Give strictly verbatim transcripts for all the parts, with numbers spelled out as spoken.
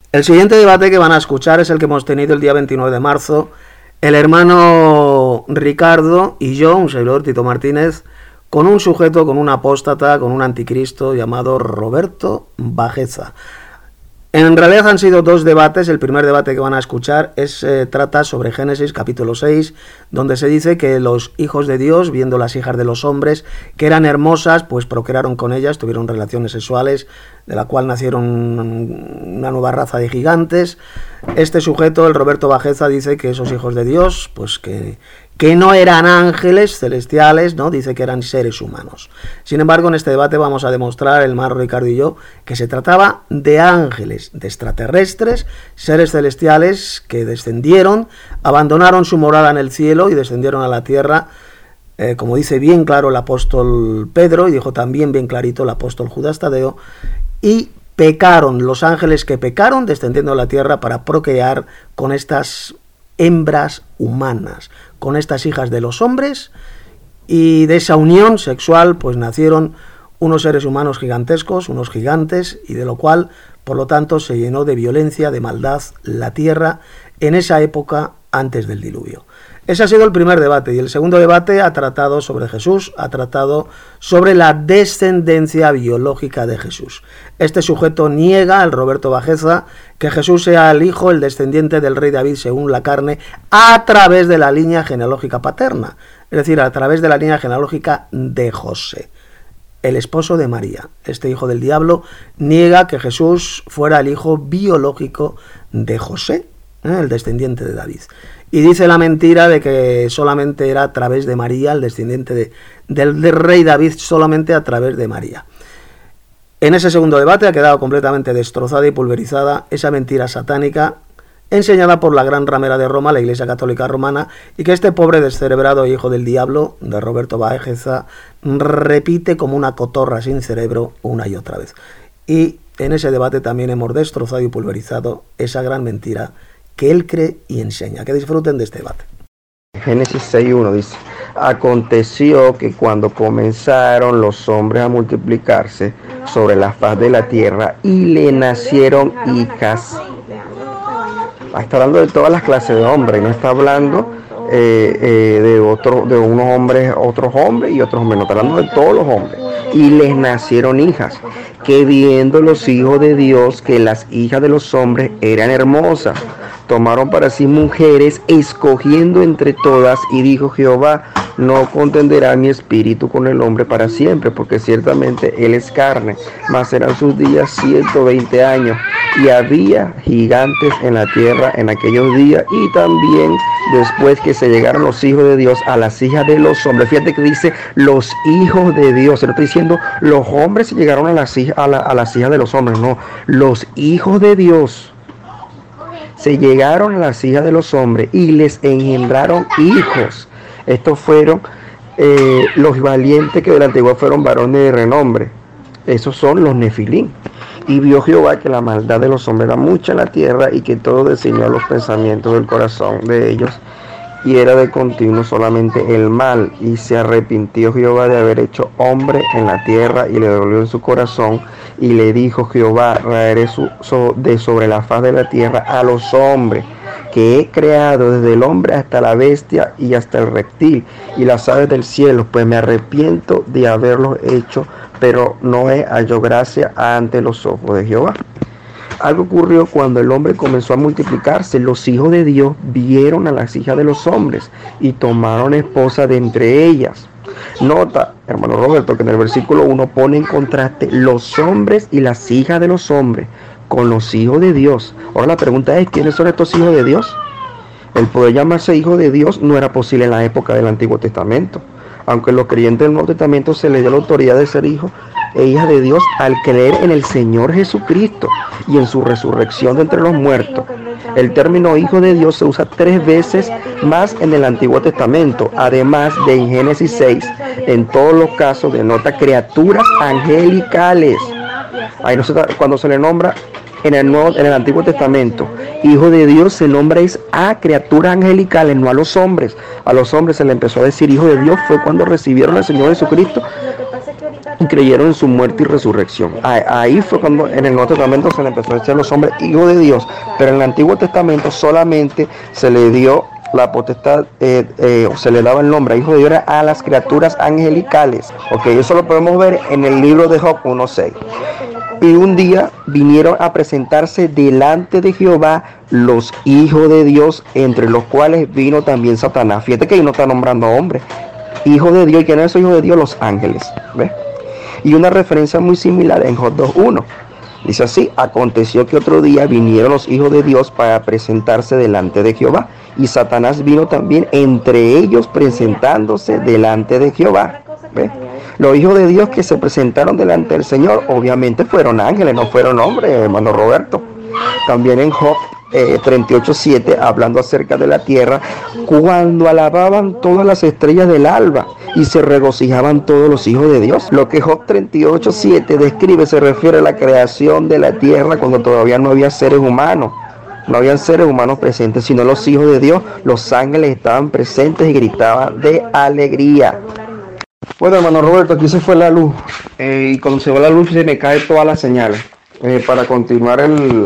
El siguiente debate que van a escuchar es el que hemos tenido el día veintinueve de marzo, el hermano Ricardo y yo, un servidor Tito Martínez, con un sujeto, con un apóstata, con un anticristo llamado Roberto Bajeza. En realidad han sido dos debates. El primer debate que van a escuchar es eh, trata sobre Génesis capítulo seis, donde se dice que los hijos de Dios, viendo las hijas de los hombres que eran hermosas, pues procrearon con ellas, tuvieron relaciones sexuales, de la cual nacieron una nueva raza de gigantes. Este sujeto, el Roberto Bajeza, dice que esos hijos de Dios, pues que que no eran ángeles celestiales, ¿no? Dice que eran seres humanos. Sin embargo, en este debate vamos a demostrar, el hermano Ricardo y yo, que se trataba de ángeles, de extraterrestres, seres celestiales que descendieron, abandonaron su morada en el cielo y descendieron a la tierra, eh, como dice bien claro el apóstol Pedro, y dijo también bien clarito el apóstol Judas Tadeo, y pecaron, los ángeles que pecaron, descendiendo a la tierra para procrear con estas hembras humanas, con estas hijas de los hombres, y de esa unión sexual pues nacieron unos seres humanos gigantescos, unos gigantes, y de lo cual, por lo tanto, se llenó de violencia, de maldad la tierra en esa época antes del diluvio. Ese ha sido el primer debate, y el segundo debate ha tratado sobre Jesús, ha tratado sobre la descendencia biológica de Jesús. Este sujeto niega, el Roberto Bajeza, que Jesús sea el hijo, el descendiente del rey David según la carne, a través de la línea genealógica paterna, es decir, a través de la línea genealógica de José, el esposo de María. Este hijo del diablo niega que Jesús fuera el hijo biológico de José, ¿eh? el descendiente de David. Y dice la mentira de que solamente era a través de María, el descendiente de, del, del rey David, solamente a través de María. En ese segundo debate ha quedado completamente destrozada y pulverizada esa mentira satánica enseñada por la gran ramera de Roma, la Iglesia Católica Romana, y que este pobre descerebrado hijo del diablo, de Roberto Bajeza, repite como una cotorra sin cerebro una y otra vez. Y en ese debate también hemos destrozado y pulverizado esa gran mentira que él cree y enseña. Que disfruten de este debate. Génesis seis uno dice: aconteció que cuando comenzaron los hombres a multiplicarse sobre la faz de la tierra y le nacieron hijas. Está hablando de todas las clases de hombres, no está hablando eh, eh, de otro, de unos hombres, otros hombres y otros hombres, no está hablando de todos los hombres. Y les nacieron hijas, que viendo los hijos de Dios que las hijas de los hombres eran hermosas, tomaron para sí mujeres, escogiendo entre todas, y dijo Jehová: no contenderá mi espíritu con el hombre para siempre, porque ciertamente él es carne, mas serán sus días ciento veinte años. Y había gigantes en la tierra en aquellos días, y también después que se llegaron los hijos de Dios a las hijas de los hombres. Fíjate que dice los hijos de Dios, se no está diciendo los hombres se llegaron a las, hijas, a, la, a las hijas de los hombres, no, los hijos de Dios se llegaron a las hijas de los hombres y les engendraron hijos. Estos fueron eh, los valientes que de la antigua fueron varones de renombre. Esos son los Nefilín. Y vio Jehová que la maldad de los hombres era mucha en la tierra, y que todo desseñó los pensamientos del corazón de ellos, y era de continuo solamente el mal. Y se arrepintió Jehová de haber hecho hombre en la tierra, y le dolió en su corazón. Y le dijo Jehová: raeré su, so, de sobre la faz de la tierra a los hombres que he creado, desde el hombre hasta la bestia y hasta el reptil y las aves del cielo, pues me arrepiento de haberlos hecho, pero no he hallado gracia ante los ojos de Jehová. Algo ocurrió cuando el hombre comenzó a multiplicarse. Los hijos de Dios vieron a las hijas de los hombres y tomaron esposa de entre ellas. Nota, hermano Roberto, que en el versículo uno pone en contraste los hombres y las hijas de los hombres con los hijos de Dios. Ahora la pregunta es: ¿quiénes son estos hijos de Dios? El poder llamarse hijo de Dios no era posible en la época del Antiguo Testamento. Aunque los creyentes del Nuevo Testamento se les dio la autoridad de ser hijos e hijas de Dios al creer en el Señor Jesucristo y en su resurrección de entre los muertos. El término hijo de Dios se usa tres veces más en el Antiguo Testamento, además de en Génesis seis. En todos los casos denota criaturas angelicales. Ahí no se, cuando se le nombra en el, Nuevo, en el Antiguo Testamento hijo de Dios, se nombra es a criaturas angelicales, no a los hombres. A los hombres se le empezó a decir hijo de Dios fue cuando recibieron al Señor Jesucristo y creyeron en su muerte y resurrección. Ahí fue cuando en el Nuevo Testamento se le empezó a decir a los hombres hijos de Dios, pero en el Antiguo Testamento solamente se le dio la potestad, eh, eh, o se le daba el nombre a hijo de Dios a las criaturas angelicales. Ok, eso lo podemos ver en el libro de Job uno seis. Y un día vinieron a presentarse delante de Jehová los hijos de Dios, entre los cuales vino también Satanás. Fíjate que ahí no está nombrando hombres. Hijo de Dios, ¿y quién es esos hijos de Dios? Los ángeles. ¿Ves? Y una referencia muy similar en Job dos uno. Dice así: aconteció que otro día vinieron los hijos de Dios para presentarse delante de Jehová, y Satanás vino también entre ellos presentándose delante de Jehová. ¿Ves? Los hijos de Dios que se presentaron delante del Señor obviamente fueron ángeles, no fueron hombres, hermano Roberto. También en Job eh, treinta y ocho siete, hablando acerca de la tierra, cuando alababan todas las estrellas del alba y se regocijaban todos los hijos de Dios. Lo que Job treinta y ocho siete describe se refiere a la creación de la tierra cuando todavía no había seres humanos. No habían seres humanos presentes, sino los hijos de Dios. Los ángeles estaban presentes y gritaban de alegría. Bueno, hermano Roberto, aquí se fue la luz. Eh, y cuando se va la luz se me caen todas las señales. Eh, para continuar el...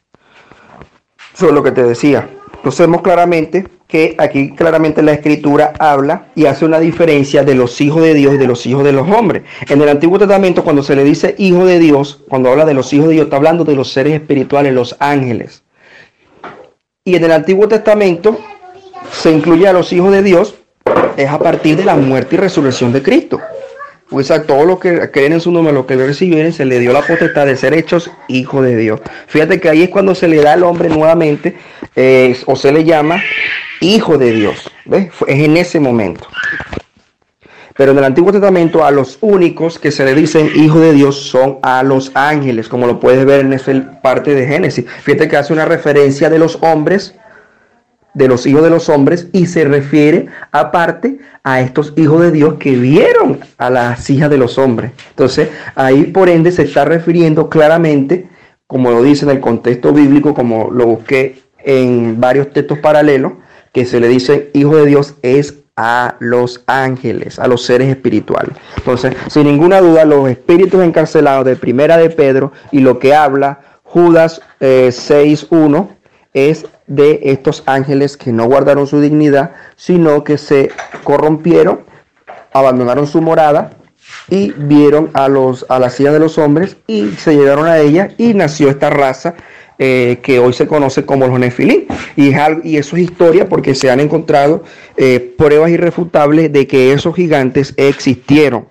sobre lo que te decía. Entonces vemos claramente que aquí claramente la Escritura habla y hace una diferencia de los hijos de Dios y de los hijos de los hombres. En el Antiguo Testamento, cuando se le dice hijo de Dios, cuando habla de los hijos de Dios, está hablando de los seres espirituales, los ángeles. Y en el Antiguo Testamento se incluye a los hijos de Dios es a partir de la muerte y resurrección de Cristo. Pues a todos los que creen en su nombre, los que lo recibieron, se le dio la potestad de ser hechos hijos de Dios. Fíjate que ahí es cuando se le da al hombre nuevamente, eh, o se le llama hijo de Dios. ¿Ves? Es en ese momento. Pero en el Antiguo Testamento a los únicos que se le dicen hijos de Dios son a los ángeles, como lo puedes ver en esa parte de Génesis. Fíjate que hace una referencia de los hombres, de los hijos de los hombres, y se refiere aparte a estos hijos de Dios que vieron a las hijas de los hombres. Entonces ahí por ende se está refiriendo claramente, como lo dice en el contexto bíblico, como lo busqué en varios textos paralelos, que se le dice hijo de Dios es a los ángeles, a los seres espirituales. Entonces, sin ninguna duda, los espíritus encarcelados de Primera de Pedro y lo que habla Judas eh, seis uno es de estos ángeles que no guardaron su dignidad, sino que se corrompieron, abandonaron su morada y vieron a, los, a la silla de los hombres y se llegaron a ella y nació esta raza eh, que hoy se conoce como los Nefilim. Y, es algo, y eso es historia porque se han encontrado eh, pruebas irrefutables de que esos gigantes existieron.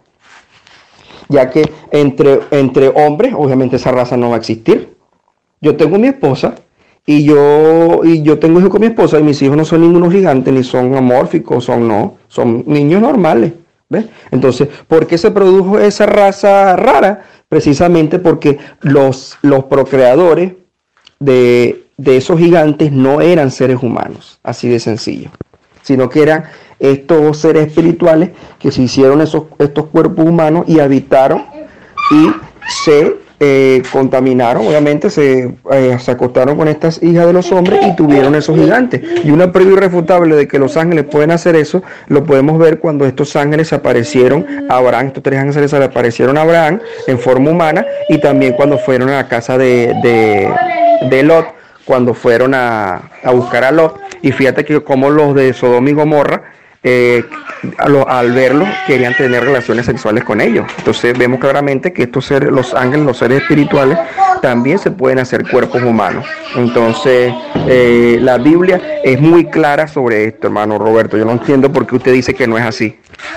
Ya que entre, entre hombres, obviamente esa raza no va a existir. Yo tengo mi esposa y yo, y yo tengo hijos con mi esposa y mis hijos no son ningunos gigantes, ni son amórficos, son no, son niños normales. ¿Ves? Entonces, ¿por qué se produjo esa raza rara? Precisamente porque los, los procreadores de, de esos gigantes no eran seres humanos, así de sencillo, sino que eran estos seres espirituales que se hicieron esos, estos cuerpos humanos y habitaron y se eh, contaminaron, obviamente se, eh, se acostaron con estas hijas de los hombres y tuvieron esos gigantes. Y una prueba irrefutable de que los ángeles pueden hacer eso, lo podemos ver cuando estos ángeles aparecieron a Abraham, estos tres ángeles se le aparecieron a Abraham en forma humana, y también cuando fueron a la casa de, de, de Lot, cuando fueron a, a buscar a Lot. Y fíjate que como los de Sodoma y Gomorra, eh, a lo, al verlos querían tener relaciones sexuales con ellos. Entonces vemos claramente que estos seres, los ángeles, los seres espirituales, también se pueden hacer cuerpos humanos. Entonces eh, la Biblia es muy clara sobre esto, hermano Roberto. Yo no entiendo por qué usted dice que no es así.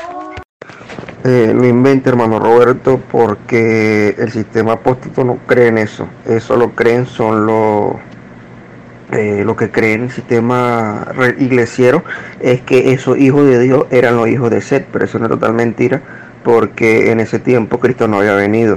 Eh, lo inventa, hermano Roberto, porque el sistema apóstolo no cree en eso. Eso lo creen son los Eh, lo que cree en el sistema iglesiero es que esos hijos de Dios eran los hijos de Set, pero eso no es total mentira, porque en ese tiempo Cristo no había venido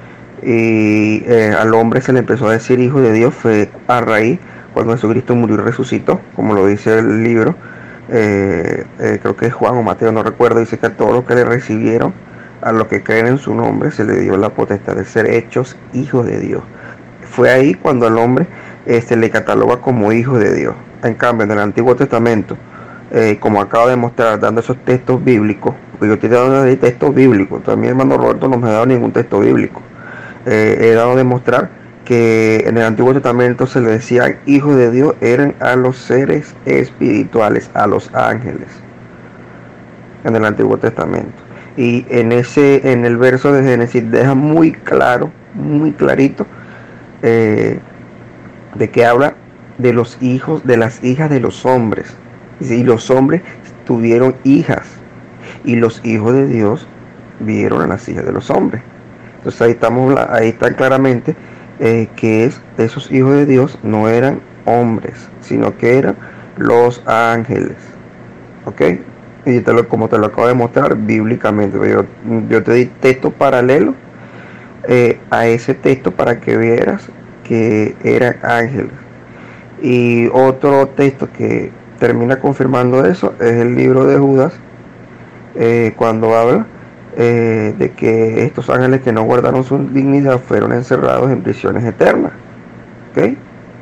y eh, al hombre se le empezó a decir hijo de Dios fue a raíz cuando Jesucristo murió y resucitó, como lo dice el libro, eh, eh, creo que es Juan o Mateo, no recuerdo, dice que a todos los que le recibieron, a los que creen en su nombre, se le dio la potestad de ser hechos hijos de Dios. Fue ahí cuando al hombre Este, le cataloga como hijo de Dios. En cambio, en el Antiguo Testamento, eh, como acabo de mostrar, dando esos textos bíblicos, porque yo te he dado de texto bíblico. También hermano Roberto no me ha dado ningún texto bíblico. Eh, he dado a demostrar que en el Antiguo Testamento se le decían hijos de Dios, eran a los seres espirituales, a los ángeles, en el Antiguo Testamento. Y en ese, en el verso de Génesis deja muy claro, muy clarito, eh, de que habla de los hijos, de las hijas de los hombres. Y los hombres tuvieron hijas, y los hijos de Dios vieron a las hijas de los hombres. Entonces ahí estamos, ahí está claramente eh, que es, esos hijos de Dios no eran hombres, sino que eran los ángeles. ¿Ok? Y te lo, como te lo acabo de mostrar bíblicamente, yo, yo te di texto paralelo eh, a ese texto para que vieras que eran ángeles. Y otro texto que termina confirmando eso es el libro de Judas, eh, cuando habla eh, de que estos ángeles que no guardaron su dignidad fueron encerrados en prisiones eternas. ¿Okay?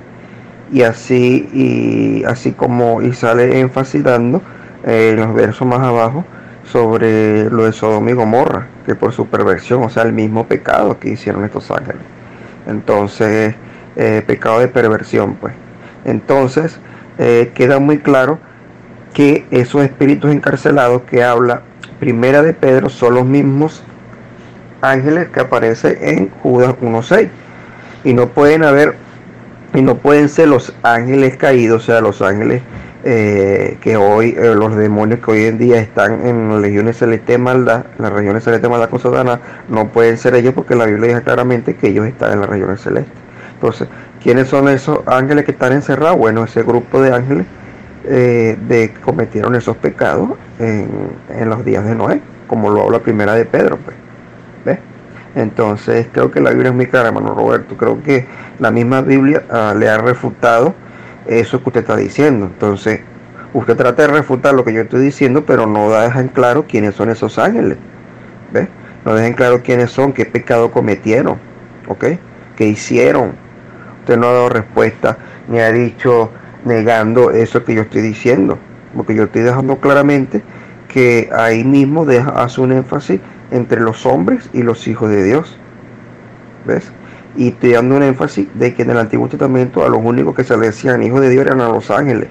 Y así, y así como y sale énfasis dando eh, en los versos más abajo sobre lo de Sodoma y Gomorra, que por su perversión, o sea, el mismo pecado que hicieron estos ángeles. Entonces, eh, pecado de perversión, pues. Entonces, eh, queda muy claro que esos espíritus encarcelados que habla Primera de Pedro son los mismos ángeles que aparecen en Judas uno seis, y no pueden haber y no pueden ser los ángeles caídos, o sea, los ángeles eh, que hoy, eh, los demonios que hoy en día están en las regiones celestes de maldad, las regiones celestes de maldad con Satanás, no pueden ser ellos, porque la Biblia dice claramente que ellos están en las regiones celestes. Entonces, ¿quiénes son esos ángeles que están encerrados? Bueno, ese grupo de ángeles eh, de que cometieron esos pecados en, en los días de Noé, como lo habla Primera de Pedro, pues. ¿Ves? Entonces, creo que la Biblia es muy clara, hermano Roberto. Creo que la misma Biblia uh, le ha refutado eso que usted está diciendo. Entonces, usted trata de refutar lo que yo estoy diciendo, pero no deja en claro quiénes son esos ángeles. ¿Ves? No deja en claro quiénes son, qué pecado cometieron, ¿ok? ¿Qué hicieron? Usted no ha dado respuesta, ni ha dicho negando eso que yo estoy diciendo, porque yo estoy dejando claramente que ahí mismo deja, hace un énfasis entre los hombres y los hijos de Dios. ¿Ves? Y estoy dando un énfasis de que en el Antiguo Testamento a los únicos que se le decían hijos de Dios eran a los ángeles,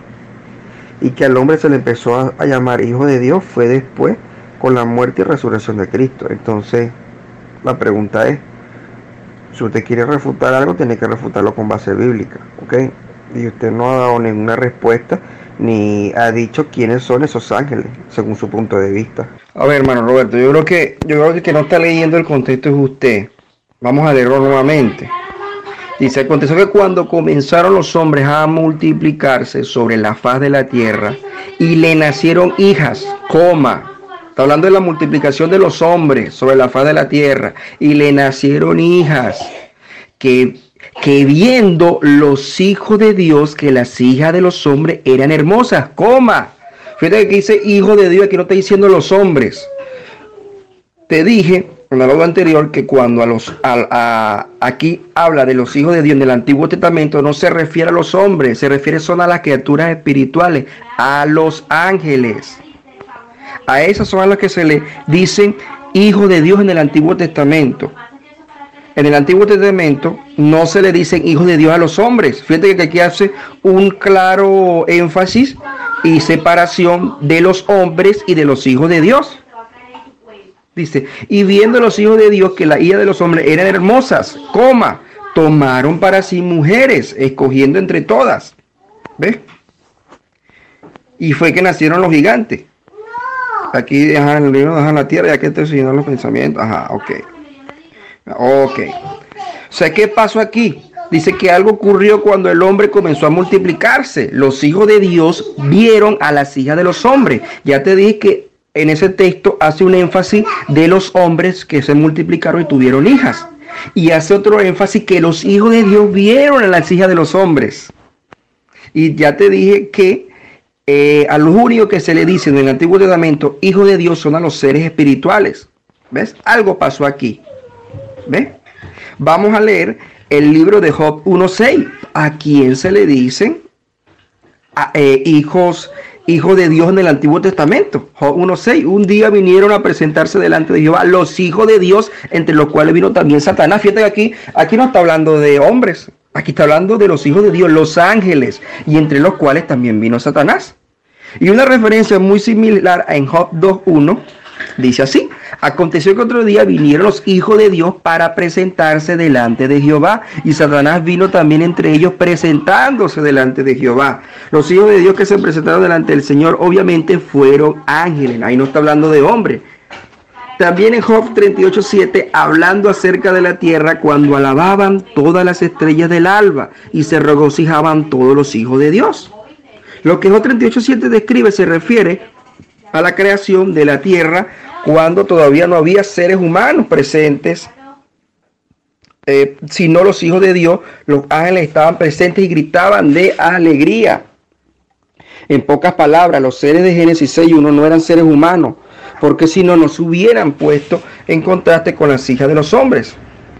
y que al hombre se le empezó a, a llamar hijo de Dios fue después, con la muerte y resurrección de Cristo. Entonces la pregunta es, si usted quiere refutar algo, tiene que refutarlo con base bíblica, ¿ok? Y usted no ha dado ninguna respuesta, ni ha dicho quiénes son esos ángeles, según su punto de vista. A ver, hermano Roberto, yo creo que yo creo que el que no está leyendo el contexto es usted. Vamos a leerlo nuevamente. Dice: aconteció que cuando comenzaron los hombres a multiplicarse sobre la faz de la tierra, y le nacieron hijas, coma, está hablando de la multiplicación de los hombres sobre la faz de la tierra, y le nacieron hijas, que, que viendo los hijos de Dios que las hijas de los hombres eran hermosas, coma. Fíjate que dice hijo de Dios, aquí no está diciendo los hombres. Te dije en el audio anterior que cuando a los a, a, aquí habla de los hijos de Dios en el Antiguo Testamento, no se refiere a los hombres, se refiere son a las criaturas espirituales, a los ángeles. A esas son a las que se le dicen hijos de Dios en el Antiguo Testamento. En el Antiguo Testamento no se le dicen hijos de Dios a los hombres. Fíjate que aquí hace un claro énfasis y separación de los hombres y de los hijos de Dios. Dice: y viendo los hijos de Dios que las hijas de los hombres eran hermosas, coma, tomaron para sí mujeres, escogiendo entre todas. ¿Ves? Y fue que nacieron los gigantes. Aquí dejan el libro, dejan la tierra, ya que estoy siguiendo los pensamientos. Ajá, ok. Ok. O sea, ¿qué pasó aquí? Dice que algo ocurrió cuando el hombre comenzó a multiplicarse. Los hijos de Dios vieron a las hijas de los hombres. Ya te dije que en ese texto hace un énfasis de los hombres que se multiplicaron y tuvieron hijas. Y hace otro énfasis que los hijos de Dios vieron a las hijas de los hombres. Y ya te dije que eh, a los únicos que se le dice en el Antiguo Testamento hijos de Dios son a los seres espirituales. ¿Ves? Algo pasó aquí. ¿Ves? Vamos a leer el libro de Job uno seis. ¿A quién se le dicen a, eh, hijos hijos de Dios en el Antiguo Testamento. Job uno seis. Un día vinieron a presentarse delante de Jehová los hijos de Dios, entre los cuales vino también Satanás. Fíjate que aquí, aquí no está hablando de hombres, aquí está hablando de los hijos de Dios, los ángeles, y entre los cuales también vino Satanás. Y una referencia muy similar en Job dos uno dice así: aconteció que otro día vinieron los hijos de Dios para presentarse delante de Jehová, y Satanás vino también entre ellos presentándose delante de Jehová. Los hijos de Dios que se presentaron delante del Señor obviamente fueron ángeles. Ahí no está hablando de hombres. También en Job treinta y ocho siete, hablando acerca de la tierra, cuando alababan todas las estrellas del alba y se regocijaban todos los hijos de Dios. Lo que Job treinta y ocho siete describe se refiere a la creación de la tierra cuando todavía no había seres humanos presentes, eh, sino los hijos de Dios. Los ángeles estaban presentes y gritaban de alegría. En pocas palabras, los seres de Génesis seis uno no eran seres humanos, porque si no, nos hubieran puesto en contraste con las hijas de los hombres.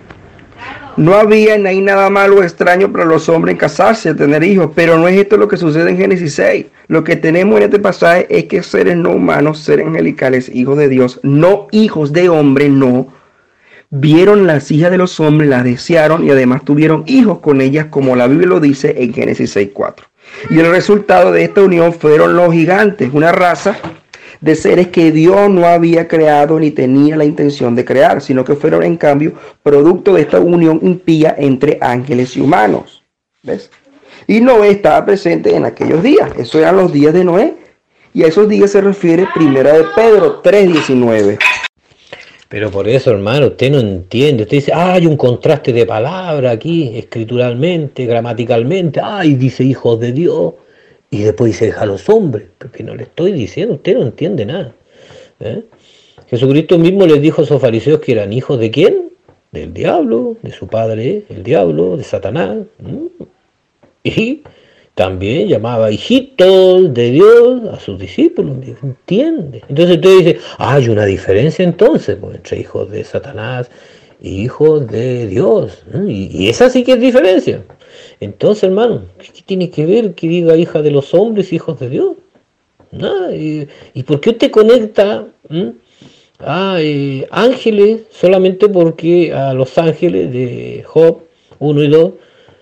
No había en ahí nada malo o extraño para los hombres en casarse, tener hijos, pero no es esto lo que sucede en Génesis seis. Lo que tenemos en este pasaje es que seres no humanos, seres angelicales, hijos de Dios, no hijos de hombre, no, vieron las hijas de los hombres, las desearon y además tuvieron hijos con ellas, como la Biblia lo dice en Génesis seis cuatro. Y el resultado de esta unión fueron los gigantes, una raza de seres que Dios no había creado ni tenía la intención de crear, sino que fueron en cambio producto de esta unión impía entre ángeles y humanos. ¿Ves? Y Noé estaba presente en aquellos días. Esos eran los días de Noé. Y a esos días se refiere Primera de Pedro tres diecinueve. Pero por eso, hermano, usted no entiende. Usted dice, ah, hay un contraste de palabra aquí, escrituralmente, gramaticalmente. Ay, dice hijos de Dios. Y después dice, deja a los hombres. Porque no le estoy diciendo, usted no entiende nada. ¿Eh? Jesucristo mismo les dijo a esos fariseos que eran hijos de ¿quién? Del diablo, de su padre, el diablo, de Satanás. ¿Mm? Y también llamaba hijitos de Dios a sus discípulos. ¿Entiende? Entonces usted dice, ah, hay una diferencia entonces pues, entre hijos de Satanás y hijos de Dios. ¿Eh? Y, y esa sí que es diferencia. Entonces, hermano, ¿qué tiene que ver que diga hija de los hombres, hijos de Dios? Nada. ¿Y, y por qué usted conecta ¿m? a eh, ángeles solamente porque a los ángeles de Job uno y dos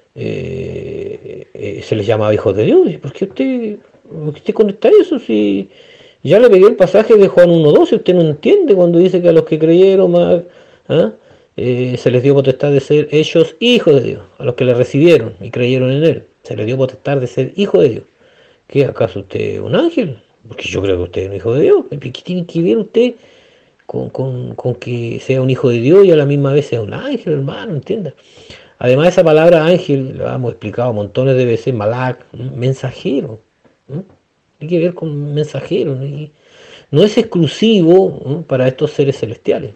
eh, eh, se les llamaba hijos de Dios? ¿Por qué usted, por qué usted conecta eso? Si ya le pegué el pasaje de Juan uno doce, usted no entiende cuando dice que a los que creyeron más... ¿ah? Eh, se les dio potestad de ser ellos hijos de Dios, a los que le recibieron y creyeron en él, se les dio potestad de ser hijos de Dios. ¿Qué, acaso usted es un ángel? Porque yo creo que usted es un hijo de Dios. ¿Qué tiene que ver usted con, con, con que sea un hijo de Dios y a la misma vez sea un ángel, hermano? ¿Entienda? Además, esa palabra ángel, lo hemos explicado montones de veces, malak, mensajero, ¿no? Tiene que ver con mensajero, ¿no? Y no es exclusivo, ¿no? para estos seres celestiales.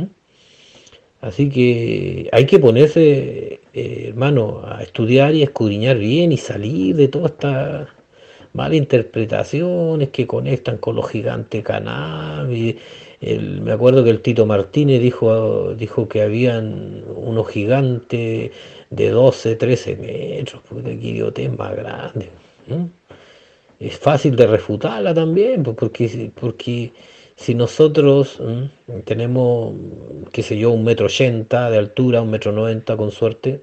Así que hay que ponerse, eh, hermano, a estudiar y a escudriñar bien y salir de todas estas malas interpretaciones que conectan con los gigantes cannabis. El, me acuerdo que el Tito Martínez dijo, dijo que habían unos gigantes de doce, trece metros, porque aquí idiotez más grande. ¿eh? Es fácil de refutarla también, porque... porque si nosotros ¿eh? tenemos, qué sé yo, un metro ochenta de altura, un metro noventa con suerte,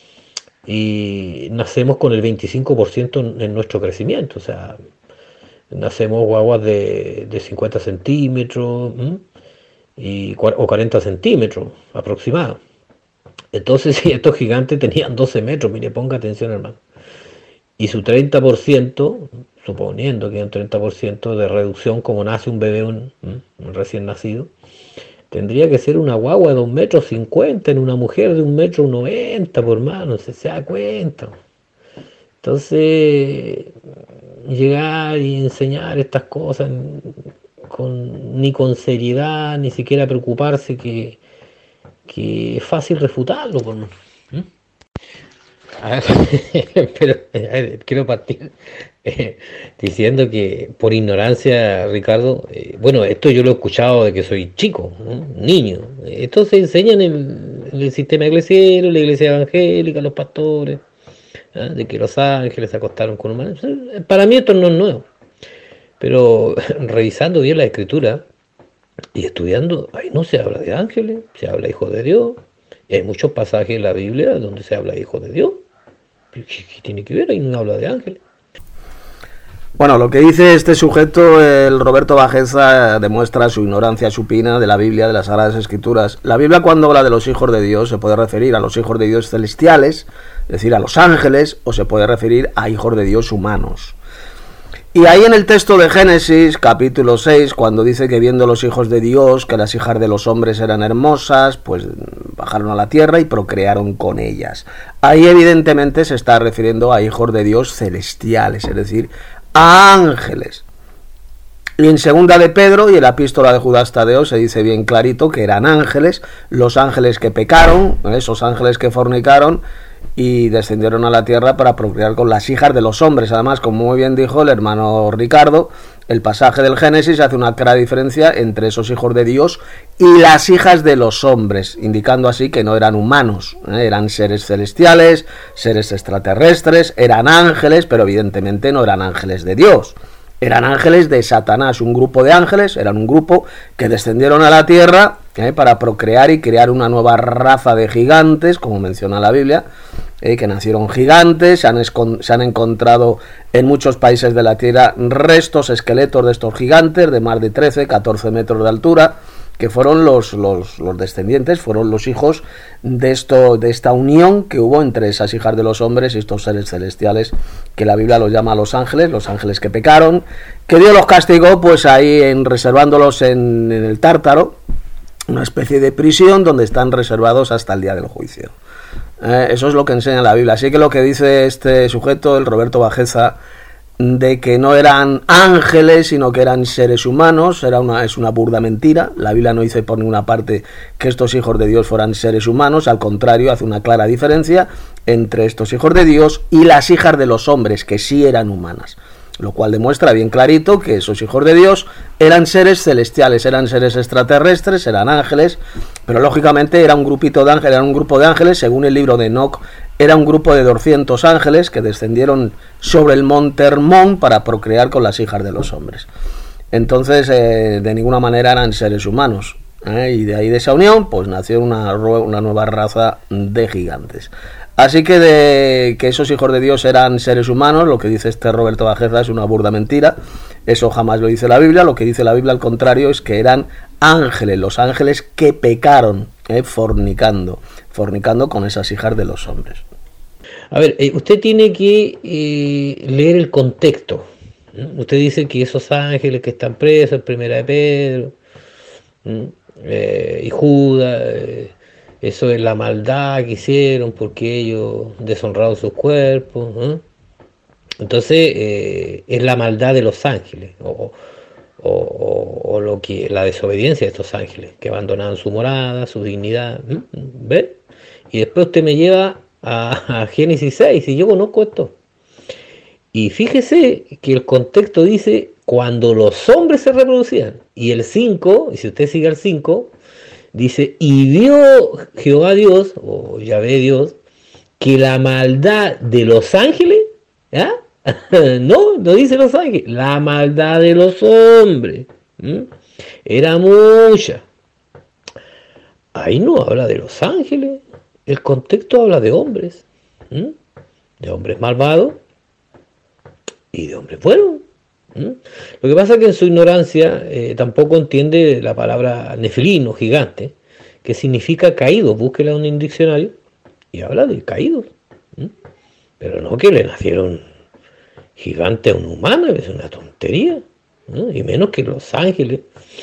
y nacemos con el veinticinco por ciento en nuestro crecimiento, o sea, nacemos guaguas de, de cincuenta centímetros ¿eh? y, o cuarenta centímetros aproximados. Entonces, si estos gigantes tenían doce metros, mire, ponga atención, hermano, y su treinta por ciento, suponiendo que hay un treinta por ciento de reducción como nace un bebé, un, un recién nacido, tendría que ser una guagua de dos metros cincuenta en una mujer de un metro noventa, por mano, se, se da cuenta. Entonces, llegar y enseñar estas cosas con, ni con seriedad, ni siquiera preocuparse que, que es fácil refutarlo, por mano. ¿Mm? A ver, pero a ver, quiero partir eh, diciendo que por ignorancia, Ricardo, eh, bueno, esto yo lo he escuchado de que soy chico, ¿no? Niño. Esto se enseña en el, en el sistema eclesiero, en la iglesia evangélica, los pastores, ¿eh? de que los ángeles se acostaron con humanos. Para mí esto no es nuevo. Pero revisando bien la escritura y estudiando, ahí no se habla de ángeles, se habla de hijos de Dios. Y hay muchos pasajes en la Biblia donde se habla de hijos de Dios. ¿Qué, qué tiene que ver? Ahí no habla de ángeles. Bueno, lo que dice este sujeto, el Roberto Bajeza, demuestra su ignorancia supina de la Biblia, de las Sagradas Escrituras. La Biblia, cuando habla de los hijos de Dios, se puede referir a los hijos de Dios celestiales, es decir, a los ángeles, o se puede referir a hijos de Dios humanos. Y ahí en el texto de Génesis, capítulo seis, cuando dice que viendo los hijos de Dios, que las hijas de los hombres eran hermosas, pues bajaron a la tierra y procrearon con ellas. Ahí evidentemente se está refiriendo a hijos de Dios celestiales, es decir, a ángeles. Y en segunda de Pedro y en la epístola de Judas Tadeo se dice bien clarito que eran ángeles, los ángeles que pecaron, esos ángeles que fornicaron y descendieron a la tierra para procrear con las hijas de los hombres. Además, como muy bien dijo el hermano Ricardo, el pasaje del Génesis hace una clara diferencia entre esos hijos de Dios y las hijas de los hombres, indicando así que no eran humanos, ¿eh? Eran seres celestiales, seres extraterrestres, eran ángeles, pero evidentemente no eran ángeles de Dios. Eran ángeles de Satanás, un grupo de ángeles, eran un grupo que descendieron a la tierra eh, para procrear y crear una nueva raza de gigantes, como menciona la Biblia, eh, que nacieron gigantes, se han, se han encontrado en muchos países de la tierra restos, esqueletos de estos gigantes de más de trece, catorce metros de altura, que fueron los, los, los descendientes, fueron los hijos de esto, de esta unión que hubo entre esas hijas de los hombres y estos seres celestiales, que la Biblia los llama los ángeles, los ángeles que pecaron, que Dios los castigó, pues ahí en, reservándolos en, en el Tártaro, una especie de prisión donde están reservados hasta el día del juicio. Eh, eso es lo que enseña la Biblia. Así que lo que dice este sujeto, el Roberto Bajeza, de que no eran ángeles, sino que eran seres humanos, era una, es una burda mentira. La Biblia no dice por ninguna parte que estos hijos de Dios fueran seres humanos, al contrario, hace una clara diferencia entre estos hijos de Dios y las hijas de los hombres, que sí eran humanas, lo cual demuestra bien clarito que esos hijos de Dios eran seres celestiales, eran seres extraterrestres, eran ángeles, pero lógicamente era un grupito de ángeles, era un grupo de ángeles, según el libro de Enoc, era un grupo de doscientos ángeles que descendieron sobre el monte Hermón para procrear con las hijas de los hombres. Entonces, eh, de ninguna manera eran seres humanos, ¿eh? Y de ahí de esa unión, pues nació una, una nueva raza de gigantes. Así que de que esos hijos de Dios eran seres humanos, lo que dice este Roberto Bajeza es una burda mentira. Eso jamás lo dice la Biblia. Lo que dice la Biblia, al contrario, es que eran ángeles, los ángeles que pecaron, eh, fornicando, fornicando con esas hijas de los hombres. A ver, eh, usted tiene que eh, leer el contexto. ¿no? Usted dice que esos ángeles que están presos, Primera de Pedro eh, y Judas, eh, eso es la maldad que hicieron porque ellos deshonraron sus cuerpos. ¿no? Entonces eh, es la maldad de los ángeles o, o, o, o lo que la desobediencia de estos ángeles que abandonaron su morada, su dignidad. ¿Ve? Y después usted me lleva a, a Génesis seis y yo conozco esto. Y fíjese que el contexto dice cuando los hombres se reproducían. Y el cinco, y si usted sigue el cinco, dice, y vio Jehová Dios, o Yahvé Dios, que la maldad de los ángeles, ¿ya? no, no dice los ángeles, la maldad de los hombres, ¿m? era mucha. Ahí no habla de los ángeles, el contexto habla de hombres, ¿m? de hombres malvados y de hombres buenos. ¿m? Lo que pasa es que en su ignorancia eh, tampoco entiende la palabra nefilín o gigante, que significa caído. Búsquela en un diccionario y habla de caídos, ¿m? pero no que le nacieron gigantes a un humano, es una tontería, ¿no? Y menos que los ángeles,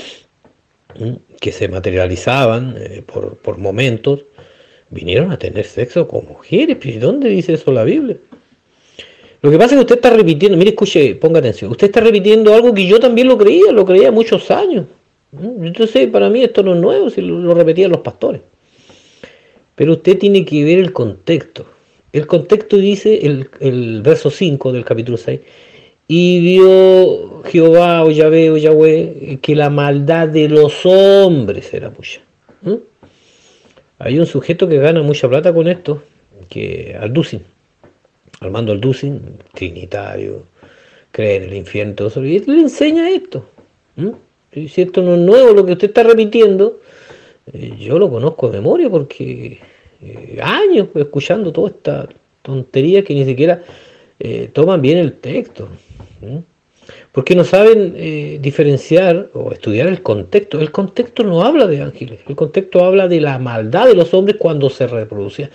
¿m? que se materializaban eh, por, por momentos, vinieron a tener sexo con mujeres. ¿Y dónde dice eso la Biblia? Lo que pasa es que usted está repitiendo, mire, escuche, ponga atención, usted está repitiendo algo que yo también lo creía, lo creía muchos años. Entonces, para mí esto no es nuevo, si lo, lo repetían los pastores. Pero usted tiene que ver el contexto. El contexto dice, el, el verso cinco del capítulo seis, y vio Jehová o Yahvé o Yahweh que la maldad de los hombres era mucha. ¿Mm? Hay un sujeto que gana mucha plata con esto, que Alducin, Armando Alducin, trinitario, cree en el infierno, todo eso, y él le enseña esto. ¿Mm? Si esto no es nuevo, lo que usted está repitiendo, eh, yo lo conozco de memoria porque eh, años pues, escuchando toda esta tontería que ni siquiera eh, toman bien el texto. ¿Mm? Porque no saben eh, diferenciar o estudiar el contexto. El contexto no habla de ángeles, el contexto habla de la maldad de los hombres cuando se reproduce.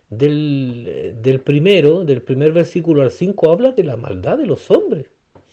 Del, del primero, del primer versículo al cinco, habla de la maldad de los hombres.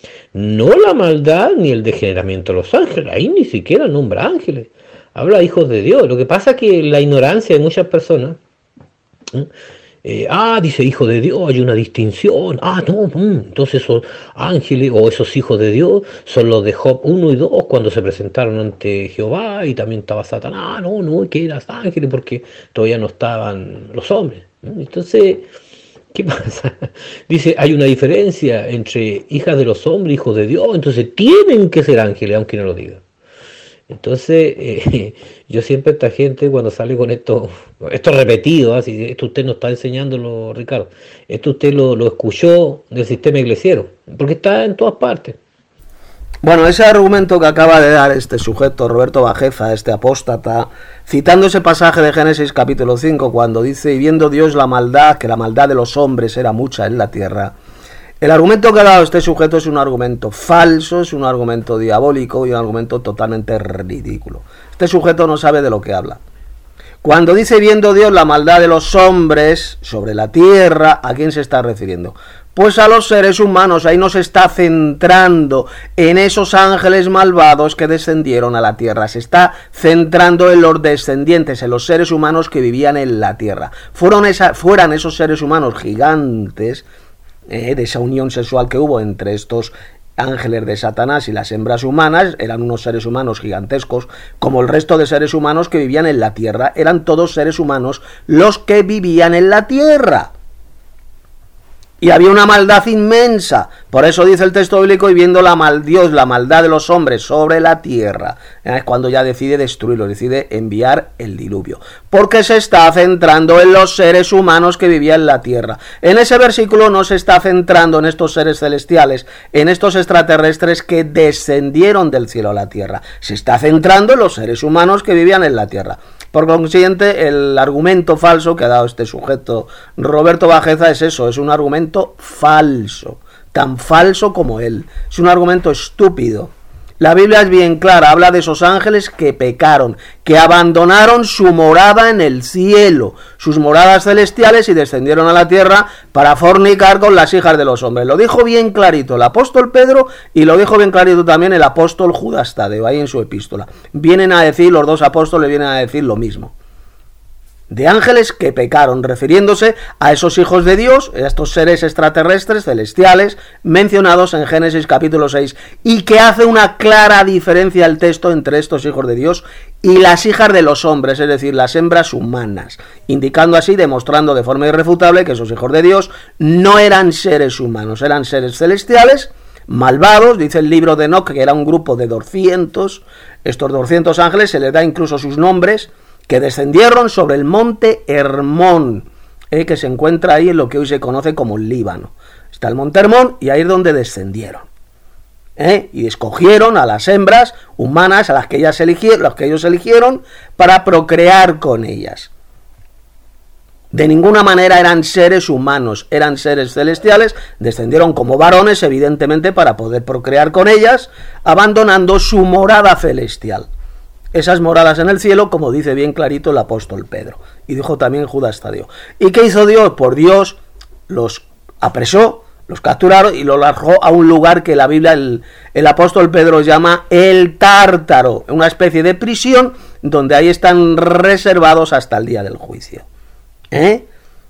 No la maldad ni el degeneramiento de los ángeles, ahí ni siquiera nombra ángeles, habla hijos de Dios. Lo que pasa es que la ignorancia de muchas personas, ¿eh? Eh, ah, dice hijo de Dios, hay una distinción, ah, no, mm, entonces esos ángeles o esos hijos de Dios son los de Job uno y dos cuando se presentaron ante Jehová, y también estaba Satanás, no, no, que eran ángeles porque todavía no estaban los hombres. Entonces, ¿qué pasa? Dice, hay una diferencia entre hijas de los hombres, hijos de Dios, entonces tienen que ser ángeles, aunque no lo digan. Entonces, eh, yo siempre esta gente cuando sale con esto, esto repetido, así, esto usted no está enseñándolo, Ricardo, esto usted lo, lo escuchó del sistema iglesiero, porque está en todas partes. Bueno, ese argumento que acaba de dar este sujeto, Roberto Bajeza, este apóstata, citando ese pasaje de Génesis capítulo cinco, cuando dice, y viendo Dios la maldad, que la maldad de los hombres era mucha en la tierra, el argumento que ha dado este sujeto es un argumento falso, es un argumento diabólico y un argumento totalmente ridículo. Este sujeto no sabe de lo que habla. Cuando dice viendo Dios la maldad de los hombres sobre la tierra, ¿a quién se está refiriendo? Pues a los seres humanos. Ahí no se está centrando en esos ángeles malvados que descendieron a la tierra. Se está centrando en los descendientes, en los seres humanos que vivían en la tierra. Fueron esa, fueran esos seres humanos gigantes, Eh, de esa unión sexual que hubo entre estos ángeles de Satanás y las hembras humanas, eran unos seres humanos gigantescos, como el resto de seres humanos que vivían en la tierra, eran todos seres humanos los que vivían en la tierra. Y había una maldad inmensa, por eso dice el texto bíblico, y viendo la mal Dios, la maldad de los hombres sobre la tierra, es cuando ya decide destruirlo, decide enviar el diluvio, porque se está centrando en los seres humanos que vivían en la tierra. En ese versículo no se está centrando en estos seres celestiales, en estos extraterrestres que descendieron del cielo a la tierra, se está centrando en los seres humanos que vivían en la tierra. Por consiguiente, el argumento falso que ha dado este sujeto Roberto Bajeza es eso, es un argumento falso, tan falso como él, es un argumento estúpido. La Biblia es bien clara, habla de esos ángeles que pecaron, que abandonaron su morada en el cielo, sus moradas celestiales, y descendieron a la tierra para fornicar con las hijas de los hombres. Lo dijo bien clarito el apóstol Pedro y lo dijo bien clarito también el apóstol Judas Tadeo, ahí en su epístola. Vienen a decir, los dos apóstoles vienen a decir lo mismo. De ángeles que pecaron, refiriéndose a esos hijos de Dios, a estos seres extraterrestres celestiales mencionados en Génesis capítulo seis, y que hace una clara diferencia el texto entre estos hijos de Dios y las hijas de los hombres, es decir, las hembras humanas, indicando así, demostrando de forma irrefutable que esos hijos de Dios no eran seres humanos, eran seres celestiales malvados. Dice el libro de Enoc que era un grupo de doscientos, estos doscientos ángeles se les da incluso sus nombres, que descendieron sobre el monte Hermón, eh, que se encuentra ahí en lo que hoy se conoce como el Líbano. Está el monte Hermón y ahí es donde descendieron. Eh, y escogieron a las hembras humanas, a las que, ellas eligieron, las que ellos eligieron, para procrear con ellas. De ninguna manera eran seres humanos, eran seres celestiales, descendieron como varones, evidentemente, para poder procrear con ellas, abandonando su morada celestial. Esas moradas en el cielo, como dice bien clarito el apóstol Pedro, y dijo también Judas Tadeo. ¿Y qué hizo Dios? Por Dios los apresó, los capturaron y los largó a un lugar que la Biblia, el, el apóstol Pedro llama el Tártaro, una especie de prisión donde ahí están reservados hasta el día del juicio. ¿Eh?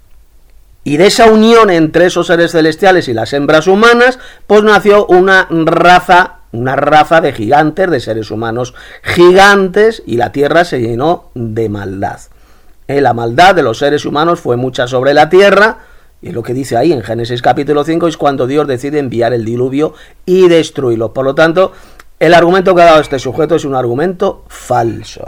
Y de esa unión entre esos seres celestiales y las hembras humanas, pues nació una raza Una raza de gigantes, de seres humanos gigantes, y la tierra se llenó de maldad. Eh, la maldad de los seres humanos fue mucha sobre la tierra, y lo que dice ahí en Génesis capítulo cinco es cuando Dios decide enviar el diluvio y destruirlo. Por lo tanto, el argumento que ha dado este sujeto es un argumento falso.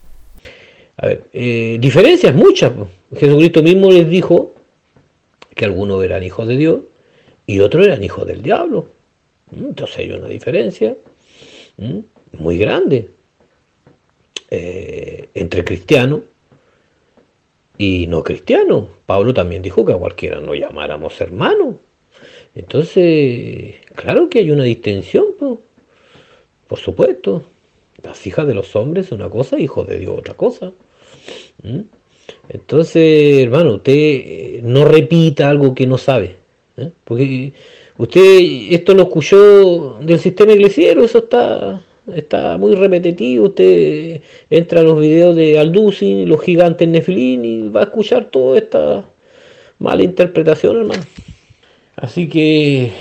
A ver, eh, diferencias muchas. Jesucristo mismo les dijo que algunos eran hijos de Dios y otros eran hijos del diablo. Entonces hay una diferencia ¿m? muy grande eh, entre cristiano y no cristiano. Pablo también dijo que a cualquiera nos llamáramos hermano. Entonces, claro que hay una distinción, pues, por supuesto. Las hijas de los hombres es una cosa, hijos de Dios otra cosa. ¿Mm? Entonces, hermano, usted eh, no repita algo que no sabe, ¿eh? Porque usted esto lo escuchó del sistema iglesiero, eso está está muy repetitivo. Usted entra a los videos de Alducin, los gigantes Nefilín, y va a escuchar toda esta mala interpretación, hermano. Así que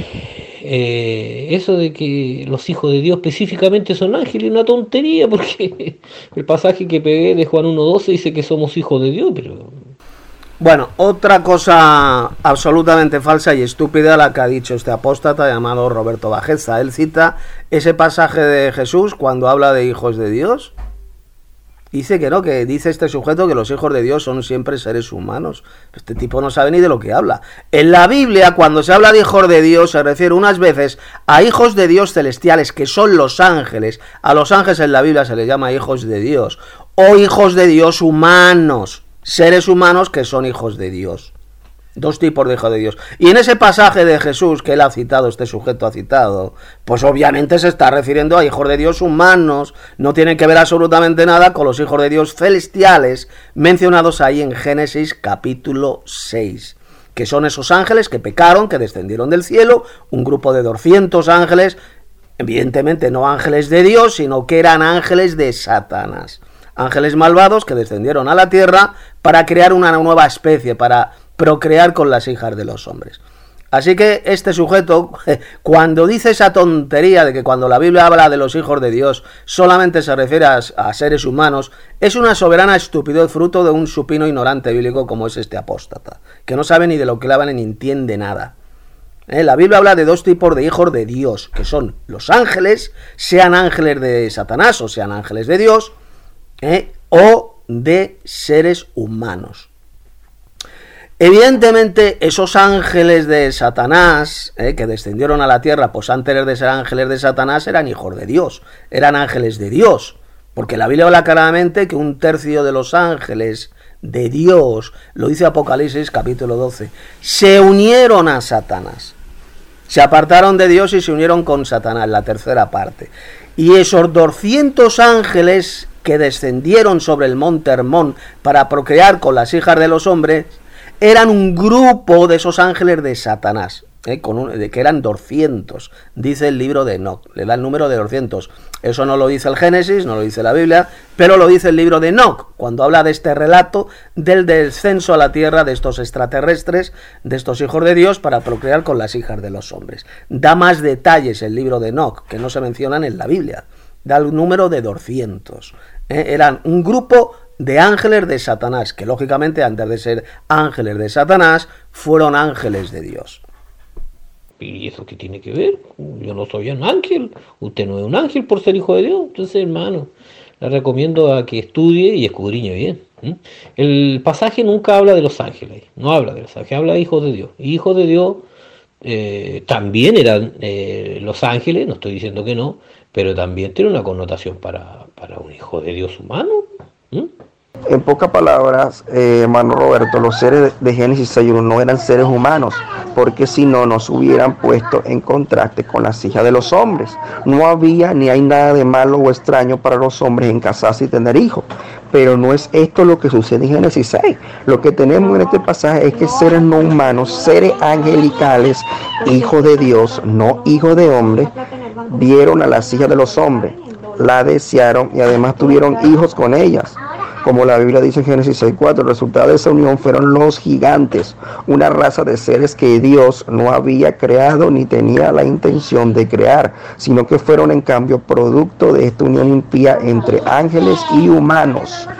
eh, eso de que los hijos de Dios específicamente son ángeles es una tontería, porque el pasaje que pegué de Juan uno doce dice que somos hijos de Dios, pero... Bueno, otra cosa absolutamente falsa y estúpida la que ha dicho este apóstata llamado Roberto Bajeza. Él cita ese pasaje de Jesús cuando habla de hijos de Dios. Dice que no, que dice este sujeto que los hijos de Dios son siempre seres humanos. Este tipo no sabe ni de lo que habla. En la Biblia, cuando se habla de hijos de Dios, se refiere unas veces a hijos de Dios celestiales, que son los ángeles. A los ángeles en la Biblia se les llama hijos de Dios. O hijos de Dios humanos. Seres humanos que son hijos de Dios. Dos tipos de hijos de Dios. Y en ese pasaje de Jesús que él ha citado, este sujeto ha citado, pues obviamente se está refiriendo a hijos de Dios humanos. No tienen que ver absolutamente nada con los hijos de Dios celestiales mencionados ahí en Génesis capítulo seis. Que son esos ángeles que pecaron, que descendieron del cielo, un grupo de doscientos ángeles, evidentemente no ángeles de Dios, sino que eran ángeles de Satanás. Ángeles malvados que descendieron a la tierra para crear una nueva especie, para procrear con las hijas de los hombres. Así que este sujeto, cuando dice esa tontería de que cuando la Biblia habla de los hijos de Dios solamente se refiere a, a seres humanos, es una soberana estupidez fruto de un supino ignorante bíblico como es este apóstata, que no sabe ni de lo que le habla ni entiende nada. ¿Eh? La Biblia habla de dos tipos de hijos de Dios, que son los ángeles, sean ángeles de Satanás o sean ángeles de Dios, ¿Eh? o de seres humanos. Evidentemente esos ángeles de Satanás ¿eh? que descendieron a la tierra pues antes de ser ángeles de Satanás eran hijos de Dios, eran ángeles de Dios, porque la Biblia habla claramente que un tercio de los ángeles de Dios, lo dice Apocalipsis capítulo doce, se unieron a Satanás, se apartaron de Dios y se unieron con Satanás, la tercera parte. Y esos doscientos ángeles que descendieron sobre el monte Hermón para procrear con las hijas de los hombres, eran un grupo de esos ángeles de Satanás, ¿eh? Con un, de que eran doscientos, dice el libro de Enoc, le da el número de doscientos. Eso no lo dice el Génesis, no lo dice la Biblia, pero lo dice el libro de Enoc, cuando habla de este relato del descenso a la tierra de estos extraterrestres, de estos hijos de Dios, para procrear con las hijas de los hombres. Da más detalles el libro de Enoc, que no se mencionan en la Biblia. Da el número de doscientos. ¿eh? Eran un grupo de ángeles de Satanás, que lógicamente antes de ser ángeles de Satanás, fueron ángeles de Dios. ¿Y eso qué tiene que ver? Yo no soy un ángel, usted no es un ángel por ser hijo de Dios. Entonces, hermano, le recomiendo a que estudie y escudriñe bien. ¿Mm? El pasaje nunca habla de los ángeles, no habla de los ángeles, habla de hijos de Dios. Y hijos de Dios eh, también eran eh, los ángeles, no estoy diciendo que no, pero también tiene una connotación para, para un hijo de Dios humano. ¿Mm? En pocas palabras, eh, hermano Roberto, los seres de Génesis seis uno no eran seres humanos, porque si no, nos hubieran puesto en contraste con las hijas de los hombres. No había ni hay nada de malo o extraño para los hombres en casarse y tener hijos, pero no es esto lo que sucede en Génesis seis. Lo que tenemos en este pasaje es que seres no humanos, seres angelicales, hijos de Dios, no hijos de hombres, vieron a las hijas de los hombres, la desearon y además tuvieron hijos con ellas. Como la Biblia dice en Génesis seis cuatro, el resultado de esa unión fueron los gigantes, una raza de seres que Dios no había creado ni tenía la intención de crear, sino que fueron en cambio producto de esta unión impía entre ángeles y humanos.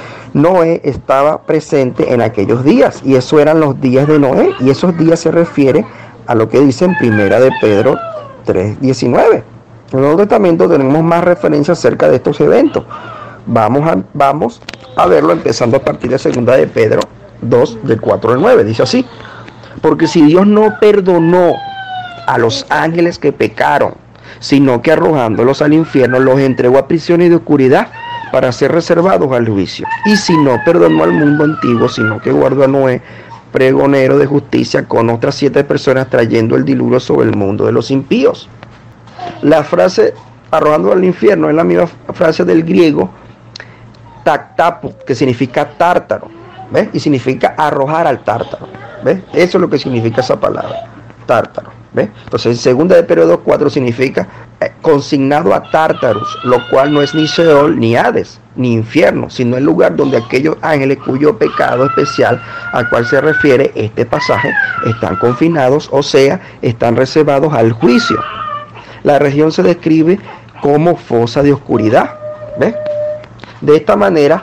Noé estaba presente en aquellos días, y eso eran los días de Noé, y esos días se refiere a lo que dice en Primera de Pedro tres diecinueve. En el Nuevo Testamento tenemos más referencias acerca de estos eventos. Vamos a, vamos a verlo empezando a partir de Segunda de Pedro dos, del cuatro al nueve. Dice así: porque si Dios no perdonó a los ángeles que pecaron, sino que arrojándolos al infierno los entregó a prisiones de oscuridad para ser reservados al juicio. Y si no perdonó al mundo antiguo, sino que guardó a Noé, pregonero de justicia, con otras siete personas, trayendo el diluvio sobre el mundo de los impíos. La frase arrojando al infierno es la misma frase del griego taktapo, que significa tártaro, ¿ves? Y significa arrojar al tártaro, ¿ves? Eso es lo que significa esa palabra, tártaro, ¿ves? Entonces en segunda de Pedro dos cuatro significa eh, consignado a Tártaros, lo cual no es ni Sheol, ni Hades, ni infierno, sino el lugar donde aquellos ángeles cuyo pecado especial al cual se refiere este pasaje están confinados, o sea, están reservados al juicio. La región se describe como fosa de oscuridad, ¿ves? De esta manera,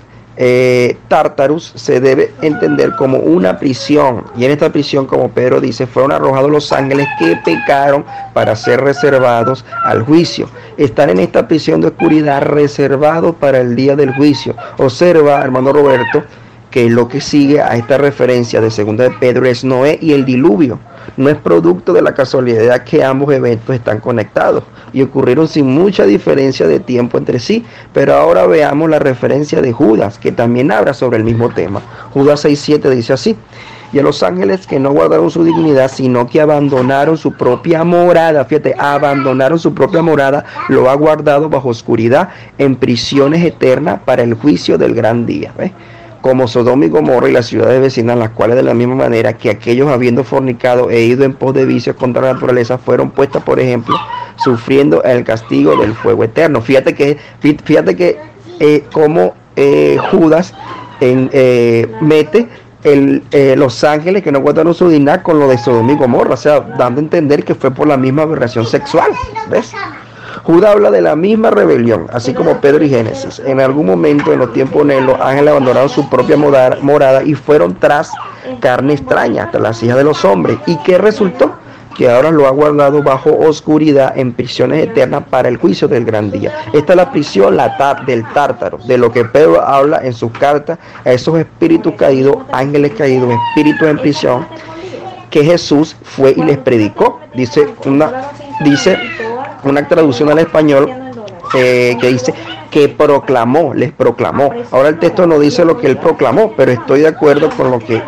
eh, Tártarus se debe entender como una prisión, y en esta prisión, como Pedro dice, fueron arrojados los ángeles que pecaron para ser reservados al juicio. Están en esta prisión de oscuridad reservados para el día del juicio. Observa, hermano Roberto, que lo que sigue a esta referencia de segunda de Pedro es Noé y el diluvio. No es producto de la casualidad que ambos eventos están conectados y ocurrieron sin mucha diferencia de tiempo entre sí. Pero ahora veamos la referencia de Judas, que también habla sobre el mismo tema. Judas seis siete dice así: y a los ángeles que no guardaron su dignidad, sino que abandonaron su propia morada, fíjate, abandonaron su propia morada, lo ha guardado bajo oscuridad en prisiones eternas para el juicio del gran día, ¿ves? Como Sodoma y Gomorra y las ciudades vecinas, las cuales de la misma manera que aquellos habiendo fornicado e ido en pos de vicios contra la naturaleza, fueron puestas, por ejemplo, sufriendo el castigo del fuego eterno. Fíjate que, fíjate que eh, como eh, Judas en, eh, mete el, eh, los ángeles que no guardaron su dignidad con lo de Sodoma y Gomorra, o sea, dando a entender que fue por la misma aberración sexual, ¿ves? Judas habla de la misma rebelión, así como Pedro y Génesis. En algún momento en los tiempos de los ángeles abandonaron su propia morada y fueron tras carne extraña, tras las hijas de los hombres. ¿Y qué resultó? Que ahora lo ha guardado bajo oscuridad en prisiones eternas para el juicio del gran día. Esta es la prisión la tar, del tártaro, de lo que Pedro habla en sus cartas a esos espíritus caídos, ángeles caídos, espíritus en prisión, que Jesús fue y les predicó. Dice una, dice una traducción al español eh, que dice que proclamó, les proclamó. Ahora el texto no dice lo que él proclamó, pero estoy de acuerdo con lo que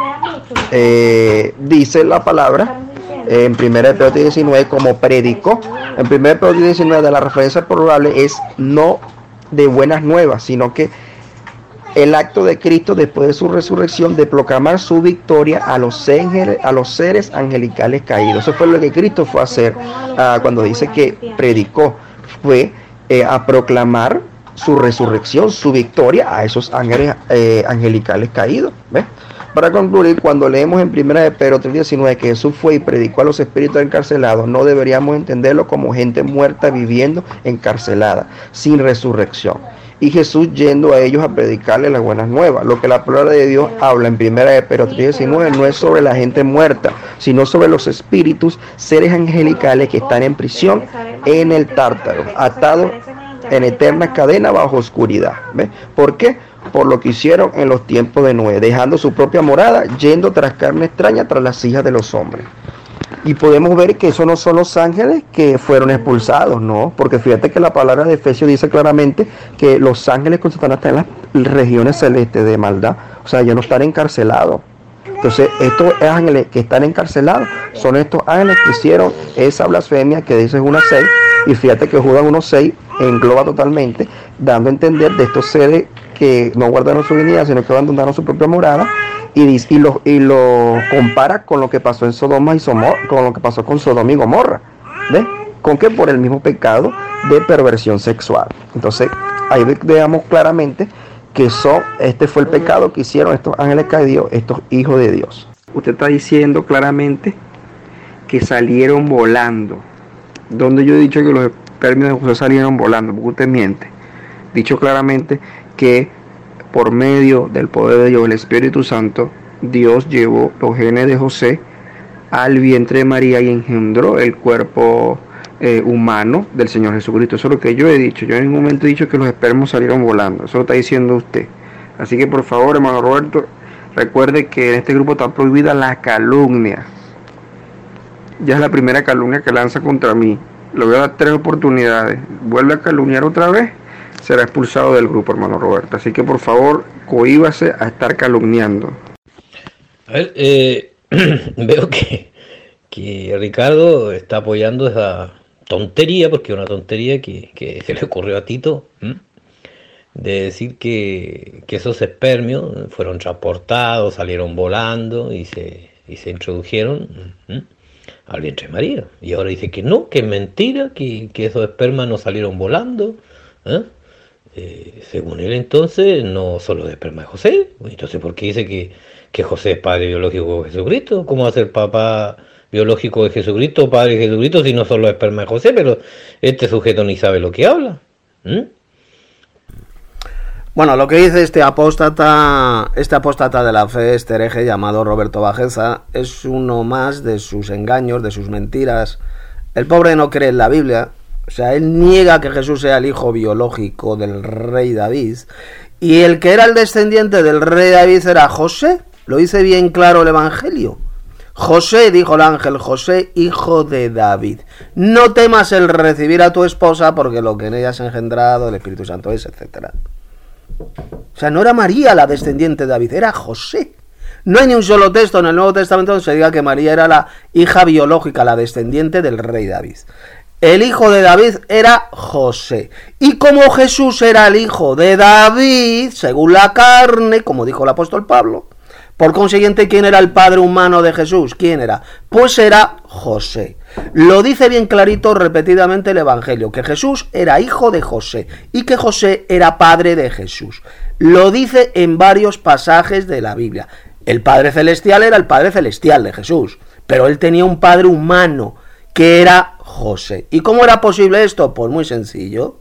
eh, dice la palabra eh, en primera de Pedro diecinueve como predicó. En primera de Pedro diecinueve, de la referencia probable es no de buenas nuevas, sino que el acto de Cristo después de su resurrección de proclamar su victoria a los, ángeles, a los seres angelicales caídos. Eso fue lo que Cristo fue a hacer uh, cuando dice que predicó, fue eh, a proclamar su resurrección, su victoria a esos ángeles eh, angelicales caídos. ¿Ves? Para concluir, cuando leemos en primera de Pedro tres diecinueve que Jesús fue y predicó a los espíritus encarcelados, no deberíamos entenderlo como gente muerta viviendo encarcelada, sin resurrección. Y Jesús yendo a ellos a predicarles las buenas nuevas. Lo que la palabra de Dios habla en primera de Pedro tres diecinueve no es sobre la gente muerta, sino sobre los espíritus, seres angelicales que están en prisión en el tártaro, atados en eterna cadena bajo oscuridad. ¿Ves? ¿Por qué? Por lo que hicieron en los tiempos de Noé, dejando su propia morada, yendo tras carne extraña, tras las hijas de los hombres. Y podemos ver que esos no son los ángeles que fueron expulsados, ¿no? Porque fíjate que la palabra de Efesios dice claramente que los ángeles con Satanás están en las regiones celestes de maldad. O sea, ellos no están encarcelados. Entonces, estos ángeles que están encarcelados son estos ángeles que hicieron esa blasfemia que dice uno seis. Y fíjate que Judas uno seis engloba totalmente, dando a entender de estos seres que no guardaron su dignidad, sino que abandonaron su propia morada. Y, y, lo, y lo compara con lo que pasó en Sodoma y Somor, con lo que pasó con Sodoma y Gomorra. ¿Ves? Con que por el mismo pecado de perversión sexual. Entonces, ahí veamos claramente que son, este fue el pecado que hicieron estos ángeles caídos, estos hijos de Dios. Usted está diciendo claramente que salieron volando. Donde yo he dicho que los espermios de José salieron volando, porque usted miente. Dicho claramente que por medio del poder de Dios, el Espíritu Santo, Dios llevó los genes de José al vientre de María y engendró el cuerpo eh, humano del Señor Jesucristo. Eso es lo que yo he dicho. Yo en ningún momento he dicho que los espermos salieron volando. Eso lo está diciendo usted. Así que por favor, hermano Roberto, recuerde que en este grupo está prohibida la calumnia. Ya es la primera calumnia que lanza contra mí. Le voy a dar tres oportunidades. Vuelve a calumniar otra vez, será expulsado del grupo, hermano Roberto. Así que por favor, cohíbase a estar calumniando. A ver, eh, veo que, que Ricardo está apoyando esa tontería, porque es una tontería que, que se le ocurrió a Tito, ¿m? de decir que, que esos espermios fueron transportados, salieron volando y se, y se introdujeron ¿m? al vientre de María. Y ahora dice que no, que es mentira, que, que esos espermas no salieron volando. ¿eh? Eh, según él, entonces, no son los espermas de José. Entonces, ¿por qué dice que, que José es padre biológico de Jesucristo? ¿Cómo va a ser papá biológico de Jesucristo, padre de Jesucristo, si no son los espermas de José? Pero este sujeto ni sabe lo que habla. ¿Mm? Bueno, lo que dice este apóstata, este apóstata de la fe, este hereje llamado Roberto Bajeza, es uno más de sus engaños, de sus mentiras. El pobre no cree en la Biblia, o sea, él niega que Jesús sea el hijo biológico del rey David, y el que era el descendiente del rey David era José, lo dice bien claro el Evangelio. José, dijo el ángel, José, hijo de David, no temas el recibir a tu esposa, porque lo que en ella has engendrado, el Espíritu Santo es, etcétera. O sea, no era María la descendiente de David, era José. No hay ni un solo texto en el Nuevo Testamento donde se diga que María era la hija biológica, la descendiente del rey David. El hijo de David era José. Y como Jesús era el hijo de David, según la carne, como dijo el apóstol Pablo, por consiguiente, ¿quién era el padre humano de Jesús? ¿Quién era? Pues era José. Lo dice bien clarito repetidamente el Evangelio, que Jesús era hijo de José y que José era padre de Jesús. Lo dice en varios pasajes de la Biblia. El Padre Celestial era el Padre Celestial de Jesús, pero él tenía un padre humano que era José. ¿Y cómo era posible esto? Pues muy sencillo,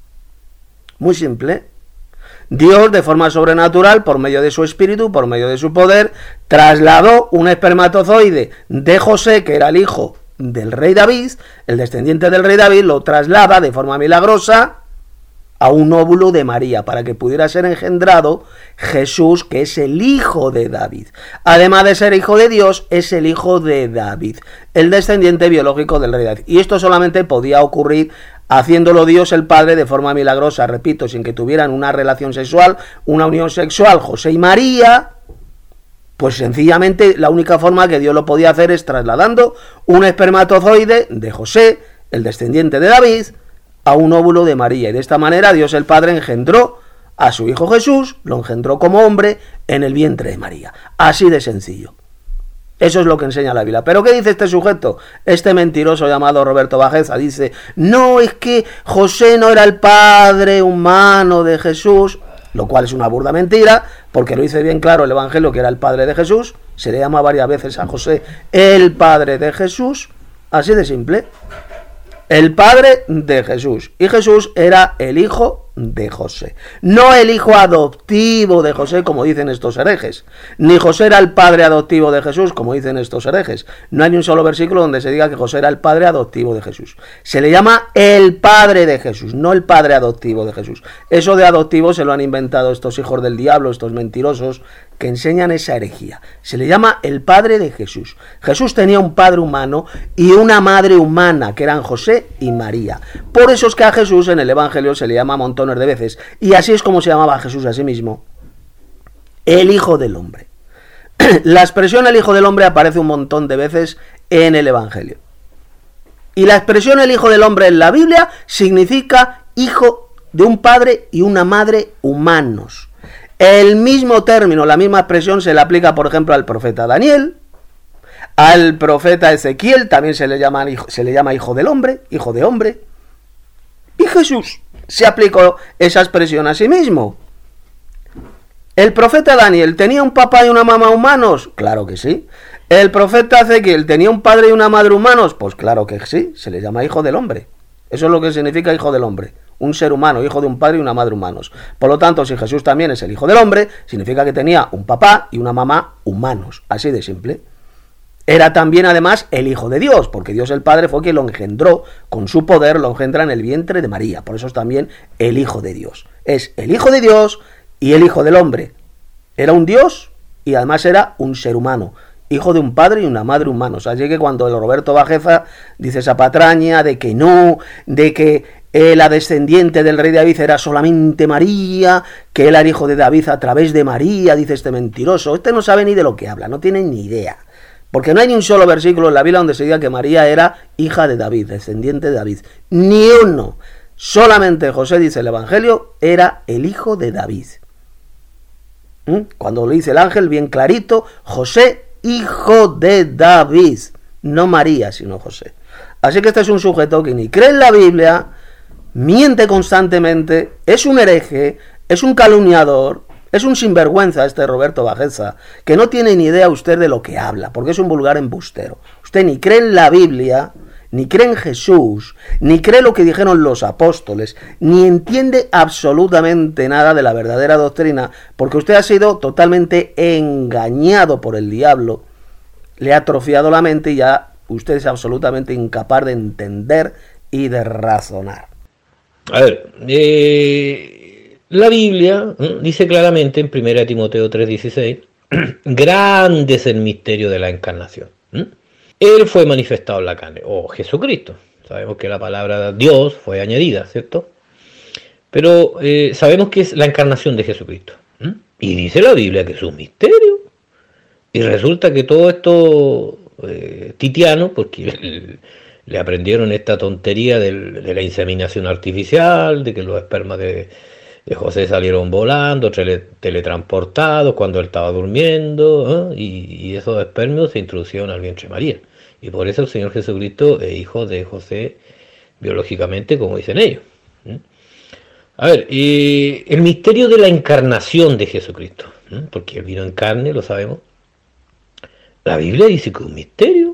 muy simple. Dios, de forma sobrenatural, por medio de su espíritu, por medio de su poder, trasladó un espermatozoide de José, que era el hijo del rey David, el descendiente del rey David, lo traslada de forma milagrosa a un óvulo de María, para que pudiera ser engendrado Jesús, que es el hijo de David. Además de ser hijo de Dios, es el hijo de David, el descendiente biológico del rey David. Y esto solamente podía ocurrir haciéndolo Dios el Padre de forma milagrosa, repito, sin que tuvieran una relación sexual, una unión sexual, José y María. Pues sencillamente la única forma que Dios lo podía hacer es trasladando un espermatozoide de José, el descendiente de David, a un óvulo de María. Y de esta manera Dios el Padre engendró a su hijo Jesús, lo engendró como hombre en el vientre de María. Así de sencillo. Eso es lo que enseña la Biblia. ¿Pero qué dice este sujeto? Este mentiroso llamado Roberto Bajeza dice, no, es que José no era el padre humano de Jesús, lo cual es una burda mentira, porque lo dice bien claro el Evangelio que era el padre de Jesús. Se le llama varias veces a José el padre de Jesús, así de simple. El padre de Jesús. Y Jesús era el hijo de José. No el hijo adoptivo de José, como dicen estos herejes. Ni José era el padre adoptivo de Jesús, como dicen estos herejes. No hay ni un solo versículo donde se diga que José era el padre adoptivo de Jesús. Se le llama el padre de Jesús, no el padre adoptivo de Jesús. Eso de adoptivo se lo han inventado estos hijos del diablo, estos mentirosos, que enseñan esa herejía. Se le llama el padre de Jesús. Jesús tenía un padre humano y una madre humana, que eran José y María. Por eso es que a Jesús en el Evangelio se le llama montones de veces, y así es como se llamaba Jesús a sí mismo, el Hijo del Hombre. La expresión el Hijo del Hombre aparece un montón de veces en el Evangelio. Y la expresión el Hijo del Hombre en la Biblia significa hijo de un padre y una madre humanos. El mismo término, la misma expresión se le aplica, por ejemplo, al profeta Daniel, al profeta Ezequiel, también se le llama, se le llama hijo del hombre, hijo de hombre. Y Jesús se aplicó esa expresión a sí mismo. ¿El profeta Daniel tenía un papá y una mamá humanos? Claro que sí. ¿El profeta Ezequiel tenía un padre y una madre humanos? Pues claro que sí, se le llama hijo del hombre. Eso es lo que significa hijo del hombre. Un ser humano, hijo de un padre y una madre humanos. Por lo tanto, si Jesús también es el hijo del hombre, significa que tenía un papá y una mamá humanos. Así de simple. Era también, además, el hijo de Dios, porque Dios el Padre fue quien lo engendró, con su poder lo engendra en el vientre de María. Por eso es también el hijo de Dios. Es el hijo de Dios y el hijo del hombre. Era un Dios y además era un ser humano. hijo de un padre y una madre humanos. Así que cuando el Roberto Bajeza dice esa patraña de que no, de que eh, la descendiente del rey David era solamente María, que él era hijo de David a través de María, dice este mentiroso, este no sabe ni de lo que habla, no tiene ni idea. Porque no hay ni un solo versículo en la Biblia donde se diga que María era hija de David, descendiente de David. Ni uno. Solamente José, dice el Evangelio, era el hijo de David. ¿Mm? Cuando lo dice el ángel, bien clarito, José, hijo de David. No María, sino José. Así que este es un sujeto que ni cree en la Biblia, miente constantemente, es un hereje, es un calumniador, es un sinvergüenza este Roberto Bajeza, que no tiene ni idea usted de lo que habla, porque es un vulgar embustero. Usted ni cree en la Biblia, ni cree en Jesús, ni cree lo que dijeron los apóstoles, ni entiende absolutamente nada de la verdadera doctrina, porque usted ha sido totalmente engañado por el diablo, le ha atrofiado la mente y ya usted es absolutamente incapaz de entender y de razonar. A ver, eh... la Biblia ¿eh? dice claramente en primera Timoteo tres dieciséis, grande es el misterio de la encarnación. ¿eh? Él fue manifestado en la carne, o Jesucristo. Sabemos que la palabra Dios fue añadida, ¿cierto? Pero eh, sabemos que es la encarnación de Jesucristo. ¿eh? Y dice la Biblia que es un misterio. Y resulta que todo esto eh, titiano, porque el, le aprendieron esta tontería del, de la inseminación artificial, de que los espermas de de José salieron volando, tele, teletransportados cuando él estaba durmiendo, ¿eh? y, y esos espermios se introducieron al vientre de María. Y por eso el Señor Jesucristo es hijo de José biológicamente, como dicen ellos. ¿eh? A ver, eh, el misterio de la encarnación de Jesucristo, ¿eh? porque él vino en carne, lo sabemos. La Biblia dice que es un misterio,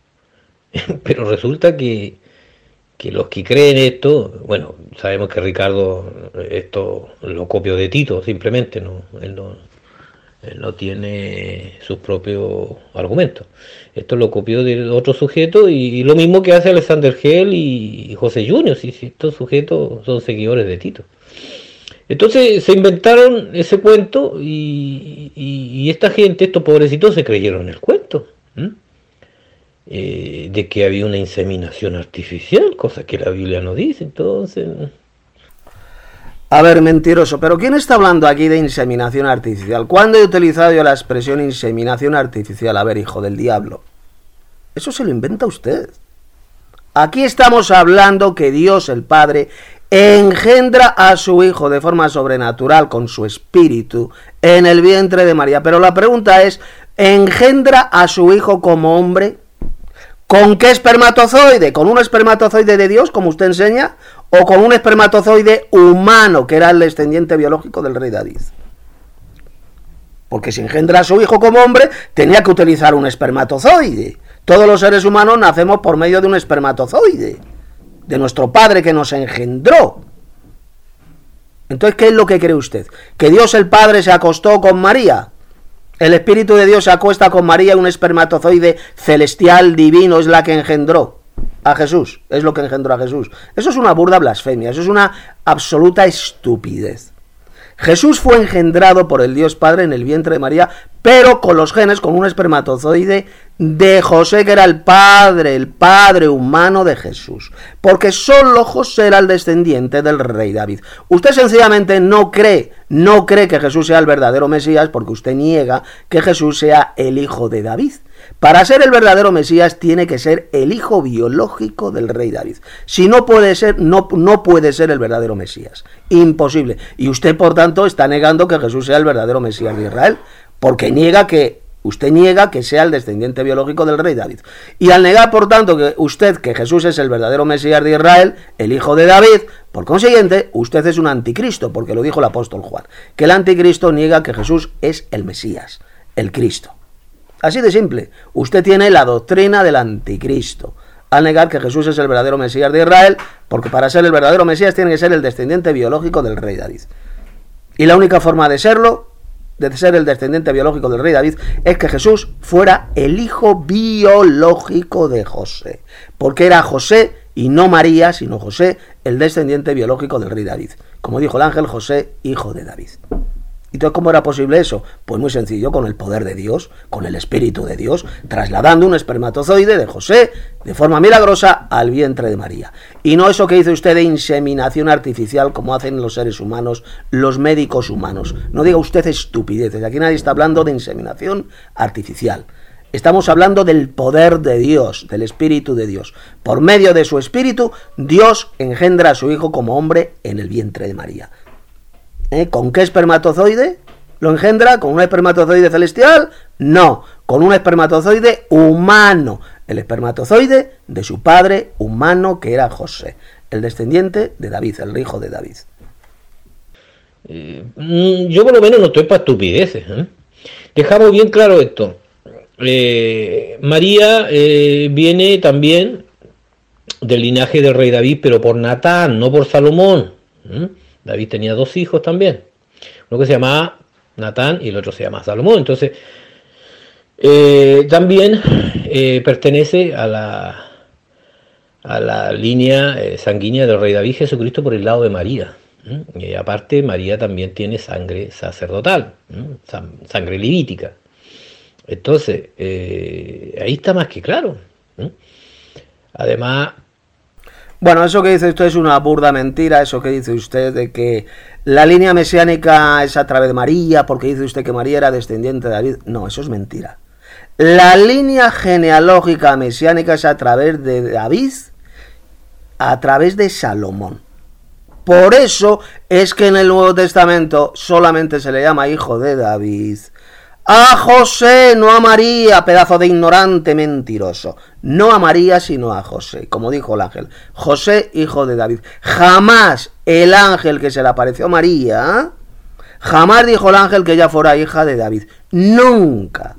pero resulta que que los que creen esto, bueno, sabemos que Ricardo esto lo copió de Tito, simplemente, no, él no, él no tiene sus propios argumentos. Esto lo copió de otro sujeto y, y lo mismo que hace Alexander Hell y, y José Junior, si, si estos sujetos son seguidores de Tito. Entonces se inventaron ese cuento y, y, y esta gente, estos pobrecitos, se creyeron el cuento. ¿Mm? Eh, de que había una inseminación artificial, cosa que la Biblia no dice, entonces... A ver, mentiroso, pero ¿quién está hablando aquí de inseminación artificial? ¿Cuándo he utilizado yo la expresión inseminación artificial? A ver, hijo del diablo, eso se lo inventa usted. Aquí estamos hablando que Dios el Padre engendra a su Hijo de forma sobrenatural con su espíritu en el vientre de María, pero la pregunta es, ¿engendra a su Hijo como hombre? ¿Con qué espermatozoide? ¿Con un espermatozoide de Dios, como usted enseña? ¿O con un espermatozoide humano, que era el descendiente biológico del rey David? Porque si engendra a su hijo como hombre, tenía que utilizar un espermatozoide. Todos los seres humanos nacemos por medio de un espermatozoide, de nuestro Padre que nos engendró. Entonces, ¿qué es lo que cree usted? ¿Que Dios el Padre se acostó con María? El Espíritu de Dios se acuesta con María, un espermatozoide celestial, divino, es la que engendró a Jesús, es lo que engendró a Jesús. Eso es una burda blasfemia, eso es una absoluta estupidez. Jesús fue engendrado por el Dios Padre en el vientre de María, pero con los genes, con un espermatozoide de José, que era el padre, el padre humano de Jesús, porque solo José era el descendiente del rey David. Usted sencillamente no cree, no cree que Jesús sea el verdadero Mesías, porque usted niega que Jesús sea el hijo de David. Para ser el verdadero Mesías tiene que ser el hijo biológico del rey David. Si no puede ser, no, no puede ser el verdadero Mesías. Imposible. Y usted, por tanto, está negando que Jesús sea el verdadero Mesías de Israel, porque niega que, usted niega que sea el descendiente biológico del rey David. Y al negar, por tanto, que usted, que Jesús es el verdadero Mesías de Israel, el hijo de David, por consiguiente, usted es un anticristo, porque lo dijo el apóstol Juan, que el anticristo niega que Jesús es el Mesías, el Cristo. Así de simple. Usted tiene la doctrina del anticristo, al negar que Jesús es el verdadero Mesías de Israel, porque para ser el verdadero Mesías tiene que ser el descendiente biológico del rey David. Y la única forma de serlo, de ser el descendiente biológico del rey David, es que Jesús fuera el hijo biológico de José, porque era José y no María, sino José, el descendiente biológico del rey David. Como dijo el ángel, José, hijo de David. Entonces, ¿cómo era posible eso? Pues muy sencillo, con el poder de Dios, con el Espíritu de Dios, trasladando un espermatozoide de José de forma milagrosa al vientre de María. Y no eso que dice usted de inseminación artificial, como hacen los seres humanos, los médicos humanos. No diga usted estupideces, aquí nadie está hablando de inseminación artificial. Estamos hablando del poder de Dios, del Espíritu de Dios. Por medio de su Espíritu, Dios engendra a su Hijo como hombre en el vientre de María. ¿Eh? ¿Con qué espermatozoide lo engendra? ¿Con un espermatozoide celestial? No, con un espermatozoide humano. El espermatozoide de su padre humano, que era José, el descendiente de David, el hijo de David. Eh, yo por lo menos no estoy para estupideces, ¿eh? Dejamos bien claro esto. Eh, María eh, viene también del linaje del rey David, pero por Natán, no por Salomón. ¿eh? David tenía dos hijos también, uno que se llamaba Natán y el otro se llama Salomón. Entonces eh, también eh, pertenece a la a la línea eh, sanguínea del rey David, Jesucristo, por el lado de María. ¿eh? Y aparte María también tiene sangre sacerdotal, ¿eh? sangre levítica. Entonces eh, ahí está más que claro. ¿eh? Además, bueno, eso que dice usted es una burda mentira, eso que dice usted de que la línea mesiánica es a través de María, porque dice usted que María era descendiente de David. No, eso es mentira. La línea genealógica mesiánica es a través de David, a través de Salomón. Por eso es que en el Nuevo Testamento solamente se le llama hijo de David a José, no a María, pedazo de ignorante mentiroso. No a María, sino a José, como dijo el ángel. José, hijo de David. Jamás el ángel que se le apareció a María, jamás dijo el ángel que ella fuera hija de David. Nunca.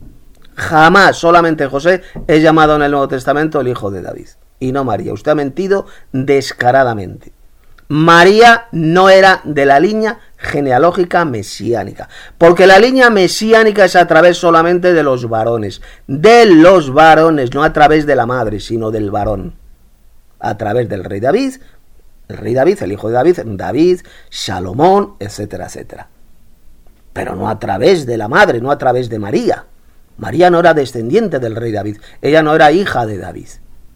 Jamás, solamente José es llamado en el Nuevo Testamento el hijo de David. Y no María. Usted ha mentido descaradamente. María no era de la línea genealógica mesiánica, porque la línea mesiánica es a través solamente de los varones, de los varones, no a través de la madre, sino del varón, a través del rey David, el rey David, el hijo de David, David, Salomón, etcétera, etcétera, pero no a través de la madre, no a través de María. María no era descendiente del rey David, ella no era hija de David.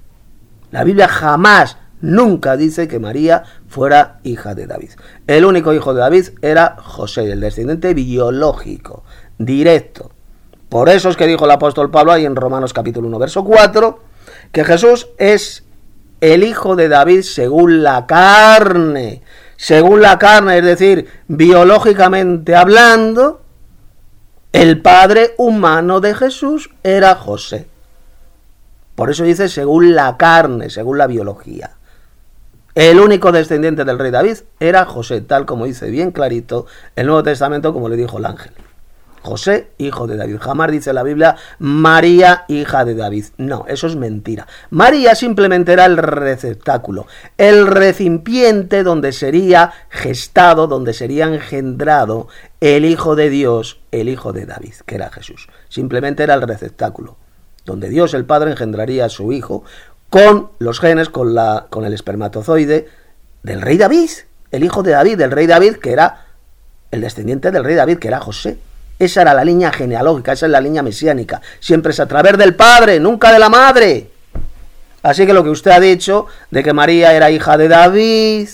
La Biblia jamás nunca dice que María fuera hija de David. El único hijo de David era José, el descendiente biológico, directo. Por eso es que dijo el apóstol Pablo ahí en Romanos capítulo uno, verso cuatro, que Jesús es el hijo de David según la carne. Según la carne, es decir, biológicamente hablando, el padre humano de Jesús era José. Por eso dice según la carne, según la biología. El único descendiente del rey David era José, tal como dice bien clarito el Nuevo Testamento, como le dijo el ángel. José, hijo de David. Jamás dice la Biblia María, hija de David. No, eso es mentira. María simplemente era el receptáculo, el recipiente donde sería gestado, donde sería engendrado el Hijo de Dios, el Hijo de David, que era Jesús. Simplemente era el receptáculo, donde Dios el Padre engendraría a su Hijo, con los genes, con, la, con el espermatozoide del rey David, el hijo de David, del rey David, que era el descendiente del rey David, que era José. Esa era la línea genealógica, esa es la línea mesiánica. Siempre es a través del padre, nunca de la madre. Así que lo que usted ha dicho, de que María era hija de David,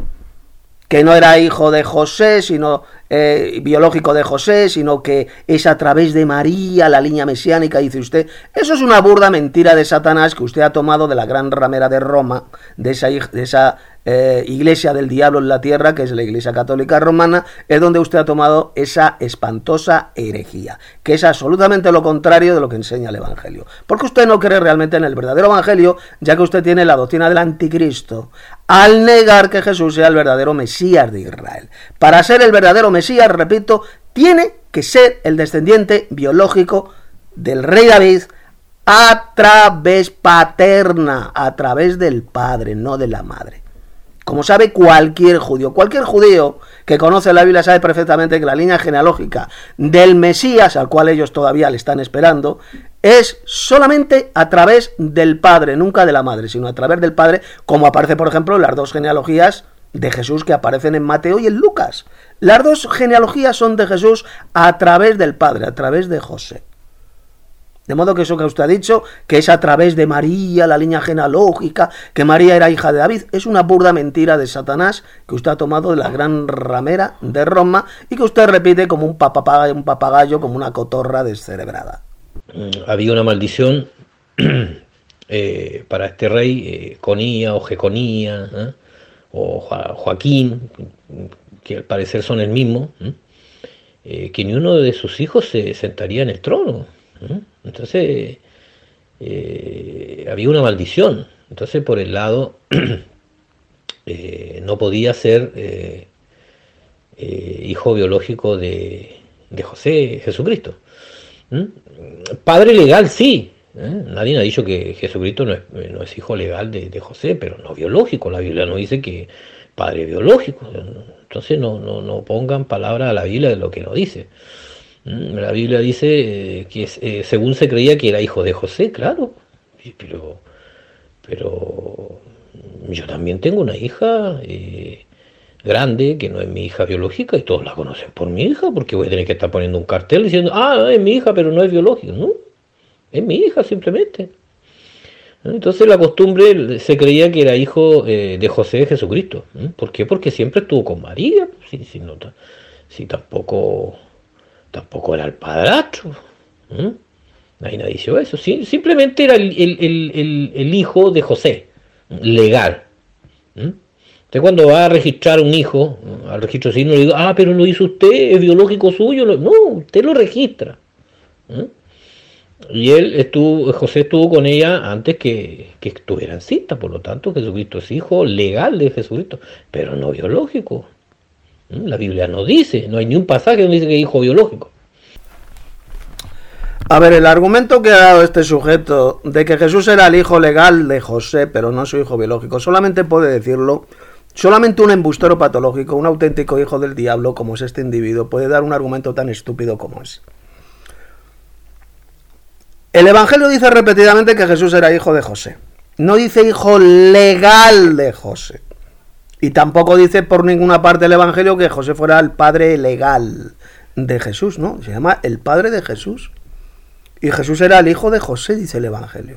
que no era hijo de José, sino eh, biológico de José, sino que es a través de María la línea mesiánica, dice usted. Eso es una burda mentira de Satanás que usted ha tomado de la gran ramera de Roma, de esa, de esa eh, iglesia del diablo en la tierra, que es la Iglesia Católica Romana, es donde usted ha tomado esa espantosa herejía, que es absolutamente lo contrario de lo que enseña el Evangelio. Porque usted no cree realmente en el verdadero Evangelio, ya que usted tiene la doctrina del anticristo, al negar que Jesús sea el verdadero Mesías de Israel. Para ser el verdadero Mesías, repito, tiene que ser el descendiente biológico del rey David a través paterna, a través del padre, no de la madre. Como sabe cualquier judío, cualquier judío que conoce la Biblia sabe perfectamente que la línea genealógica del Mesías, al cual ellos todavía le están esperando, es solamente a través del padre, nunca de la madre, sino a través del padre, como aparece, por ejemplo, en las dos genealogías de Jesús que aparecen en Mateo y en Lucas. Las dos genealogías son de Jesús a través del Padre, a través de José. De modo que eso que usted ha dicho, que es a través de María, la línea genealógica, que María era hija de David, es una burda mentira de Satanás que usted ha tomado de la gran ramera de Roma y que usted repite como un papagayo, un papagayo como una cotorra descerebrada. Había una maldición eh, para este rey, eh, Conía o Jeconía, ¿eh? o jo- Joaquín, que al parecer son el mismo, ¿eh? Eh, que ni uno de sus hijos se sentaría en el trono. ¿eh? Entonces, eh, había una maldición. Entonces, por el lado, eh, no podía ser eh, eh, hijo biológico de, de José, Jesucristo. ¿Mm? Padre legal, sí. ¿eh? Nadie ha dicho que Jesucristo no es, no es hijo legal de, de José, pero no biológico. La Biblia no dice que padre biológico. Entonces, no, no, no pongan palabras a la Biblia de lo que no dice. La Biblia dice eh, que eh, según se creía que era hijo de José, claro, pero, pero yo también tengo una hija eh, grande que no es mi hija biológica y todos la conocen por mi hija, porque voy a tener que estar poniendo un cartel diciendo, ah, es mi hija, pero no es biológica. No, es mi hija simplemente. Entonces la costumbre se creía que era hijo eh, de José de Jesucristo. ¿eh? ¿Por qué? Porque siempre estuvo con María, si, si, no, si tampoco... tampoco era el padrastro. ¿eh? Nadie ha dicho eso. Sí, simplemente era el, el, el, el, el hijo de José, legal. ¿eh? Usted cuando va a registrar un hijo, al registro civil, no le digo, ah, pero lo hizo usted, es biológico suyo. No, usted lo registra. ¿eh? Y él estuvo, José estuvo con ella antes que, que estuviera en cita, por lo tanto Jesucristo es hijo legal de Jesucristo, pero no biológico. La Biblia no dice, no hay ni un pasaje donde dice que es hijo biológico. A ver, el argumento que ha dado este sujeto de que Jesús era el hijo legal de José, pero no su hijo biológico, solamente puede decirlo, solamente un embustero patológico, un auténtico hijo del diablo como es este individuo, puede dar un argumento tan estúpido como ese. El Evangelio dice repetidamente que Jesús era hijo de José. No dice hijo legal de José. Y tampoco dice por ninguna parte del Evangelio que José fuera el padre legal de Jesús, ¿no? Se llama el padre de Jesús. Y Jesús era el hijo de José, dice el Evangelio.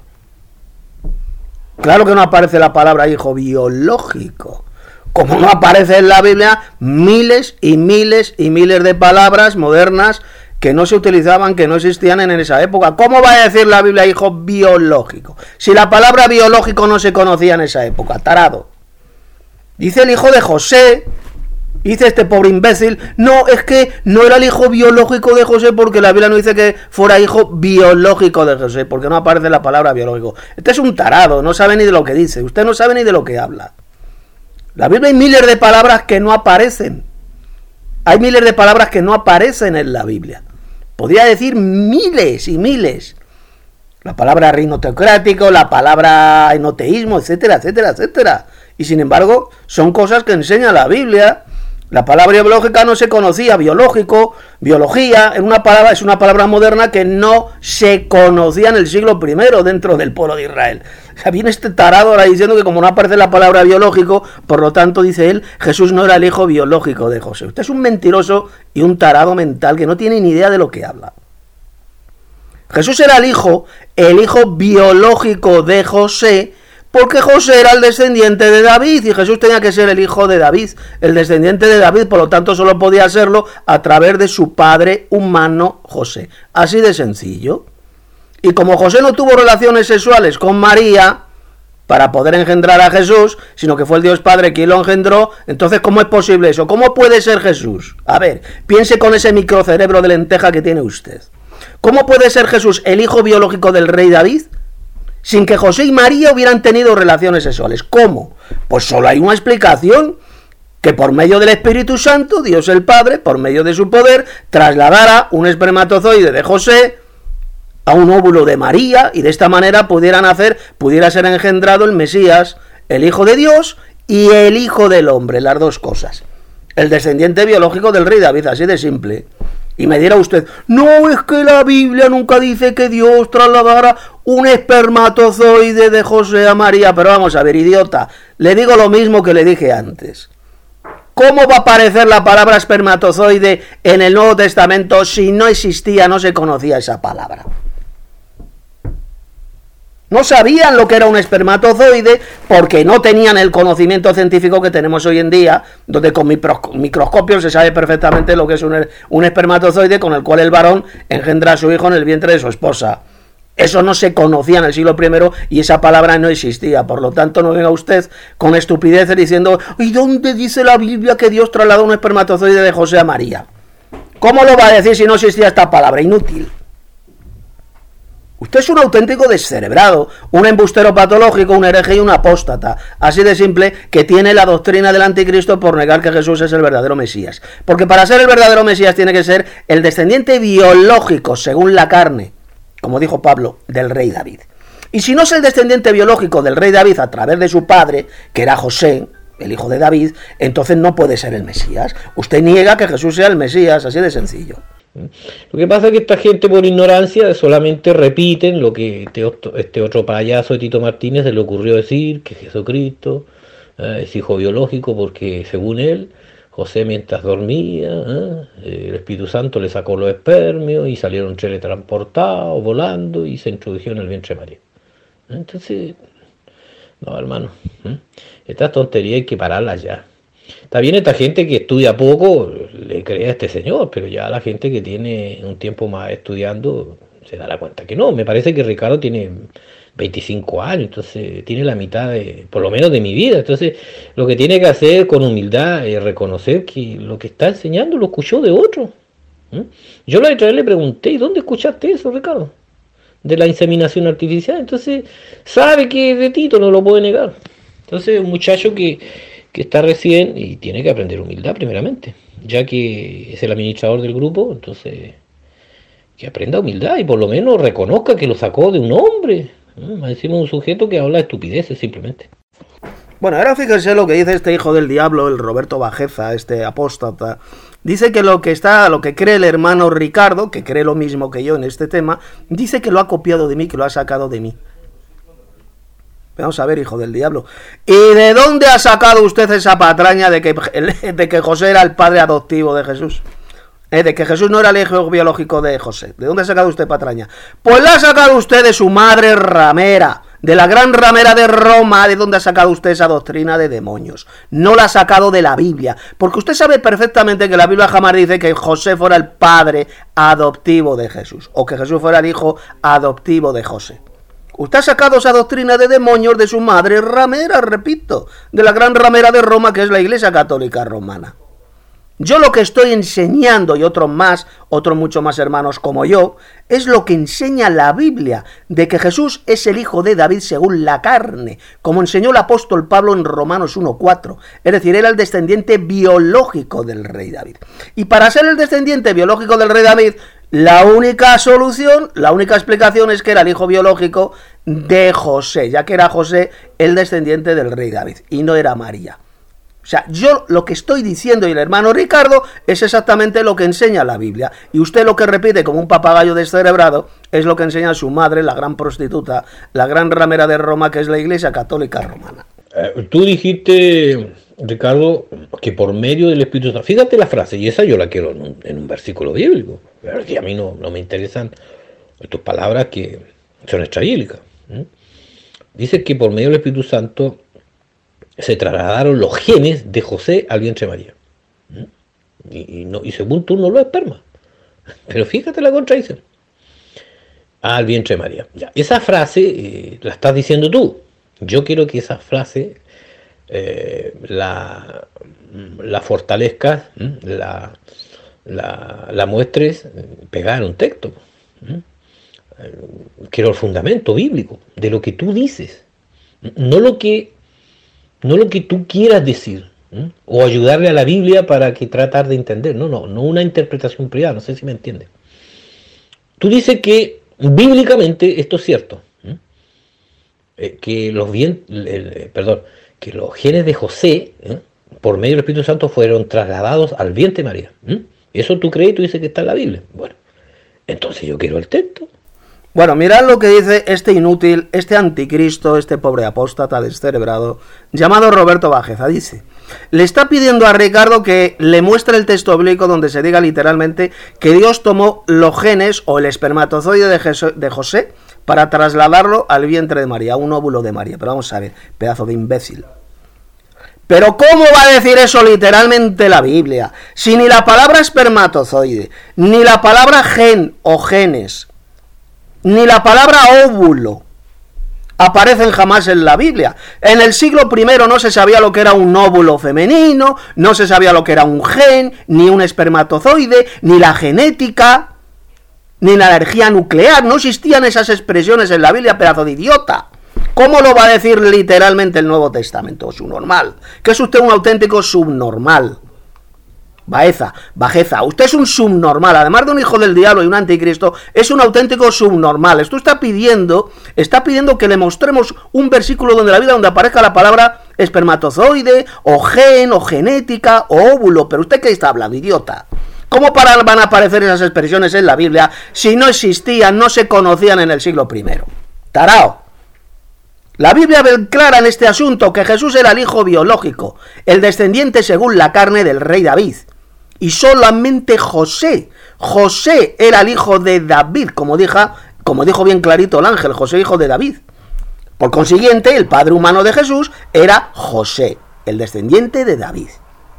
Claro que no aparece la palabra hijo biológico. Como no aparece en la Biblia miles y miles y miles de palabras modernas que no se utilizaban, que no existían en esa época. ¿Cómo va a decir la Biblia hijo biológico? Si la palabra biológico no se conocía en esa época, tarado. Dice el hijo de José, dice este pobre imbécil, no, es que no era el hijo biológico de José porque la Biblia no dice que fuera hijo biológico de José, porque no aparece la palabra biológico. Este es un tarado, no sabe ni de lo que dice, usted no sabe ni de lo que habla. La Biblia hay miles de palabras que no aparecen. Hay miles de palabras que no aparecen en la Biblia. Podría decir miles y miles. La palabra reino teocrático, la palabra enoteísmo, etcétera, etcétera, etcétera. Y sin embargo, son cosas que enseña la Biblia. La palabra biológica no se conocía, biológico, biología, es una palabra, es una palabra moderna que no se conocía en el siglo primero dentro del pueblo de Israel. O sea, viene este tarado ahora diciendo que como no aparece la palabra biológico, por lo tanto, dice él, Jesús no era el hijo biológico de José. Usted es un mentiroso y un tarado mental que no tiene ni idea de lo que habla. Jesús era el hijo, el hijo biológico de José, porque José era el descendiente de David y Jesús tenía que ser el hijo de David, el descendiente de David, por lo tanto solo podía serlo a través de su padre humano José. Así de sencillo. Y como José no tuvo relaciones sexuales con María para poder engendrar a Jesús, sino que fue el Dios Padre quien lo engendró, entonces ¿cómo es posible eso? ¿Cómo puede ser Jesús? A ver, piense con ese microcerebro de lenteja que tiene usted. ¿Cómo puede ser Jesús el hijo biológico del rey David sin que José y María hubieran tenido relaciones sexuales? ¿Cómo? Pues solo hay una explicación, que por medio del Espíritu Santo, Dios el Padre, por medio de su poder, trasladara un espermatozoide de José a un óvulo de María, y de esta manera pudieran hacer, pudiera ser engendrado el Mesías, el Hijo de Dios y el Hijo del Hombre, las dos cosas. El descendiente biológico del rey David, así de simple. Y me dirá usted, no, es que la Biblia nunca dice que Dios trasladara un espermatozoide de José a María. Pero vamos a ver, idiota, le digo lo mismo que le dije antes. ¿Cómo va a aparecer la palabra espermatozoide en el Nuevo Testamento si no existía, no se conocía esa palabra? No sabían lo que era un espermatozoide porque no tenían el conocimiento científico que tenemos hoy en día, donde con microscopios se sabe perfectamente lo que es un, un espermatozoide con el cual el varón engendra a su hijo en el vientre de su esposa. Eso no se conocía en el siglo primero y esa palabra no existía. Por lo tanto, no venga usted con estupideces diciendo ¿y dónde dice la Biblia que Dios trasladó un espermatozoide de José a María? ¿Cómo lo va a decir si no existía esta palabra? Inútil. Usted es un auténtico descerebrado, un embustero patológico, un hereje y un apóstata, así de simple, que tiene la doctrina del anticristo por negar que Jesús es el verdadero Mesías. Porque para ser el verdadero Mesías tiene que ser el descendiente biológico, según la carne, como dijo Pablo, del rey David. Y si no es el descendiente biológico del rey David a través de su padre, que era José, el hijo de David, entonces no puede ser el Mesías. Usted niega que Jesús sea el Mesías, así de sencillo. Lo que pasa es que esta gente por ignorancia solamente repiten lo que este otro, este otro payaso de Tito Martínez se le ocurrió decir, que Jesucristo eh, es hijo biológico porque según él, José mientras dormía, eh, el Espíritu Santo le sacó los espermios y salieron teletransportados, volando y se introdujeron en el vientre de María. Entonces, no hermano, ¿eh? Estas tonterías hay que pararlas ya. Está bien esta gente que estudia poco, le cree a este señor, pero ya la gente que tiene un tiempo más estudiando se dará cuenta que no. Me parece que Ricardo tiene veinticinco años, entonces tiene la mitad, de, por lo menos de mi vida. Entonces lo que tiene que hacer con humildad es reconocer que lo que está enseñando lo escuchó de otro. ¿Mm? Yo la otra vez le pregunté, ¿y dónde escuchaste eso, Ricardo? De la inseminación artificial. Entonces sabe que de Tito, no lo puede negar. Entonces un muchacho que... que está recién y tiene que aprender humildad primeramente, ya que es el administrador del grupo, entonces que aprenda humildad y por lo menos reconozca que lo sacó de un hombre, ¿no? Decimos un sujeto que habla estupideces simplemente. Bueno, ahora fíjense lo que dice este hijo del diablo, el Roberto Bajeza, este apóstata. Dice que lo que está, lo que cree el hermano Ricardo, que cree lo mismo que yo en este tema, dice que lo ha copiado de mí, que lo ha sacado de mí. Vamos a ver, hijo del diablo. ¿Y de dónde ha sacado usted esa patraña de que, de que José era el padre adoptivo de Jesús? ¿Eh? De que Jesús no era el hijo biológico de José. ¿De dónde ha sacado usted patraña? Pues la ha sacado usted de su madre ramera, de la gran ramera de Roma, de donde ha sacado usted esa doctrina de demonios. No la ha sacado de la Biblia, porque usted sabe perfectamente que la Biblia jamás dice que José fuera el padre adoptivo de Jesús, o que Jesús fuera el hijo adoptivo de José. Usted ha sacado esa doctrina de demonios de su madre ramera, repito, de la gran ramera de Roma, que es la Iglesia Católica Romana. Yo lo que estoy enseñando, y otros más, otros mucho más hermanos como yo, es lo que enseña la Biblia, de que Jesús es el hijo de David según la carne, como enseñó el apóstol Pablo en Romanos uno cuatro, es decir, era el descendiente biológico del rey David. Y para ser el descendiente biológico del rey David, la única solución, la única explicación es que era el hijo biológico de José, ya que era José el descendiente del rey David, y no era María. O sea, yo lo que estoy diciendo y el hermano Ricardo es exactamente lo que enseña la Biblia. Y usted lo que repite como un papagayo descerebrado es lo que enseña su madre, la gran prostituta, la gran ramera de Roma, que es la Iglesia Católica Romana. Eh, tú dijiste, Ricardo, que por medio del Espíritu Santo, fíjate la frase, y esa yo la quiero en un, en un versículo bíblico, que a mí no, no me interesan tus palabras que son extrabíblicas. ¿eh? Dice que por medio del Espíritu Santo se trasladaron los genes de José al vientre de María. Y, y, no, y según tú no lo esperma. Pero fíjate la contradicción. Al vientre de María. Ya, esa frase eh, la estás diciendo tú. Yo quiero que esa frase eh, la, la fortalezcas, ¿eh? la, la, la muestres pegada en un texto. ¿eh? Quiero el fundamento bíblico de lo que tú dices. No lo que No lo que tú quieras decir, ¿eh? o ayudarle a la Biblia para que tratar de entender. No, no, no una interpretación privada, no sé si me entiendes. Tú dices que bíblicamente esto es cierto, ¿eh? Eh, que los bien, eh, perdón, que los genes de José, ¿eh? por medio del Espíritu Santo, fueron trasladados al vientre de María. ¿eh? Eso tú crees y tú dices que está en la Biblia. Bueno, entonces yo quiero el texto. Bueno, mirad lo que dice este inútil, este anticristo, este pobre apóstata descerebrado, llamado Roberto Bajeza. Dice, le está pidiendo a Ricardo que le muestre el texto bíblico donde se diga literalmente que Dios tomó los genes o el espermatozoide de, Jesús, de José para trasladarlo al vientre de María, a un óvulo de María. Pero vamos a ver, pedazo de imbécil. Pero ¿cómo va a decir eso literalmente la Biblia? Si ni la palabra espermatozoide, ni la palabra gen o genes, ni la palabra óvulo aparecen jamás en la Biblia. En el siglo primero no se sabía lo que era un óvulo femenino, no se sabía lo que era un gen, ni un espermatozoide, ni la genética, ni la energía nuclear. No existían esas expresiones en la Biblia, pedazo de idiota. ¿Cómo lo va a decir literalmente el Nuevo Testamento? Subnormal. Que es usted un auténtico subnormal. Baeza, Bajeza, usted es un subnormal, además de un hijo del diablo y un anticristo, es un auténtico subnormal. Esto está pidiendo, está pidiendo que le mostremos un versículo donde la Biblia donde aparezca la palabra espermatozoide, o gen, o genética, o óvulo. Pero usted qué está hablando, idiota. ¿Cómo para, van a aparecer esas expresiones en la Biblia si no existían, no se conocían en el siglo primero? Tarao. La Biblia ve clara en este asunto que Jesús era el hijo biológico, el descendiente según la carne del rey David. Y solamente José, José era el hijo de David, como dijo, como dijo bien clarito el ángel, José hijo de David. Por consiguiente, el padre humano de Jesús era José, el descendiente de David.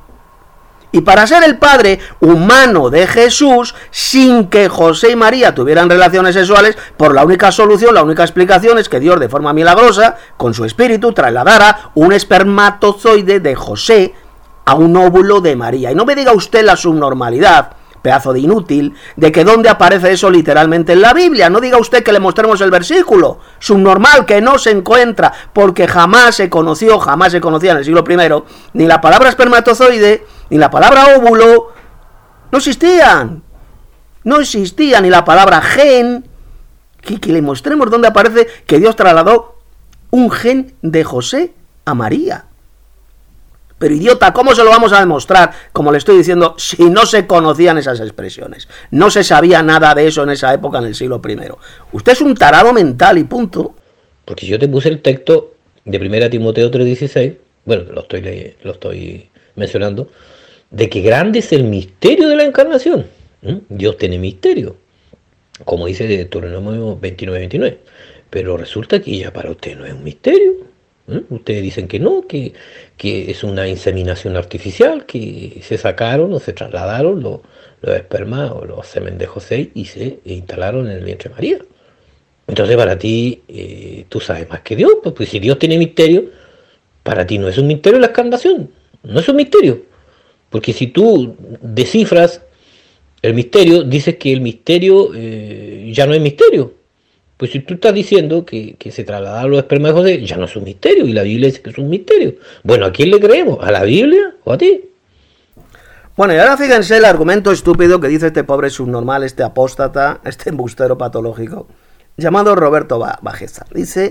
Y para ser el padre humano de Jesús, sin que José y María tuvieran relaciones sexuales, por la única solución, la única explicación es que Dios de forma milagrosa, con su espíritu, trasladara un espermatozoide de José a un óvulo de María. Y no me diga usted la subnormalidad, pedazo de inútil, de que dónde aparece eso literalmente en la Biblia. No diga usted que le mostremos el versículo. Subnormal, que no se encuentra, porque jamás se conoció, jamás se conocía en el siglo primero, ni la palabra espermatozoide, ni la palabra óvulo, no existían. No existía ni la palabra gen. Que, que le mostremos dónde aparece que Dios trasladó un gen de José a María. Pero idiota, ¿cómo se lo vamos a demostrar, como le estoy diciendo, si no se conocían esas expresiones? No se sabía nada de eso en esa época, en el siglo primero. Usted es un tarado mental y punto. Porque yo te puse el texto de primera Timoteo tres dieciséis, bueno, lo estoy, lo estoy mencionando, de que grande es el misterio de la encarnación. ¿Mm? Dios tiene misterio, como dice Deuteronomio veintinueve veintinueve. Pero resulta que ya para usted no es un misterio. ¿Eh? Ustedes dicen que no, que, que es una inseminación artificial, que se sacaron o se trasladaron los, los espermas o los semen de José y se instalaron en el vientre de María. Entonces para ti, eh, tú sabes más que Dios, pues, pues si Dios tiene misterio, para ti no es un misterio la encarnación, no es un misterio. Porque si tú descifras el misterio, dices que el misterio eh, ya no es misterio. Pues si tú estás diciendo que, que se trasladaron los espermas de José, ya no es un misterio, y la Biblia dice que es un misterio. Bueno, ¿a quién le creemos? ¿A la Biblia o a ti? Bueno, y ahora fíjense el argumento estúpido que dice este pobre subnormal, este apóstata, este embustero patológico, llamado Roberto Bajeza. Dice,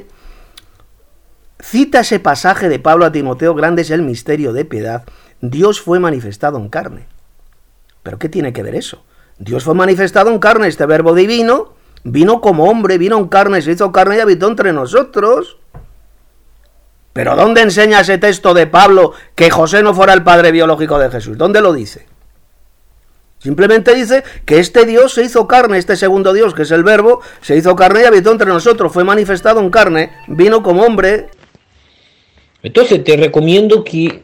cita ese pasaje de Pablo a Timoteo, grande es el misterio de piedad, Dios fue manifestado en carne. ¿Pero qué tiene que ver eso? Dios fue manifestado en carne, este verbo divino, vino como hombre, vino en carne, se hizo carne y habitó entre nosotros. ¿Pero dónde enseña ese texto de Pablo que José no fuera el padre biológico de Jesús? ¿Dónde lo dice? Simplemente dice que este Dios se hizo carne, este segundo Dios, que es el verbo, se hizo carne y habitó entre nosotros, fue manifestado en carne, vino como hombre. Entonces te recomiendo que,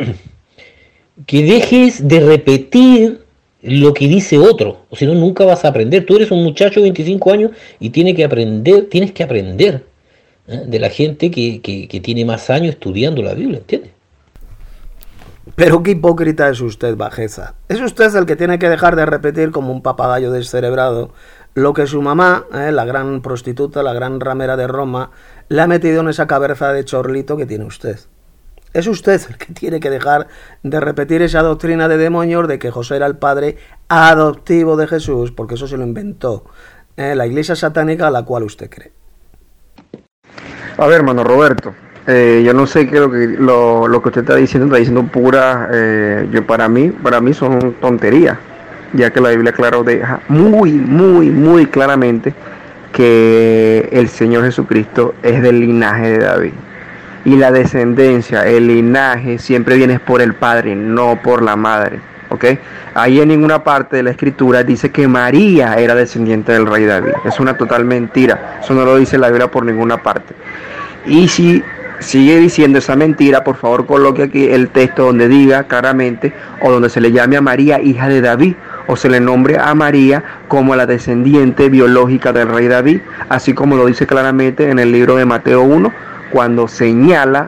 que dejes de repetir lo que dice otro, o si no nunca vas a aprender. Tú eres un muchacho de veinticinco años y tienes que aprender, tienes que aprender ¿eh? de la gente que, que, que tiene más años estudiando la Biblia, ¿entiendes? Pero qué hipócrita es usted, Bajeza. Es usted el que tiene que dejar de repetir como un papagayo descerebrado lo que su mamá, eh, la gran prostituta, la gran ramera de Roma, le ha metido en esa cabeza de chorlito que tiene usted. Es usted el que tiene que dejar de repetir esa doctrina de demonios de que José era el padre adoptivo de Jesús, porque eso se lo inventó eh, la iglesia satánica a la cual usted cree. A ver, hermano Roberto, eh, yo no sé qué lo que lo, lo que usted está diciendo, está diciendo pura, eh, yo para mí, para mí son tonterías, ya que la Biblia claro deja muy, muy, muy claramente que el Señor Jesucristo es del linaje de David. Y la descendencia, el linaje, siempre viene por el padre, no por la madre. ¿Ok? Ahí en ninguna parte de la escritura dice que María era descendiente del rey David. Es una total mentira. Eso no lo dice la Biblia por ninguna parte. Y si sigue diciendo esa mentira, por favor coloque aquí el texto donde diga claramente, o donde se le llame a María hija de David, o se le nombre a María como la descendiente biológica del rey David, así como lo dice claramente en el libro de Mateo uno, cuando señala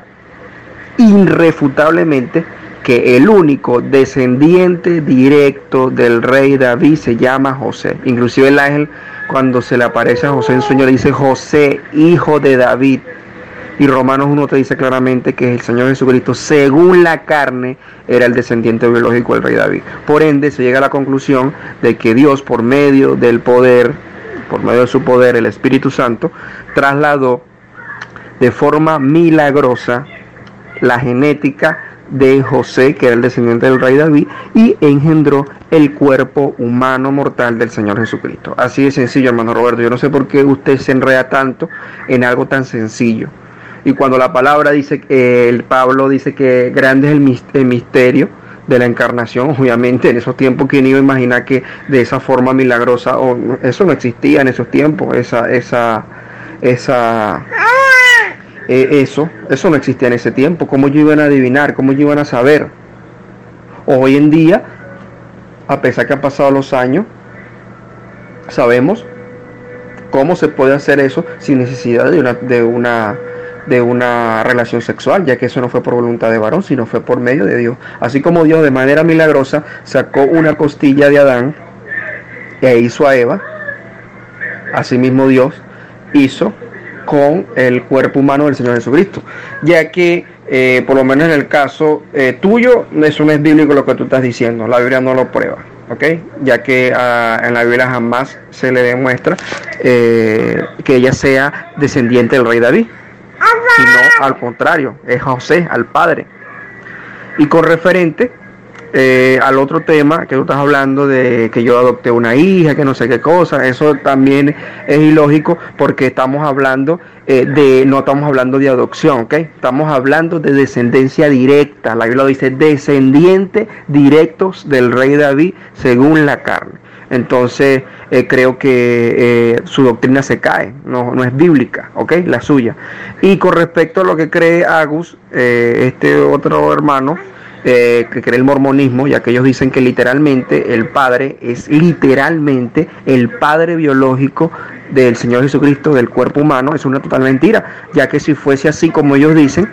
irrefutablemente que el único descendiente directo del rey David se llama José. Inclusive el ángel, cuando se le aparece a José en sueño, le dice: José, hijo de David. Y Romanos uno te dice claramente que el Señor Jesucristo, según la carne, era el descendiente biológico del rey David. Por ende, se llega a la conclusión de que Dios, por medio del poder, por medio de su poder, el Espíritu Santo, trasladó de forma milagrosa la genética de José, que era el descendiente del rey David, y engendró el cuerpo humano mortal del Señor Jesucristo. Así de sencillo, hermano Roberto. Yo no sé por qué usted se enreda tanto en algo tan sencillo. Y cuando la palabra dice, eh, el Pablo dice que grande es el misterio de la encarnación, obviamente en esos tiempos, ¿quién iba a imaginar que de esa forma milagrosa, o eso no existía en esos tiempos, esa, esa, esa, eh, eso, eso no existía en ese tiempo? ¿Cómo ellos iban a adivinar? ¿Cómo ellos iban a saber? Hoy en día, a pesar que han pasado los años, sabemos cómo se puede hacer eso sin necesidad de una, de una de una relación sexual, ya que eso no fue por voluntad de varón, sino fue por medio de Dios. Así como Dios de manera milagrosa sacó una costilla de Adán e hizo a Eva, asimismo Dios hizo con el cuerpo humano del Señor Jesucristo, ya que eh, por lo menos en el caso eh, tuyo, eso no es bíblico lo que tú estás diciendo, la Biblia no lo prueba, ¿ok? Ya que uh, en la Biblia jamás se le demuestra eh, que ella sea descendiente del rey David, sino al contrario, es José, al padre. Y con referente eh, al otro tema que tú estás hablando de que yo adopté una hija, que no sé qué cosa, eso también es ilógico, porque estamos hablando eh, de, no estamos hablando de adopción, ¿ok? Estamos hablando de descendencia directa. La Biblia dice descendientes directos del rey David según la carne. Entonces eh, creo que eh, su doctrina se cae, no, no es bíblica, ¿ok? La suya. Y con respecto a lo que cree Agus, eh, este otro hermano, eh, que cree el mormonismo, ya que ellos dicen que literalmente el Padre es literalmente el Padre biológico del Señor Jesucristo, del cuerpo humano, es una total mentira, ya que si fuese así como ellos dicen,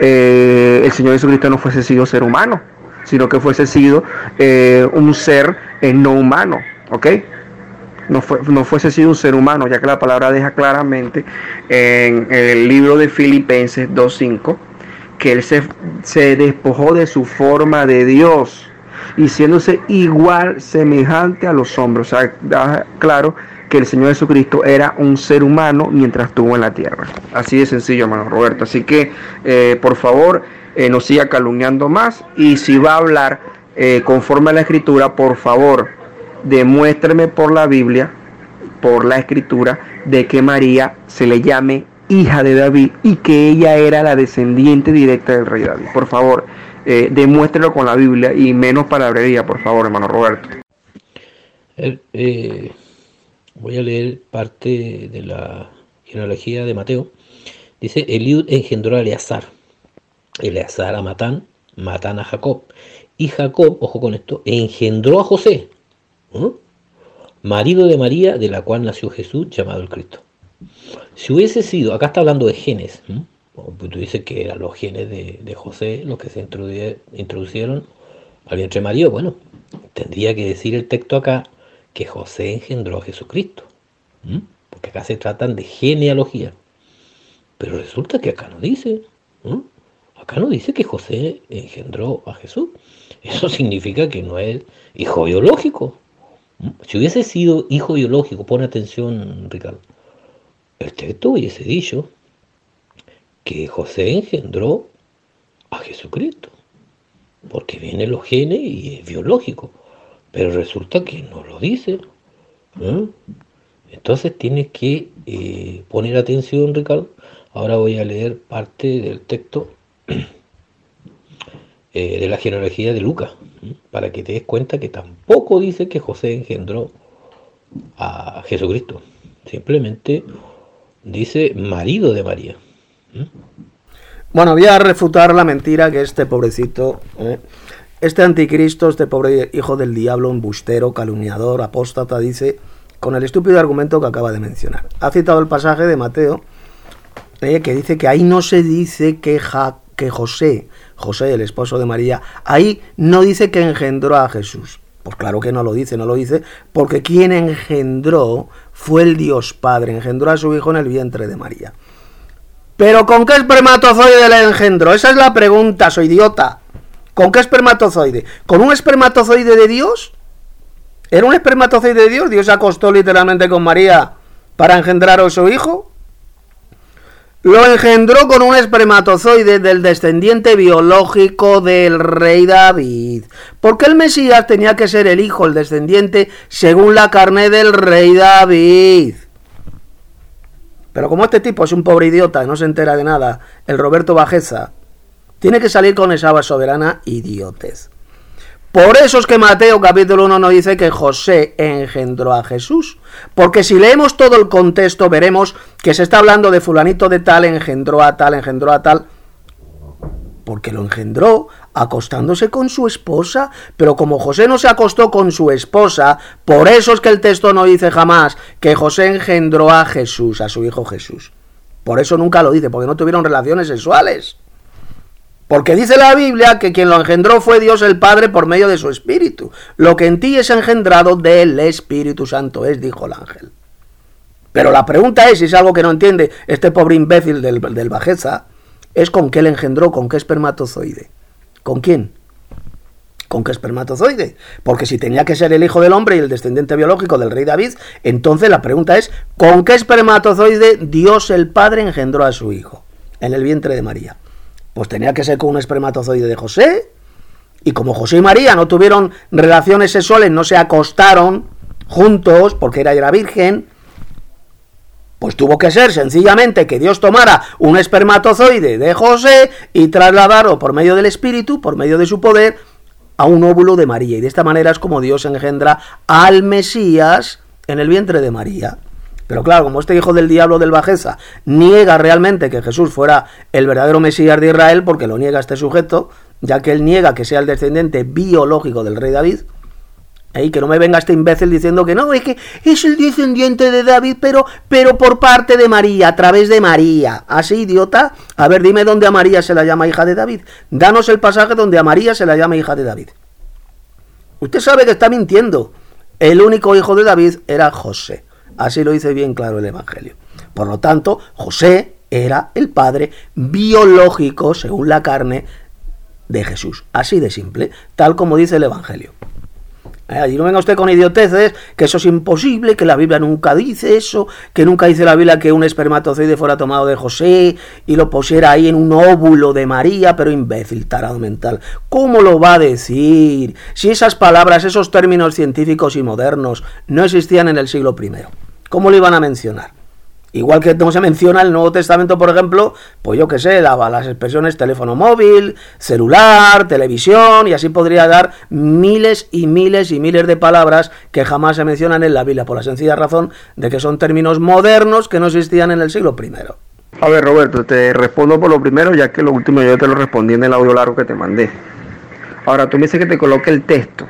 eh, el Señor Jesucristo no fuese sido ser humano, sino que fuese sido eh, un ser eh, no humano. ¿Ok? No, fue, no fuese sido un ser humano, ya que la palabra deja claramente en el libro de Filipenses dos cinco que él se, se despojó de su forma de Dios, hiciéndose igual, semejante a los hombres. O sea, da claro que el Señor Jesucristo era un ser humano mientras estuvo en la tierra. Así de sencillo, hermano Roberto. Así que, eh, por favor, eh, no siga calumniando más. Y si va a hablar eh, conforme a la Escritura, por favor, demuéstreme por la Biblia, por la Escritura, de que María se le llame hija de David y que ella era la descendiente directa del rey David. Por favor, eh, demuéstrelo con la Biblia y menos palabrería, por favor, hermano Roberto. Eh, eh, voy a leer parte de la genealogía de Mateo. Dice: Eliud engendró a Eleazar, Eleazar a Matán, Matán a Jacob, y Jacob, ojo con esto, engendró a José, ¿eh? marido de María, de la cual nació Jesús, llamado el Cristo. Si hubiese sido, acá está hablando de genes, ¿eh? Pues tú dices que eran los genes de, de José los que se introducieron al vientre de María. Bueno, tendría que decir el texto acá que José engendró a Jesucristo, ¿eh? Porque acá se tratan de genealogía. Pero resulta que acá no dice, ¿eh? Acá no dice que José engendró a Jesús. Eso significa que no es hijo biológico. Si hubiese sido hijo biológico, pon atención, Ricardo, el texto hubiese dicho que José engendró a Jesucristo, porque vienen los genes y es biológico. Pero resulta que no lo dice, ¿eh? Entonces tienes que eh, poner atención, Ricardo. Ahora voy a leer parte del texto eh, de la genealogía de Lucas, ¿sí? Para que te des cuenta que tampoco dice que José engendró a Jesucristo. Simplemente dice marido de María. ¿Sí? Bueno, voy a refutar la mentira que este pobrecito, ¿eh? este anticristo, este pobre hijo del diablo, embustero, calumniador, apóstata, dice con el estúpido argumento que acaba de mencionar. Ha citado el pasaje de Mateo, eh, que dice que ahí no se dice que, ja, que José, José, el esposo de María, ahí no dice que engendró a Jesús. Pues claro que no lo dice, no lo dice, porque quien engendró fue el Dios Padre, engendró a su hijo en el vientre de María. ¿Pero con qué espermatozoide le engendró? Esa es la pregunta, soy idiota. ¿Con qué espermatozoide? ¿Con un espermatozoide de Dios? ¿Era un espermatozoide de Dios? ¿Dios se acostó literalmente con María para engendrar a su hijo? Lo engendró con un espermatozoide del descendiente biológico del rey David. Porque el Mesías tenía que ser el hijo, el descendiente, según la carne del rey David. Pero como este tipo es un pobre idiota y no se entera de nada, el Roberto Bajeza, tiene que salir con esa soberana idiotez. Por eso es que Mateo capítulo uno nos dice que José engendró a Jesús. Porque si leemos todo el contexto veremos que se está hablando de fulanito de tal, engendró a tal, engendró a tal. Porque lo engendró acostándose con su esposa. Pero como José no se acostó con su esposa, por eso es que el texto no dice jamás que José engendró a Jesús, a su hijo Jesús. Por eso nunca lo dice, porque no tuvieron relaciones sexuales. Porque dice la Biblia que quien lo engendró fue Dios el Padre por medio de su Espíritu. Lo que en ti es engendrado del Espíritu Santo es, dijo el ángel. Pero la pregunta es, si es algo que no entiende este pobre imbécil del, del Bajeza, es con qué le engendró, con qué espermatozoide. ¿Con quién? ¿Con qué espermatozoide? Porque si tenía que ser el hijo del hombre y el descendiente biológico del rey David, entonces la pregunta es, ¿con qué espermatozoide Dios el Padre engendró a su hijo en el vientre de María? Pues tenía que ser con un espermatozoide de José. Y como José y María no tuvieron relaciones sexuales, no se acostaron juntos, porque ella era virgen, pues tuvo que ser sencillamente que Dios tomara un espermatozoide de José y trasladarlo por medio del Espíritu, por medio de su poder, a un óvulo de María. Y de esta manera es como Dios engendra al Mesías en el vientre de María. Pero claro, como este hijo del diablo del Bajeza niega realmente que Jesús fuera el verdadero Mesías de Israel, porque lo niega este sujeto, ya que él niega que sea el descendiente biológico del rey David, y que no me venga este imbécil diciendo que no, es que es el descendiente de David, pero, pero por parte de María, a través de María. ¿Así, idiota? A ver, dime dónde a María se la llama hija de David. Danos el pasaje donde a María se la llama hija de David. Usted sabe que está mintiendo. El único hijo de David era José. Así lo dice bien claro el Evangelio. Por lo tanto, José era el padre biológico, según la carne, de Jesús. Así de simple, tal como dice el Evangelio. Allí no venga usted con idioteces, que eso es imposible, que la Biblia nunca dice eso, que nunca dice la Biblia que un espermatozoide fuera tomado de José y lo pusiera ahí en un óvulo de María, pero imbécil, tarado mental. ¿Cómo lo va a decir? Si esas palabras, esos términos científicos y modernos no existían en el siglo primero. ¿Cómo lo iban a mencionar? Igual que no se menciona el Nuevo Testamento, por ejemplo, pues yo qué sé, la, las expresiones teléfono móvil, celular, televisión, y así podría dar miles y miles y miles de palabras que jamás se mencionan en la Biblia, por la sencilla razón de que son términos modernos que no existían en el siglo primero. A ver, Roberto, te respondo por lo primero, ya que lo último yo te lo respondí en el audio largo que te mandé. Ahora, tú me dices que te coloque el texto.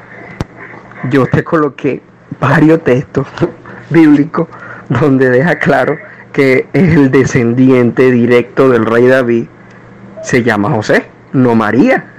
Yo te coloqué varios textos bíblicos donde deja claro que el descendiente directo del rey David se llama José, no María.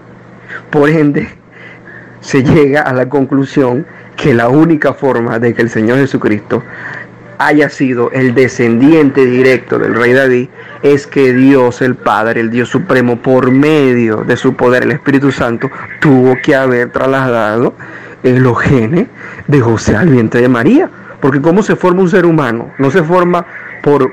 Por ende, se llega a la conclusión que la única forma de que el Señor Jesucristo haya sido el descendiente directo del rey David es que Dios el Padre, el Dios Supremo, por medio de su poder, el Espíritu Santo, tuvo que haber trasladado los genes de José al vientre de María. Porque ¿cómo se forma un ser humano? No se forma por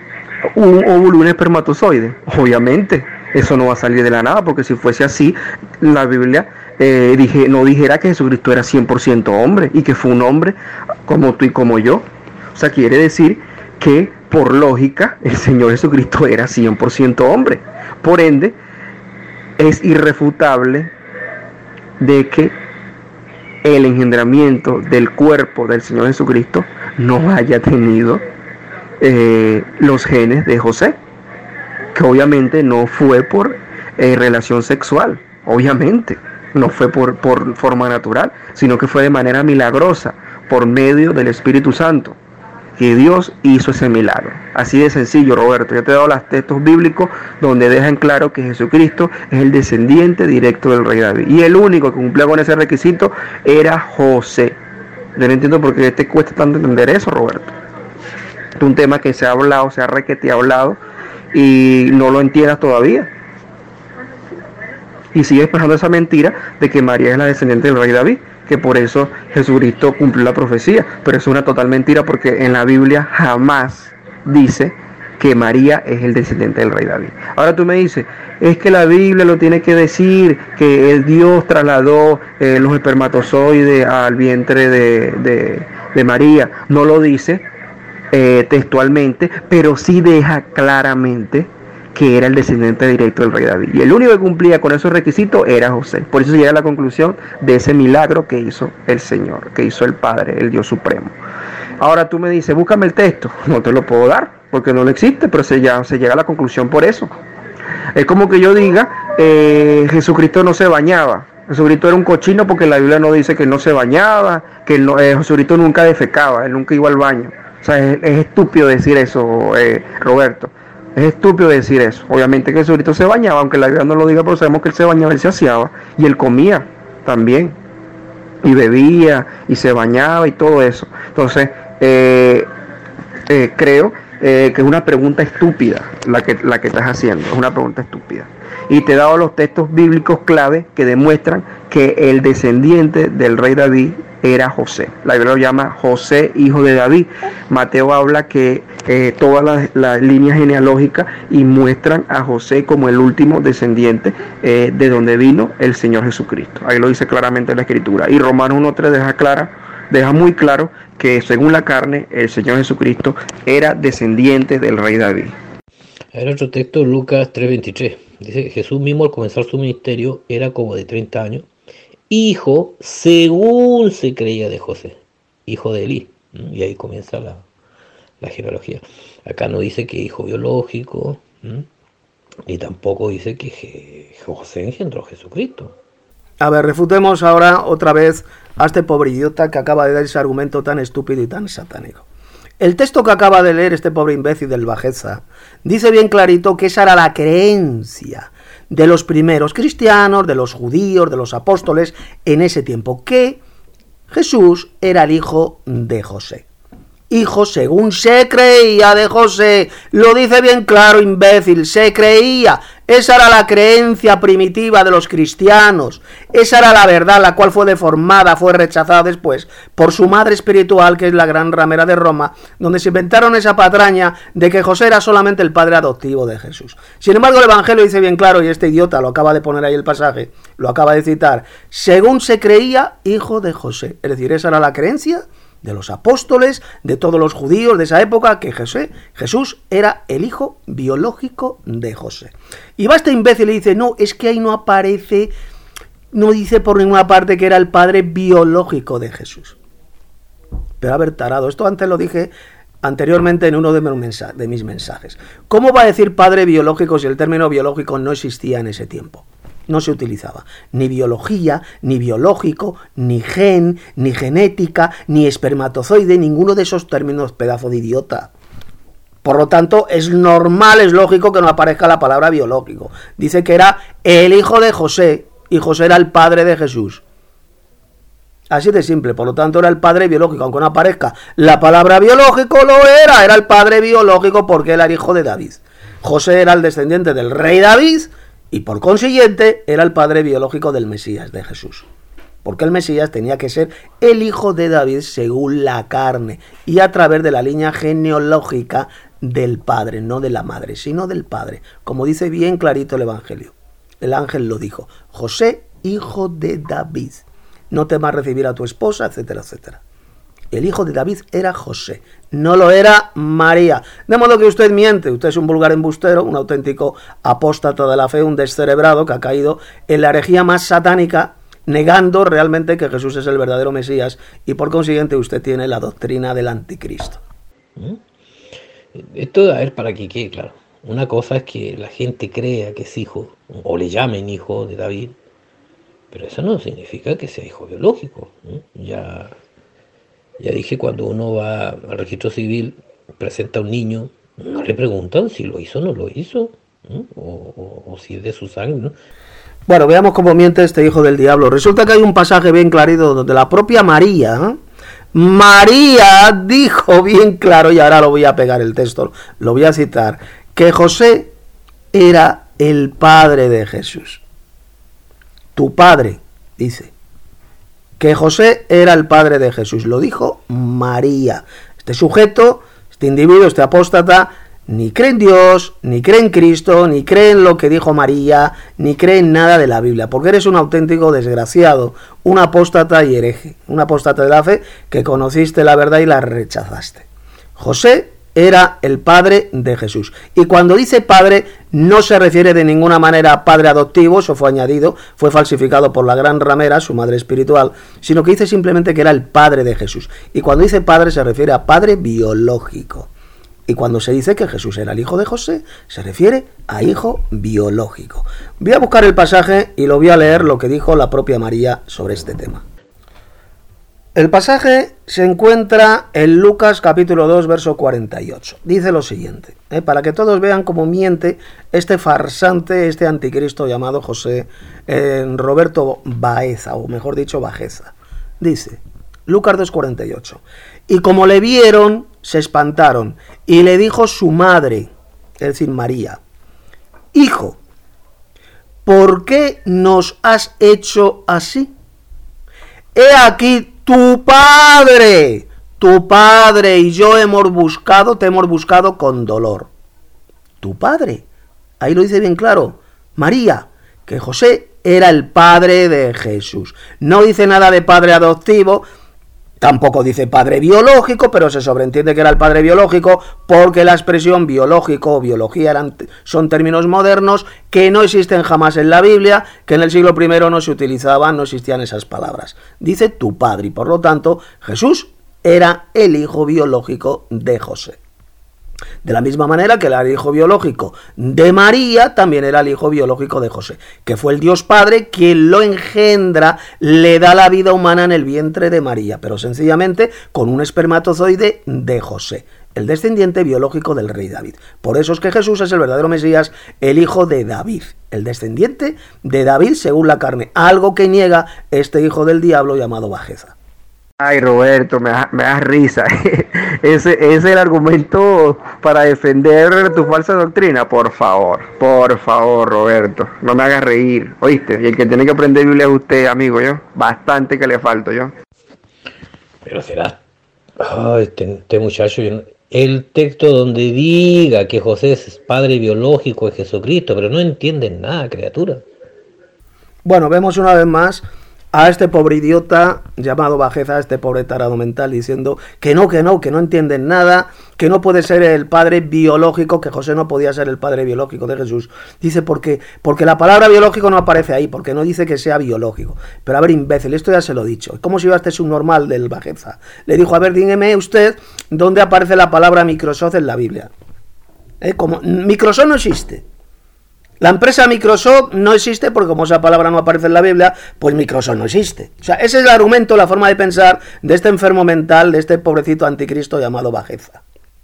un óvulo, un espermatozoide. Obviamente, eso no va a salir de la nada, porque si fuese así, la Biblia eh, dije, no dijera que Jesucristo era cien por ciento hombre y que fue un hombre como tú y como yo. O sea, quiere decir que por lógica el Señor Jesucristo era cien por ciento hombre. Por ende, es irrefutable de que el engendramiento del cuerpo del Señor Jesucristo no haya tenido eh, los genes de José, que obviamente no fue por eh, relación sexual, obviamente, no fue por, por forma natural, sino que fue de manera milagrosa, por medio del Espíritu Santo, que Dios hizo ese milagro. Así de sencillo, Roberto. Yo te he dado los textos bíblicos donde dejan claro que Jesucristo es el descendiente directo del rey David. Y el único que cumplía con ese requisito era José. Yo no entiendo por qué te cuesta tanto entender eso, Roberto. Es un tema que se ha hablado, se ha requete hablado y no lo entiendas todavía. Y sigues pensando esa mentira de que María es la descendiente del rey David, que por eso Jesucristo cumplió la profecía, pero es una total mentira porque en la Biblia jamás dice que María es el descendiente del rey David. Ahora tú me dices, es que la Biblia lo tiene que decir, que el Dios trasladó eh, los espermatozoides al vientre de, de, de María. No lo dice eh, textualmente, pero sí deja claramente que era el descendiente directo del rey David. Y el único que cumplía con esos requisitos era José. Por eso se llega a la conclusión de ese milagro que hizo el Señor, que hizo el Padre, el Dios Supremo. Ahora tú me dices, búscame el texto. No te lo puedo dar, porque no lo existe, pero se, ya, se llega a la conclusión por eso. Es como que yo diga, eh, Jesucristo no se bañaba. Jesucristo era un cochino porque la Biblia no dice que no se bañaba, que no, eh, Jesucristo nunca defecaba, él nunca iba al baño. O sea, es, es estúpido decir eso, eh, Roberto. Es estúpido decir eso. Obviamente que Jesucristo se bañaba, aunque la Biblia no lo diga, pero sabemos que él se bañaba, él se aseaba y él comía también. Y bebía y se bañaba y todo eso. Entonces, eh, eh, creo eh, que es una pregunta estúpida la que, la que estás haciendo. Es una pregunta estúpida. Y te he dado los textos bíblicos clave que demuestran que el descendiente del rey David era José. La Biblia lo llama José, hijo de David. Mateo habla que eh, todas las, las líneas genealógicas y muestran a José como el último descendiente eh, de donde vino el Señor Jesucristo. Ahí lo dice claramente la Escritura. Y Romanos uno tres deja clara, deja muy claro que según la carne el Señor Jesucristo era descendiente del rey David. El otro texto, Lucas tres veintitrés. Dice, Jesús mismo al comenzar su ministerio era como de treinta años, hijo, según se creía de José, hijo de Elí. Y ahí comienza la, la genealogía. Acá no dice que hijo biológico, y tampoco dice que José engendró a Jesucristo. A ver, refutemos ahora otra vez a este pobre idiota que acaba de dar ese argumento tan estúpido y tan satánico. El texto que acaba de leer este pobre imbécil del Bajeza dice bien clarito que esa era la creencia de los primeros cristianos, de los judíos, de los apóstoles en ese tiempo, que Jesús era el hijo de José. Hijo según se creía de José. Lo dice bien claro, imbécil, se creía. Esa era la creencia primitiva de los cristianos. Esa era la verdad, la cual fue deformada, fue rechazada después por su madre espiritual, que es la gran ramera de Roma, donde se inventaron esa patraña de que José era solamente el padre adoptivo de Jesús. Sin embargo, el Evangelio dice bien claro, y este idiota lo acaba de poner ahí el pasaje, lo acaba de citar, según se creía, hijo de José. Es decir, esa era la creencia de los apóstoles, de todos los judíos de esa época, que Jesús, Jesús era el hijo biológico de José. Y va este imbécil y dice, no, es que ahí no aparece, no dice por ninguna parte que era el padre biológico de Jesús. Pero a ver, tarado, esto antes lo dije anteriormente en uno de mis mensajes. ¿Cómo va a decir padre biológico si el término biológico no existía en ese tiempo? No se utilizaba ni biología, ni biológico, ni gen, ni genética, ni espermatozoide, ninguno de esos términos, pedazo de idiota. Por lo tanto, es normal, es lógico que no aparezca la palabra biológico. Dice que era el hijo de José, y José era el padre de Jesús. Así de simple, por lo tanto era el padre biológico, aunque no aparezca la palabra biológico, lo era, era el padre biológico porque él era hijo de David. José era el descendiente del rey David, y por consiguiente era el padre biológico del Mesías, de Jesús. Porque el Mesías tenía que ser el hijo de David según la carne y a través de la línea genealógica del padre, no de la madre, sino del padre. Como dice bien clarito el Evangelio. El ángel lo dijo, José, hijo de David. No temas recibir a tu esposa, etcétera, etcétera. El hijo de David era José, no lo era María. De modo que usted miente, usted es un vulgar embustero, un auténtico apóstata de la fe, un descerebrado que ha caído en la herejía más satánica, negando realmente que Jesús es el verdadero Mesías, y por consiguiente usted tiene la doctrina del anticristo. Esto, a ver, para que quede claro, una cosa es que la gente crea que es hijo, o le llamen hijo de David, pero eso no significa que sea hijo biológico. ¿eh? Ya, ya dije, cuando uno va al registro civil, presenta a un niño, no le preguntan si lo hizo o no lo hizo, ¿eh? o, o, o si es de su sangre, ¿no? Bueno, veamos cómo miente este hijo del diablo. Resulta que hay un pasaje bien clarito donde la propia María, ¿eh? María dijo bien claro, y ahora lo voy a pegar el texto, lo voy a citar, que José era el padre de Jesús. Tu padre, dice, que José era el padre de Jesús. Lo dijo María. Este sujeto, este individuo, este apóstata, ni cree en Dios, ni cree en Cristo, ni cree en lo que dijo María, ni cree en nada de la Biblia, porque eres un auténtico desgraciado, un apóstata y hereje, un apóstata de la fe que conociste la verdad y la rechazaste. José era el padre de Jesús, y cuando dice padre no se refiere de ninguna manera a padre adoptivo, eso fue añadido, fue falsificado por la gran ramera, su madre espiritual, sino que dice simplemente que era el padre de Jesús, y cuando dice padre se refiere a padre biológico. Y cuando se dice que Jesús era el hijo de José, se refiere a hijo biológico. Voy a buscar el pasaje y lo voy a leer lo que dijo la propia María sobre este tema. El pasaje se encuentra en Lucas capítulo dos, verso cuarenta y ocho. Dice lo siguiente, ¿eh? para que todos vean cómo miente este farsante, este anticristo llamado José eh, Roberto Baeza, o mejor dicho, Bajeza. Dice, Lucas dos, cuarenta y ocho. Y como le vieron, se espantaron, y le dijo su madre, es decir, María, hijo, ¿por qué nos has hecho así? He aquí tu padre, tu padre y yo hemos buscado, te hemos buscado con dolor. Tu padre, ahí lo dice bien claro, María, que José era el padre de Jesús. No dice nada de padre adoptivo, tampoco dice padre biológico, pero se sobreentiende que era el padre biológico porque la expresión biológico o biología eran, son términos modernos que no existen jamás en la Biblia, que en el siglo primero no se utilizaban, no existían esas palabras. Dice tu padre y por lo tanto Jesús era el hijo biológico de José. De la misma manera que era el hijo biológico de María, también era el hijo biológico de José, que fue el Dios Padre quien lo engendra, le da la vida humana en el vientre de María, pero sencillamente con un espermatozoide de José, el descendiente biológico del rey David. Por eso es que Jesús es el verdadero Mesías, el hijo de David, el descendiente de David según la carne, algo que niega este hijo del diablo llamado Bajeza. Ay, Roberto, me da, me da risa. Ese, ese es el argumento para defender tu falsa doctrina. Por favor, por favor, Roberto, no me hagas reír, ¿oíste? Y el que tiene que aprender Biblia es usted, amigo, yo. Bastante que le falto, yo. Pero será, oh, este, este muchacho, yo no... el texto donde diga que José es padre biológico de Jesucristo, pero no entienden nada, criatura. Bueno, vemos una vez más a este pobre idiota llamado Bajeza, a este pobre tarado mental, diciendo que no, que no, que no entienden nada, que no puede ser el padre biológico, que José no podía ser el padre biológico de Jesús. Dice porque, porque la palabra biológico no aparece ahí, porque no dice que sea biológico. Pero a ver, imbécil, esto ya se lo he dicho. ¿Cómo se iba este subnormal del Bajeza? Le dijo, a ver, dígame usted dónde aparece la palabra Microsoft en la Biblia. ¿Eh? Como Microsoft no existe. La empresa Microsoft no existe porque como esa palabra no aparece en la Biblia, pues Microsoft no existe. O sea, ese es el argumento, la forma de pensar de este enfermo mental, de este pobrecito anticristo llamado Bajeza.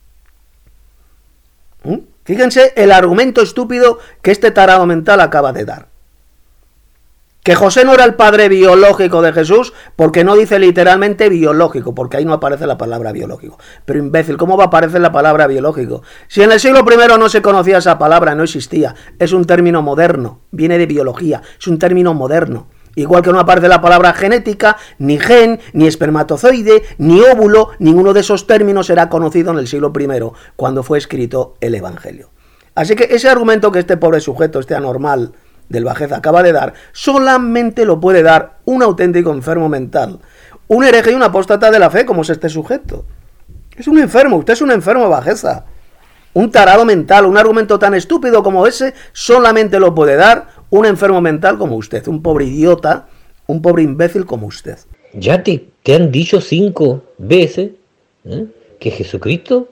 ¿Mm? Fíjense el argumento estúpido que este tarado mental acaba de dar. Que José no era el padre biológico de Jesús porque no dice literalmente biológico, porque ahí no aparece la palabra biológico. Pero imbécil, ¿cómo va a aparecer la palabra biológico? Si en el siglo primero no se conocía esa palabra, no existía. Es un término moderno, viene de biología, es un término moderno. Igual que no aparece la palabra genética, ni gen, ni espermatozoide, ni óvulo, ninguno de esos términos era conocido en el siglo primero, cuando fue escrito el Evangelio. Así que ese argumento que este pobre sujeto, este anormal del Bajeza acaba de dar, solamente lo puede dar un auténtico enfermo mental, un hereje y un apóstata de la fe, como es este sujeto. Es un enfermo, usted es un enfermo de bajeza. Un tarado mental, un argumento tan estúpido como ese, solamente lo puede dar un enfermo mental como usted, un pobre idiota, un pobre imbécil como usted. Ya te, te han dicho cinco veces ¿eh? que Jesucristo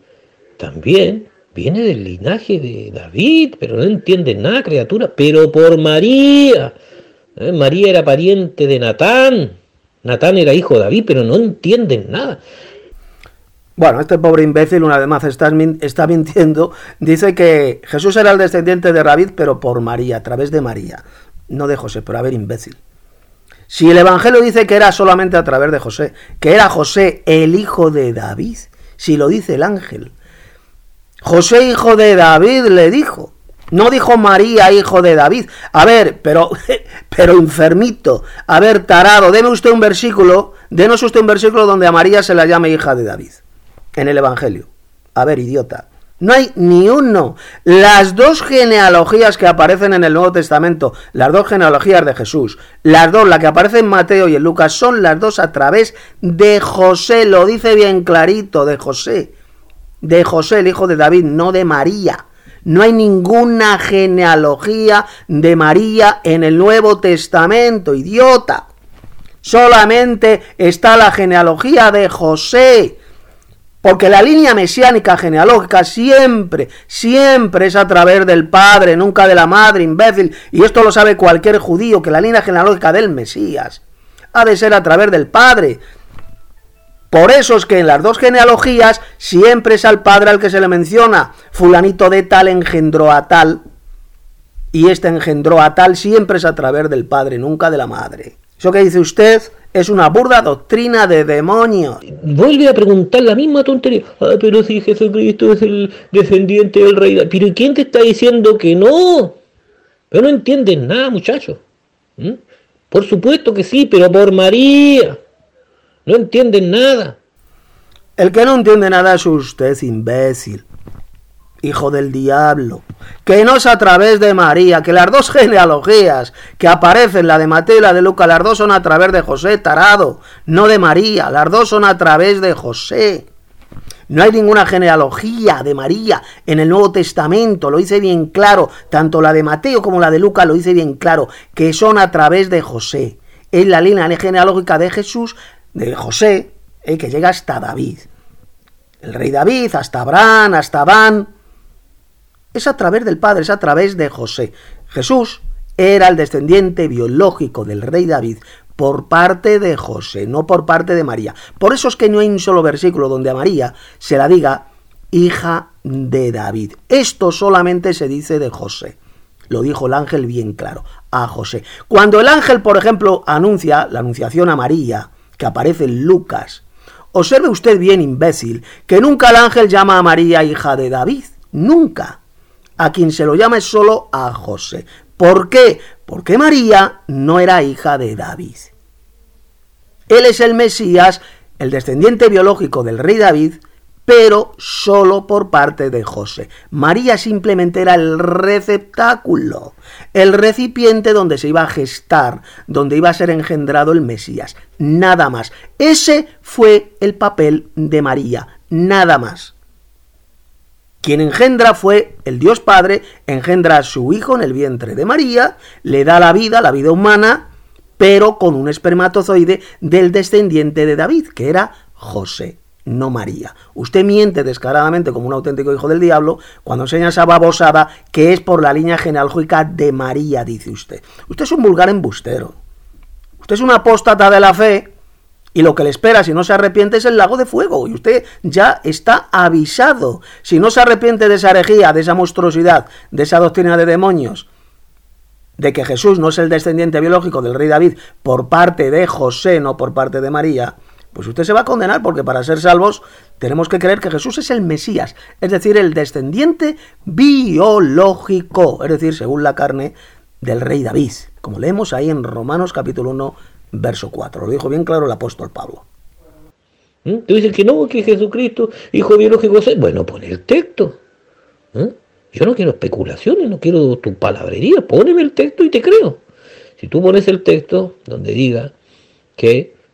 también viene del linaje de David, pero no entienden nada, criatura, pero por María. ¿Eh? María era pariente de Natán, Natán era hijo de David, pero no entienden nada. Bueno, este pobre imbécil una vez más está, está mintiendo, dice que Jesús era el descendiente de David, pero por María, a través de María, no de José, pero a ver, imbécil. Si el Evangelio dice que era solamente a través de José, que era José el hijo de David, si lo dice el ángel, José hijo de David le dijo, no dijo María hijo de David. A ver, pero, pero enfermito, a ver, tarado, deme usted un versículo, denos usted un versículo donde a María se la llame hija de David, en el Evangelio. A ver, idiota, no hay ni uno. Las dos genealogías que aparecen en el Nuevo Testamento, las dos genealogías de Jesús, las dos, la que aparece en Mateo y en Lucas, son las dos a través de José, lo dice bien clarito, de José. De José, el hijo de David, no de María. No hay ninguna genealogía de María en el Nuevo Testamento, idiota. Solamente está la genealogía de José. Porque la línea mesiánica genealógica siempre, siempre es a través del padre, nunca de la madre, imbécil. Y esto lo sabe cualquier judío, que la línea genealógica del Mesías ha de ser a través del padre. Por eso es que en las dos genealogías siempre es al padre al que se le menciona. Fulanito de tal engendró a tal. Y este engendró a tal siempre es a través del padre, nunca de la madre. Eso que dice usted es una burda doctrina de demonios. Vuelve a preguntar la misma tontería. Ah, pero si Jesucristo es el descendiente del rey David. ¿Pero quién te está diciendo que no? Pero no entienden nada, muchachos. ¿Mm? Por supuesto que sí, pero por María. No entienden nada. El que no entiende nada es usted, imbécil, hijo del diablo. Que no es a través de María, que las dos genealogías que aparecen, la de Mateo y la de Lucas, las dos son a través de José, tarado, no de María, las dos son a través de José. No hay ninguna genealogía de María en el Nuevo Testamento, lo dice bien claro, tanto la de Mateo como la de Lucas lo dice bien claro, que son a través de José. Es la línea genealógica de Jesús, de José, eh, que llega hasta David. El rey David, hasta Abraham, hasta Adán. Es a través del Padre, es a través de José. Jesús era el descendiente biológico del rey David por parte de José, no por parte de María. Por eso es que no hay un solo versículo donde a María se la diga hija de David. Esto solamente se dice de José. Lo dijo el ángel bien claro, a José. Cuando el ángel, por ejemplo, anuncia la anunciación a María, que aparece en Lucas, observe usted bien, imbécil, que nunca el ángel llama a María hija de David, nunca. A quien se lo llama es solo a José. ¿Por qué? Porque María no era hija de David. Él es el Mesías, el descendiente biológico del rey David, pero solo por parte de José. María simplemente era el receptáculo, el recipiente donde se iba a gestar, donde iba a ser engendrado el Mesías, nada más. Ese fue el papel de María, nada más. Quien engendra fue el Dios Padre, engendra a su hijo en el vientre de María, le da la vida, la vida humana, pero con un espermatozoide del descendiente de David, que era José, no María. Usted miente descaradamente como un auténtico hijo del diablo cuando enseña esa babosada que es por la línea genealógica de María, dice usted. Usted es un vulgar embustero. Usted es un apóstata de la fe y lo que le espera si no se arrepiente es el lago de fuego. Y usted ya está avisado. Si no se arrepiente de esa herejía, de esa monstruosidad, de esa doctrina de demonios, de que Jesús no es el descendiente biológico del rey David por parte de José, no por parte de María, pues usted se va a condenar, porque para ser salvos tenemos que creer que Jesús es el Mesías, es decir, el descendiente biológico, es decir, según la carne del rey David, como leemos ahí en Romanos capítulo uno, verso cuatro. Lo dijo bien claro el apóstol Pablo. ¿Mm? Tú dices que no, que Jesucristo, hijo biológico, bueno, pon el texto. ¿Eh? Yo no quiero especulaciones, no quiero tu palabrería, póneme el texto y te creo. Si tú pones el texto donde diga que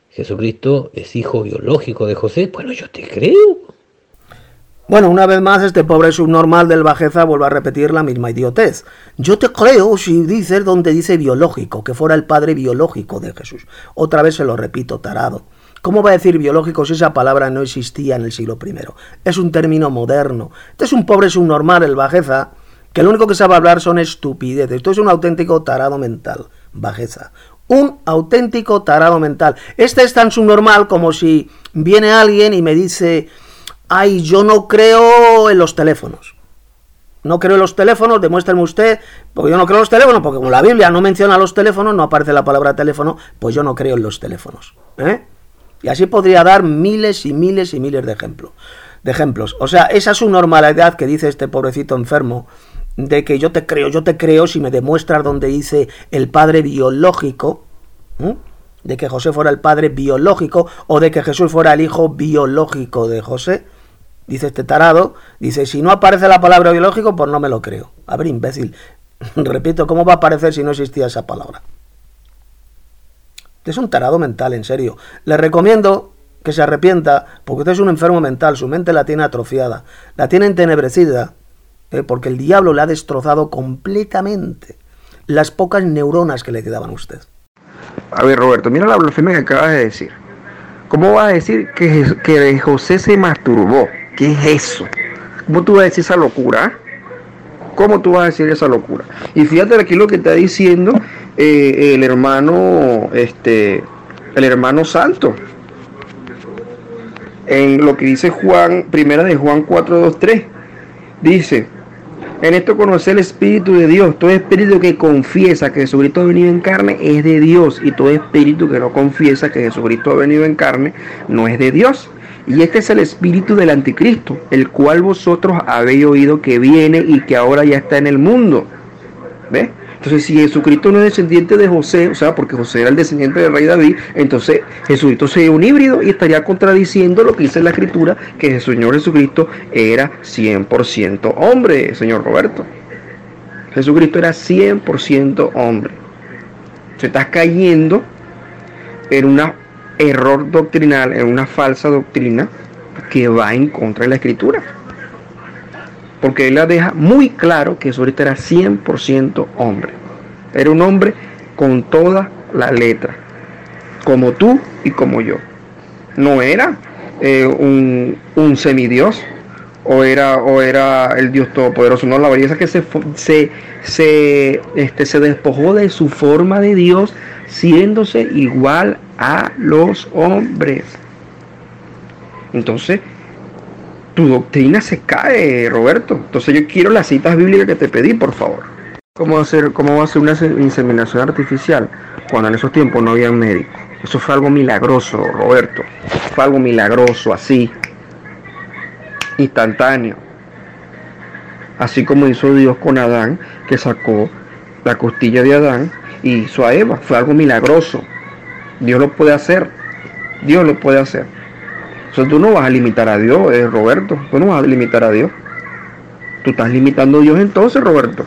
Jesucristo es hijo biológico de José. Bueno, yo te creo. Bueno, una vez más, este pobre subnormal del Bajeza vuelve a repetir la misma idiotez. Yo te creo si dices donde dice biológico, que fuera el padre biológico de Jesús. Otra vez se lo repito, tarado. ¿Cómo va a decir biológico si esa palabra no existía en el siglo primero? Es un término moderno. Este es un pobre subnormal, el Bajeza, que lo único que sabe hablar son estupideces. Esto es un auténtico tarado mental, Bajeza. Un auténtico tarado mental. Este es tan subnormal como si viene alguien y me dice... Ay, yo no creo en los teléfonos. No creo en los teléfonos, demuéstrame usted, porque yo no creo en los teléfonos, porque como la Biblia no menciona los teléfonos, no aparece la palabra teléfono, pues yo no creo en los teléfonos. ¿eh? Y así podría dar miles y miles y miles de ejemplos. De ejemplos. O sea, esa subnormalidad que dice este pobrecito enfermo, de que yo te creo, yo te creo si me demuestras donde dice el padre biológico, ¿eh? de que José fuera el padre biológico, o de que Jesús fuera el hijo biológico de José. Dice este tarado, dice, si no aparece la palabra biológico, pues no me lo creo. A ver, imbécil, repito, ¿cómo va a aparecer si no existía esa palabra? Usted es un tarado mental, en serio. Le recomiendo que se arrepienta, porque usted es un enfermo mental, su mente la tiene atrofiada, la tiene entenebrecida, ¿eh? porque el diablo le ha destrozado completamente las pocas neuronas que le quedaban a usted. A ver, Roberto, mira la blasfemia que acabas de decir. ¿Cómo vas a decir que, que José se masturbó? ¿Qué es eso? ¿Cómo tú vas a decir esa locura? ¿Cómo tú vas a decir esa locura? Y fíjate aquí lo que está diciendo eh, el hermano, este, el hermano Santo. En lo que dice Juan, primera de Juan cuatro, dos, tres. Dice, en esto conoce el Espíritu de Dios. Todo espíritu que confiesa que Jesucristo ha venido en carne es de Dios. Y todo espíritu que no confiesa que Jesucristo ha venido en carne no es de Dios. Y este es el espíritu del anticristo, el cual vosotros habéis oído que viene y que ahora ya está en el mundo. ¿Ves? Entonces, si Jesucristo no es descendiente de José, o sea, porque José era el descendiente del rey David, entonces Jesucristo sería un híbrido y estaría contradiciendo lo que dice la Escritura, que el Señor Jesucristo era cien por ciento hombre, señor Roberto. Jesucristo era cien por ciento hombre. Se está cayendo en un error doctrinal, en una falsa doctrina que va en contra de la Escritura. Porque él la deja muy claro que Jesucristo era cien por ciento hombre. Era un hombre con toda la letra, como tú y como yo. No era eh, un, un semidios o era, o era el Dios Todopoderoso. No, la belleza es que se, se, se, este, se despojó de su forma de Dios, siéndose igual a los hombres. Entonces, tu doctrina se cae, Roberto. Entonces yo quiero las citas bíblicas que te pedí, por favor. ¿Cómo hacer, cómo va a hacer una inseminación artificial cuando en esos tiempos no había médicos? Eso fue algo milagroso, Roberto. Fue algo milagroso, así, instantáneo. Así como hizo Dios con Adán, que sacó la costilla de Adán y hizo a Eva. Fue algo milagroso. Dios lo puede hacer. Dios lo puede hacer. O sea, tú no vas a limitar a Dios, eh, Roberto. Tú no vas a limitar a Dios. Tú estás limitando a Dios entonces, Roberto.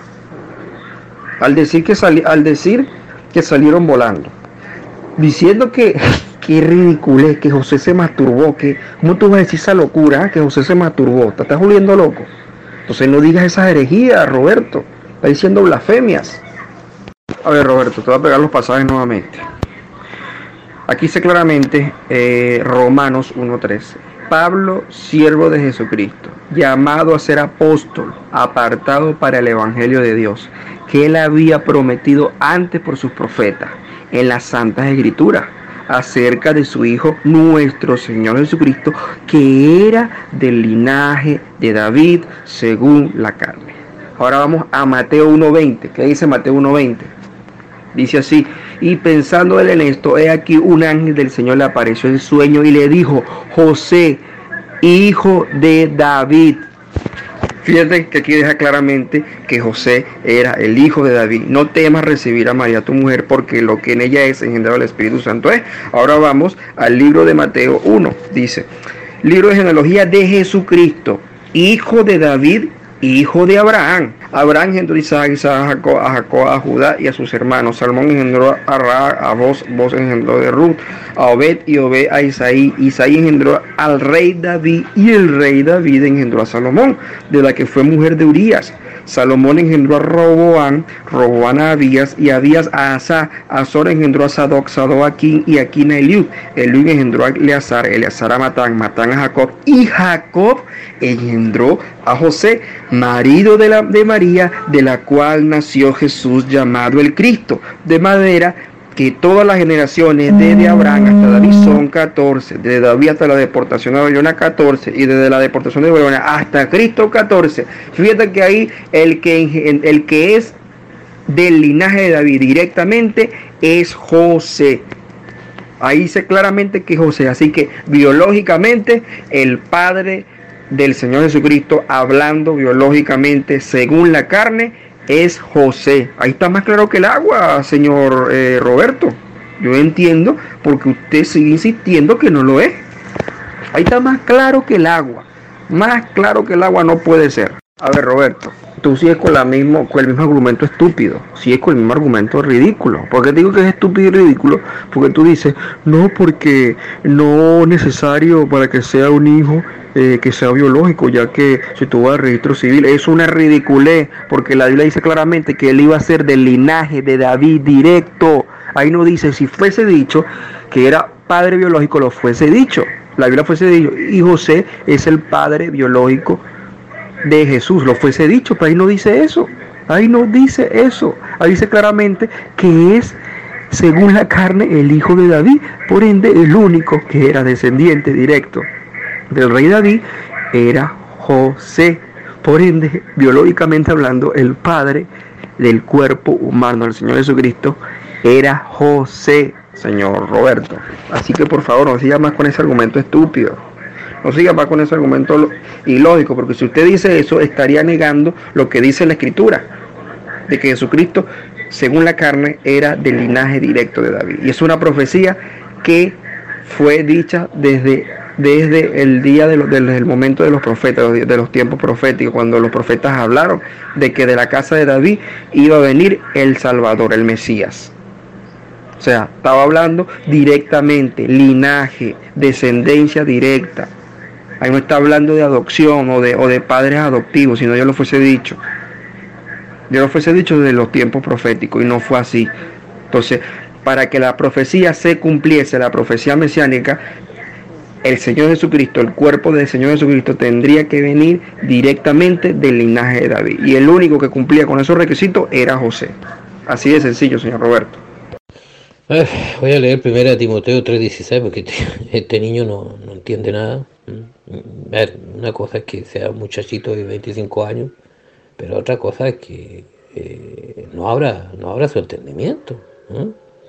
Al decir que, sali al decir que salieron volando. Diciendo que, qué ridiculez, que José se masturbó. Que, ¿cómo tú vas a decir esa locura, eh, que José se masturbó? Te estás volviendo loco. Entonces no digas esas herejías, Roberto. Estás diciendo blasfemias. A ver, Roberto, te voy a pegar los pasajes nuevamente. Aquí dice claramente eh, Romanos uno trece. Pablo, siervo de Jesucristo, llamado a ser apóstol, apartado para el evangelio de Dios, que él había prometido antes por sus profetas en las santas escrituras, acerca de su Hijo, nuestro Señor Jesucristo, que era del linaje de David según la carne. Ahora vamos a Mateo uno veinte. ¿Qué dice Mateo uno veinte? Dice así: y pensando él en esto, he aquí un ángel del Señor le apareció en sueño y le dijo: José, hijo de David. Fíjate que aquí deja claramente que José era el hijo de David. No temas recibir a María tu mujer, porque lo que en ella es engendrado del Espíritu Santo es. Ahora vamos al libro de Mateo uno. Dice: libro de genealogía de Jesucristo, hijo de David, hijo de Abraham. Abraham engendró a Isaac, Isaac a Jacob, a Jacob, a Judá y a sus hermanos. Salomón engendró a Ra, a Boz, Boz engendró de Ruth, a Obed y Obed a Isaí. Isaí engendró al rey David y el rey David engendró a Salomón, de la que fue mujer de Urías. Salomón engendró a Roboán, Roboán a Abías y Abías a Asa. Azor engendró a Sadoc, Sadoc a Aquín y Aquín a Eliud. Eliud engendró a Eleazar, Eleazar a Matán, Matán a Jacob y Jacob engendró a José, marido de, la, de María, de la cual nació Jesús llamado el Cristo. De manera que todas las generaciones desde Abraham hasta David son catorce, desde David hasta la deportación de Babilonia catorce, y desde la deportación de Babilonia hasta Cristo catorce. Fíjate que ahí el que, el que es del linaje de David directamente es José. Ahí dice claramente que José, así que biológicamente el padre del Señor Jesucristo, hablando biológicamente según la carne, es José. Ahí está más claro que el agua, señor eh, Roberto. Yo entiendo porque usted sigue insistiendo que no lo es. Ahí está más claro que el agua. Más claro que el agua no puede ser. A ver, Roberto, tú sigues con, la mismo, con el mismo argumento estúpido. Sigues con el mismo argumento ridículo. ¿Por qué te digo que es estúpido y ridículo? Porque tú dices, no, porque no es necesario para que sea un hijo eh, que sea biológico, ya que si tú vas al registro civil, es una ridiculez, porque la Biblia dice claramente que él iba a ser del linaje de David directo. Ahí no dice, si fuese dicho que era padre biológico, lo fuese dicho. La Biblia fuese dicho, y José es el padre biológico de Jesús, lo fuese dicho, pero ahí no dice eso. Ahí no dice eso. Ahí dice claramente que es, según la carne, el hijo de David. Por ende, el único que era descendiente directo del rey David era José. Por ende, biológicamente hablando, el padre del cuerpo humano del Señor Jesucristo era José, señor Roberto. Así que por favor, no siga más con ese argumento estúpido. No siga más con ese argumento ilógico, porque si usted dice eso, estaría negando lo que dice la Escritura, de que Jesucristo, según la carne, era del linaje directo de David. Y es una profecía que fue dicha desde, desde el día, de los, desde el momento de los profetas, de los tiempos proféticos, cuando los profetas hablaron de que de la casa de David iba a venir el Salvador, el Mesías. O sea, estaba hablando directamente, linaje, descendencia directa. Ahí no está hablando de adopción o de, o de padres adoptivos, sino yo lo fuese dicho. Yo lo fuese dicho desde los tiempos proféticos y no fue así. Entonces, para que la profecía se cumpliese, la profecía mesiánica, el Señor Jesucristo, el cuerpo del Señor Jesucristo tendría que venir directamente del linaje de David. Y el único que cumplía con esos requisitos era José. Así de sencillo, señor Roberto. Eh, voy a leer primero a Timoteo tres dieciséis porque este, este niño no, no entiende nada. A ver, una cosa es que sea un muchachito de veinticinco años, pero otra cosa es que eh, no abra, no abra su entendimiento. ¿eh?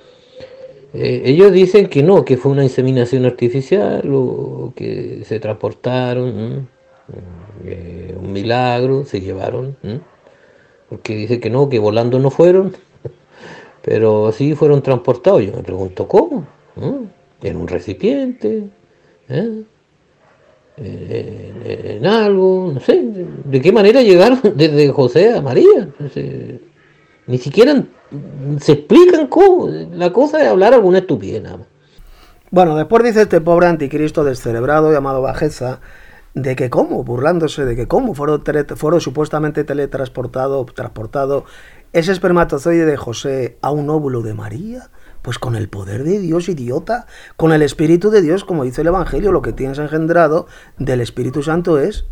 Eh, ellos dicen que no, que fue una inseminación artificial o que se transportaron, eh, un milagro, se llevaron, ¿eh? porque dice que no, que volando no fueron. Pero sí fueron transportados. Yo me pregunto cómo, ¿eh? En un recipiente, ¿eh? en, en, en algo, no sé, de qué manera llegaron desde José a María. Entonces, ni siquiera se explican cómo. La cosa es hablar alguna estupidez nada más. Bueno, después dice este pobre anticristo descerebrado llamado Bajeza, de que cómo, burlándose de que cómo fueron, tele, fueron supuestamente teletransportado, transportado ese espermatozoide de José a un óvulo de María. Pues con el poder de Dios, idiota, con el Espíritu de Dios, como dice el Evangelio, lo que tienes engendrado del Espíritu Santo es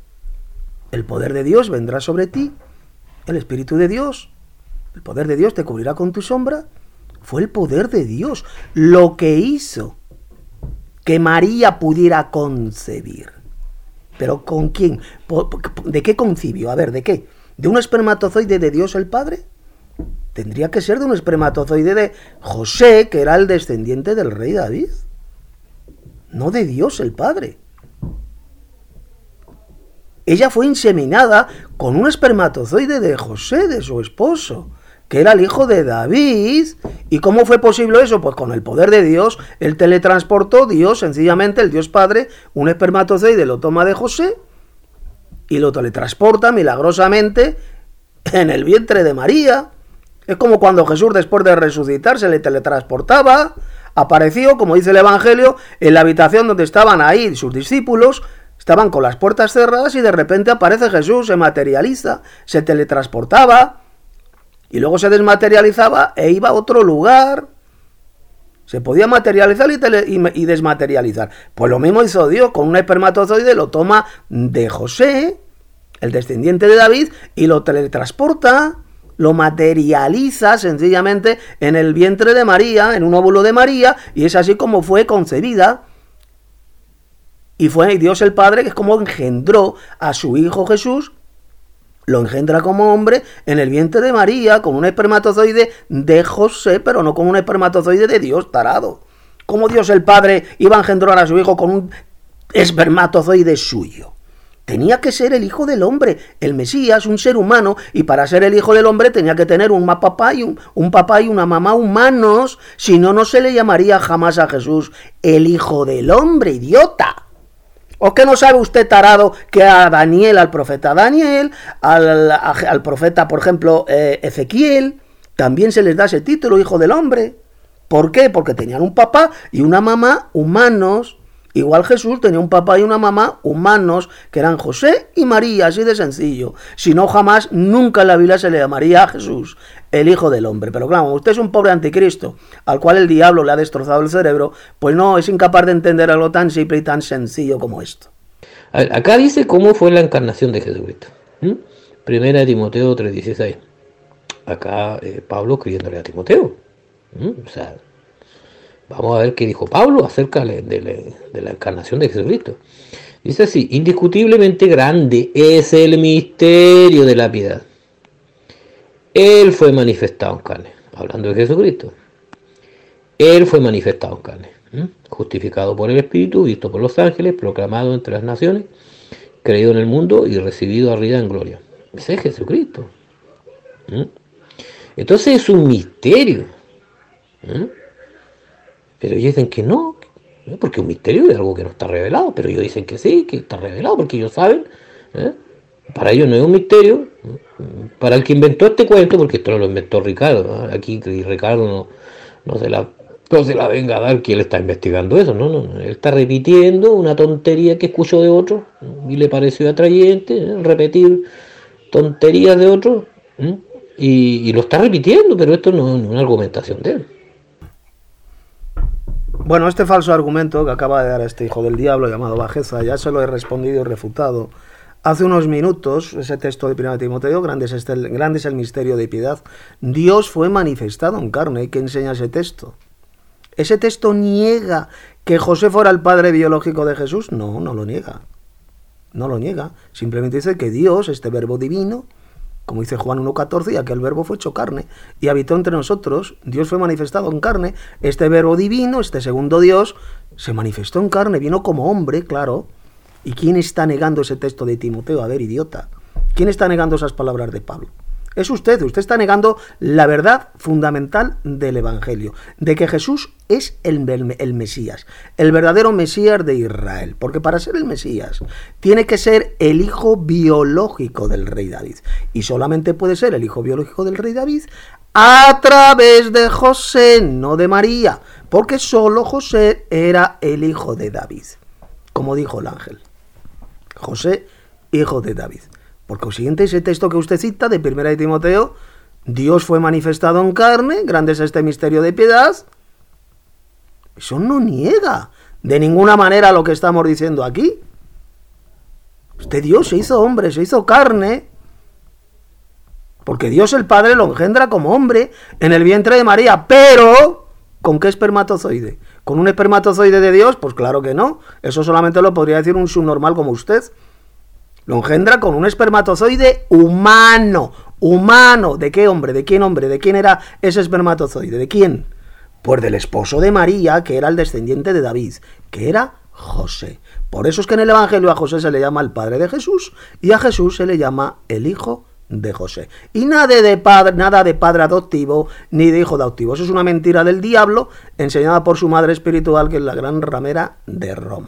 el poder de Dios vendrá sobre ti, el Espíritu de Dios, el poder de Dios te cubrirá con tu sombra. Fue el poder de Dios lo que hizo que María pudiera concebir. ¿Pero con quién? ¿De qué concibió? A ver, ¿de qué? ¿De un espermatozoide de Dios el Padre? Tendría que ser de un espermatozoide de José, que era el descendiente del rey David. No de Dios el Padre. Ella fue inseminada con un espermatozoide de José, de su esposo, que era el hijo de David. ¿Y cómo fue posible eso? Pues con el poder de Dios. Él teletransportó, Dios, sencillamente, el Dios Padre, un espermatozoide lo toma de José y lo teletransporta milagrosamente en el vientre de María. Es como cuando Jesús, después de resucitar, se le teletransportaba, apareció, como dice el Evangelio, en la habitación donde estaban ahí sus discípulos, estaban con las puertas cerradas y de repente aparece Jesús, se materializa, se teletransportaba y luego se desmaterializaba e iba a otro lugar. Se podía materializar y, tele, y, y desmaterializar. Pues lo mismo hizo Dios, con un espermatozoide lo toma de José, el descendiente de David, y lo teletransporta, lo materializa sencillamente en el vientre de María, en un óvulo de María, y es así como fue concebida. Y fue Dios el Padre que es como engendró a su Hijo Jesús, lo engendra como hombre en el vientre de María, con un espermatozoide de José, pero no con un espermatozoide de Dios, tarado. ¿Cómo Dios el Padre iba a engendrar a su Hijo con un espermatozoide suyo? Tenía que ser el Hijo del Hombre, el Mesías, un ser humano, y para ser el Hijo del Hombre tenía que tener un papá y, un, un papá y una mamá humanos, si no, no se le llamaría jamás a Jesús el Hijo del Hombre, idiota. ¿O qué no sabe usted, tarado, que a Daniel, al profeta Daniel, al, a, al profeta, por ejemplo, eh, Ezequiel, también se les da ese título, Hijo del Hombre? ¿Por qué? Porque tenían un papá y una mamá humanos. Igual Jesús tenía un papá y una mamá humanos, que eran José y María, así de sencillo. Si no, jamás, nunca en la Biblia se le llamaría a Jesús el Hijo del Hombre. Pero claro, usted es un pobre anticristo, al cual el diablo le ha destrozado el cerebro, pues no, es incapaz de entender algo tan simple y tan sencillo como esto. Acá dice cómo fue la encarnación de Jesucristo. ¿Mm? Primera de Timoteo tres dieciséis. Acá eh, Pablo escribiéndole a Timoteo. ¿Mm? O sea... Vamos a ver qué dijo Pablo acerca de la, de la encarnación de Jesucristo. Dice así: indiscutiblemente grande es el misterio de la piedad. Él fue manifestado en carne, hablando de Jesucristo. Él fue manifestado en carne, ¿eh? Justificado por el Espíritu, visto por los ángeles, proclamado entre las naciones, creído en el mundo y recibido arriba en gloria. Ese es Jesucristo. ¿Eh? Entonces es un misterio. ¿Eh? Pero ellos dicen que no, porque un misterio es algo que no está revelado, pero ellos dicen que sí, que está revelado, porque ellos saben, ¿eh? Para ellos no es un misterio, ¿eh? Para el que inventó este cuento, porque esto no lo inventó Ricardo, ¿eh? Aquí Ricardo no, no, se la, no se la venga a dar que él está investigando eso, no, no, él está repitiendo una tontería que escuchó de otro, ¿eh? Y le pareció atrayente, ¿eh? Repetir tonterías de otro, ¿eh? y, y lo está repitiendo, pero esto no, no es una argumentación de él. Bueno, este falso argumento que acaba de dar este hijo del diablo llamado Bajeza, ya se lo he respondido y refutado hace unos minutos. Ese texto de primera de Timoteo, grande es, este, grande es el misterio de piedad. Dios fue manifestado en carne. ¿Qué enseña ese texto? ¿Ese texto niega que José fuera el padre biológico de Jesús? No, no lo niega. No lo niega. Simplemente dice que Dios, este verbo divino, como dice Juan uno catorce, y aquel verbo fue hecho carne y habitó entre nosotros. Dios fue manifestado en carne. Este verbo divino, este segundo Dios, se manifestó en carne, vino como hombre, claro. ¿Y quién está negando ese texto de Timoteo? A ver, idiota. ¿Quién está negando esas palabras de Pablo? Es usted. Usted está negando la verdad fundamental del Evangelio, de que Jesús es el, el, el Mesías, el verdadero Mesías de Israel. Porque para ser el Mesías tiene que ser el hijo biológico del rey David. Y solamente puede ser el hijo biológico del rey David a través de José, no de María. Porque solo José era el hijo de David, como dijo el ángel. José, hijo de David. Por consiguiente, ese texto que usted cita de primera de Timoteo, Dios fue manifestado en carne, grande es este misterio de piedad, eso no niega de ninguna manera lo que estamos diciendo aquí. Este Dios se hizo hombre, se hizo carne, porque Dios el Padre lo engendra como hombre en el vientre de María, pero ¿con qué espermatozoide? ¿Con un espermatozoide de Dios? Pues claro que no, eso solamente lo podría decir un subnormal como usted. Lo engendra con un espermatozoide humano. Humano. ¿De qué hombre? ¿De quién hombre? ¿De quién era ese espermatozoide? ¿De quién? Pues del esposo de María, que era el descendiente de David, que era José. Por eso es que en el Evangelio a José se le llama el padre de Jesús y a Jesús se le llama el hijo de José. Y nada de padre, nada de padre adoptivo ni de hijo adoptivo. Eso es una mentira del diablo enseñada por su madre espiritual, que es la gran ramera de Roma.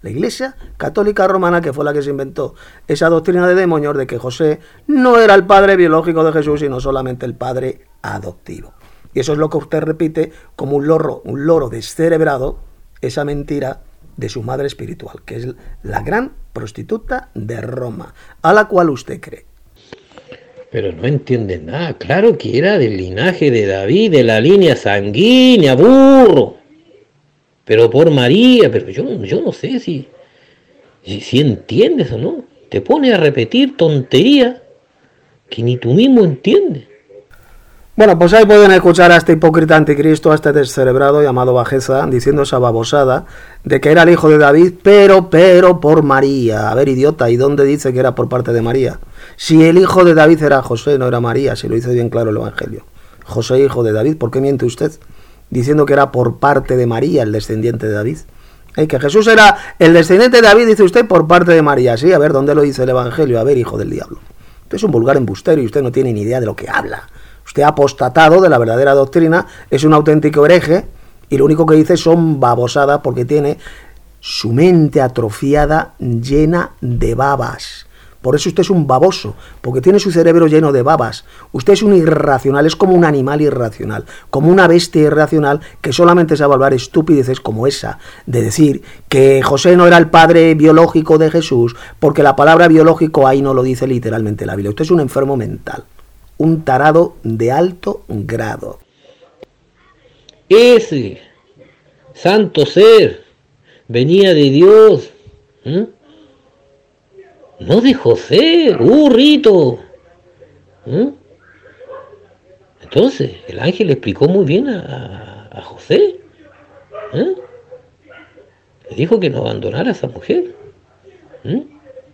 La Iglesia Católica Romana, que fue la que se inventó esa doctrina de demonios de que José no era el padre biológico de Jesús, sino solamente el padre adoptivo. Y eso es lo que usted repite como un loro, un loro descerebrado, esa mentira de su madre espiritual, que es la gran prostituta de Roma, a la cual usted cree. Pero no entiende nada. Claro que era del linaje de David, de la línea sanguínea, burro. Pero por María, pero yo, yo no sé si, si, si entiendes o no. Te pone a repetir tonterías que ni tú mismo entiendes. Bueno, pues ahí pueden escuchar a este hipócrita anticristo, a este descerebrado llamado Bajeza, diciendo esa babosada de que era el hijo de David, pero, pero por María. A ver, idiota, ¿y dónde dice que era por parte de María? Si el hijo de David era José, no era María, si lo dice bien claro el Evangelio. José, hijo de David, ¿por qué miente usted? Diciendo que era por parte de María, el descendiente de David. ¿Eh? Que Jesús era el descendiente de David, dice usted, por parte de María. Sí, a ver, ¿dónde lo dice el Evangelio? A ver, hijo del diablo. Usted es un vulgar embustero y usted no tiene ni idea de lo que habla. Usted ha apostatado de la verdadera doctrina, es un auténtico hereje y lo único que dice son babosadas porque tiene su mente atrofiada llena de babas. Por eso usted es un baboso, porque tiene su cerebro lleno de babas. Usted es un irracional, es como un animal irracional, como una bestia irracional que solamente sabe hablar estupideces como esa, de decir que José no era el padre biológico de Jesús, porque la palabra biológico ahí no lo dice literalmente la Biblia. Usted es un enfermo mental. Un tarado de alto grado. Ese santo ser venía de Dios, ¿eh? No de José, burrito. ¿Eh? Entonces, el ángel le explicó muy bien a, a José. ¿Eh? Le dijo que no abandonara a esa mujer. ¿Eh?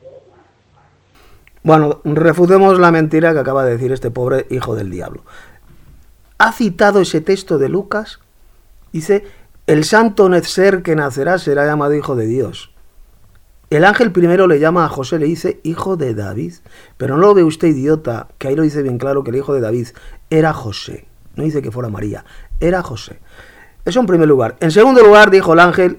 Bueno, refutemos la mentira que acaba de decir este pobre hijo del diablo. Ha citado ese texto de Lucas, dice, el santo ser que nacerá será llamado hijo de Dios. El ángel primero le llama a José, le dice hijo de David, pero no lo ve usted, idiota, que ahí lo dice bien claro que el hijo de David era José, no dice que fuera María, era José. Eso en primer lugar. En segundo lugar, dijo el ángel,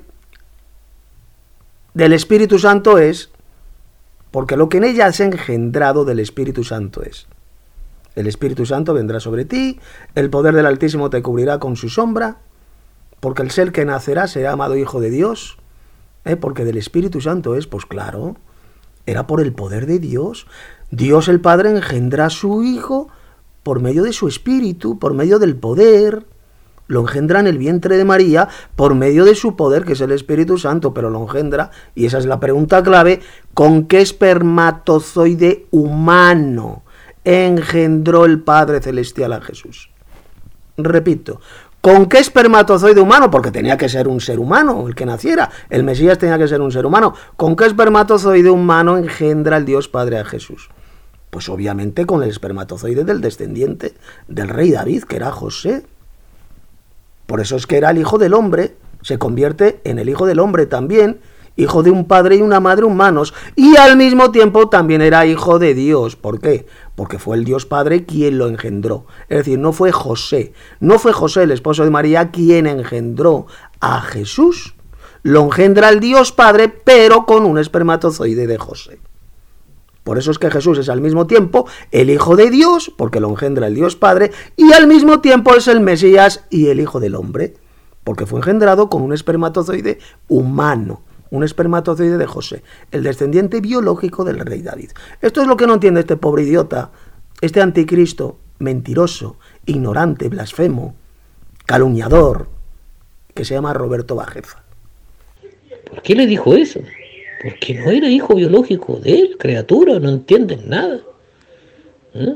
del Espíritu Santo es... Porque lo que en ella se ha engendrado del Espíritu Santo es. El Espíritu Santo vendrá sobre ti, el poder del Altísimo te cubrirá con su sombra, porque el ser que nacerá será llamado Hijo de Dios. ¿Eh? Porque del Espíritu Santo es, pues claro, era por el poder de Dios. Dios el Padre engendra a su Hijo por medio de su Espíritu, por medio del poder. Lo engendra en el vientre de María por medio de su poder, que es el Espíritu Santo, pero lo engendra, y esa es la pregunta clave, ¿con qué espermatozoide humano engendró el Padre Celestial a Jesús? Repito, ¿con qué espermatozoide humano? Porque tenía que ser un ser humano el que naciera, el Mesías tenía que ser un ser humano. ¿Con qué espermatozoide humano engendra el Dios Padre a Jesús? Pues obviamente con el espermatozoide del descendiente del rey David, que era José. Por eso es que era el hijo del hombre, se convierte en el hijo del hombre también, hijo de un padre y una madre humanos, y al mismo tiempo también era hijo de Dios. ¿Por qué? Porque fue el Dios Padre quien lo engendró. Es decir, no fue José, no fue José, el esposo de María, quien engendró a Jesús. Lo engendra el Dios Padre, pero con un espermatozoide de José. Por eso es que Jesús es al mismo tiempo el Hijo de Dios, porque lo engendra el Dios Padre, y al mismo tiempo es el Mesías y el Hijo del Hombre, porque fue engendrado con un espermatozoide humano, un espermatozoide de José, el descendiente biológico del rey David. Esto es lo que no entiende este pobre idiota, este anticristo, mentiroso, ignorante, blasfemo, calumniador, que se llama Roberto Bajeza. ¿Por qué le dijo eso? Porque no era hijo biológico de él, criatura, no entienden nada. ¿Eh?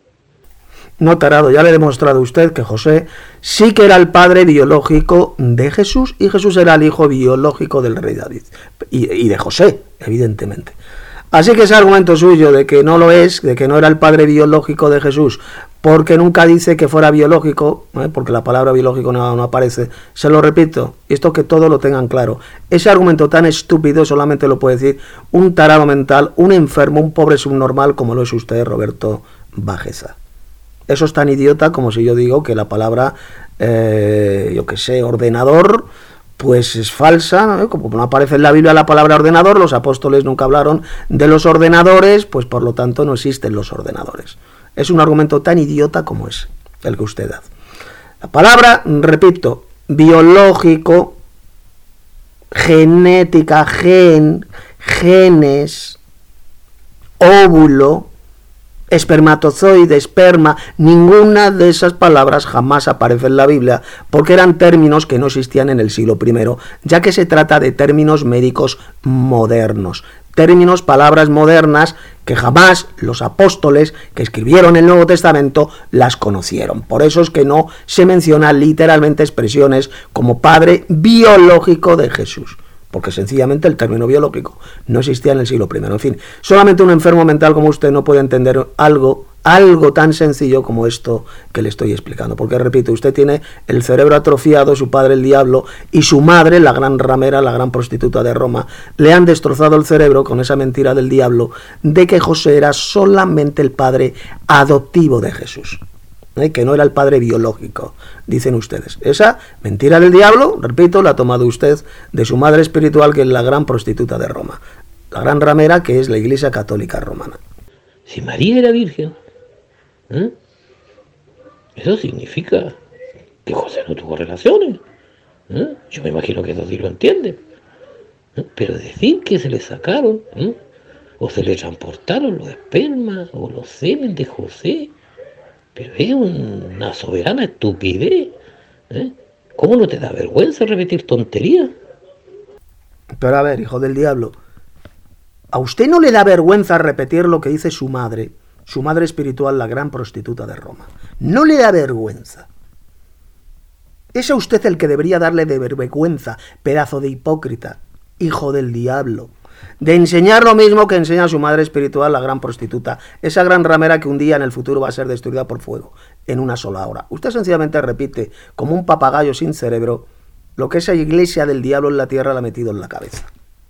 No, tarado, ya le he demostrado a usted que José sí que era el padre biológico de Jesús y Jesús era el hijo biológico del rey David y, y de José, evidentemente. Así que ese argumento suyo de que no lo es, de que no era el padre biológico de Jesús, porque nunca dice que fuera biológico, ¿eh? Porque la palabra biológico no, no aparece, se lo repito, esto que todos lo tengan claro. Ese argumento tan estúpido solamente lo puede decir un tarado mental, un enfermo, un pobre subnormal como lo es usted, Roberto Bajeza. Eso es tan idiota como si yo digo que la palabra, eh, yo qué sé, ordenador, pues es falsa, ¿no? Como no aparece en la Biblia la palabra ordenador, los apóstoles nunca hablaron de los ordenadores, pues por lo tanto no existen los ordenadores. Es un argumento tan idiota como es el que usted da. La palabra, repito, biológico, genética, gen, genes, óvulo, espermatozoide, esperma, ninguna de esas palabras jamás aparece en la Biblia, porque eran términos que no existían en el siglo primero, ya que se trata de términos médicos modernos, términos, palabras modernas que jamás los apóstoles que escribieron el Nuevo Testamento las conocieron. Por eso es que no se menciona literalmente expresiones como padre biológico de Jesús, porque sencillamente el término biológico no existía en el siglo primero. En fin, solamente un enfermo mental como usted no puede entender algo, algo tan sencillo como esto que le estoy explicando. Porque, repito, usted tiene el cerebro atrofiado, su padre el diablo y su madre, la gran ramera, la gran prostituta de Roma, le han destrozado el cerebro con esa mentira del diablo de que José era solamente el padre adoptivo de Jesús, ¿eh? Que no era el padre biológico, dicen ustedes. Esa mentira del diablo, repito, la ha tomado usted de su madre espiritual, que es la gran prostituta de Roma, la gran ramera que es la Iglesia Católica Romana. Si María era virgen, ¿eh? Eso significa que José no tuvo relaciones, ¿eh? Yo me imagino que eso sí lo entiende, ¿eh? Pero decir que se le sacaron, ¿eh? o se le transportaron los espermas o los semen de José, pero es una soberana estupidez, ¿eh? ¿Cómo no te da vergüenza repetir tonterías? Pero a ver, hijo del diablo, ¿a usted no le da vergüenza repetir lo que dice su madre, su madre espiritual, la gran prostituta de Roma? ¿No le da vergüenza? Es a usted el que debería darle de vergüenza, pedazo de hipócrita, hijo del diablo, de enseñar lo mismo que enseña su madre espiritual, la gran prostituta, esa gran ramera que un día en el futuro va a ser destruida por fuego, en una sola hora. Usted sencillamente repite, como un papagayo sin cerebro, lo que esa iglesia del diablo en la tierra le ha metido en la cabeza.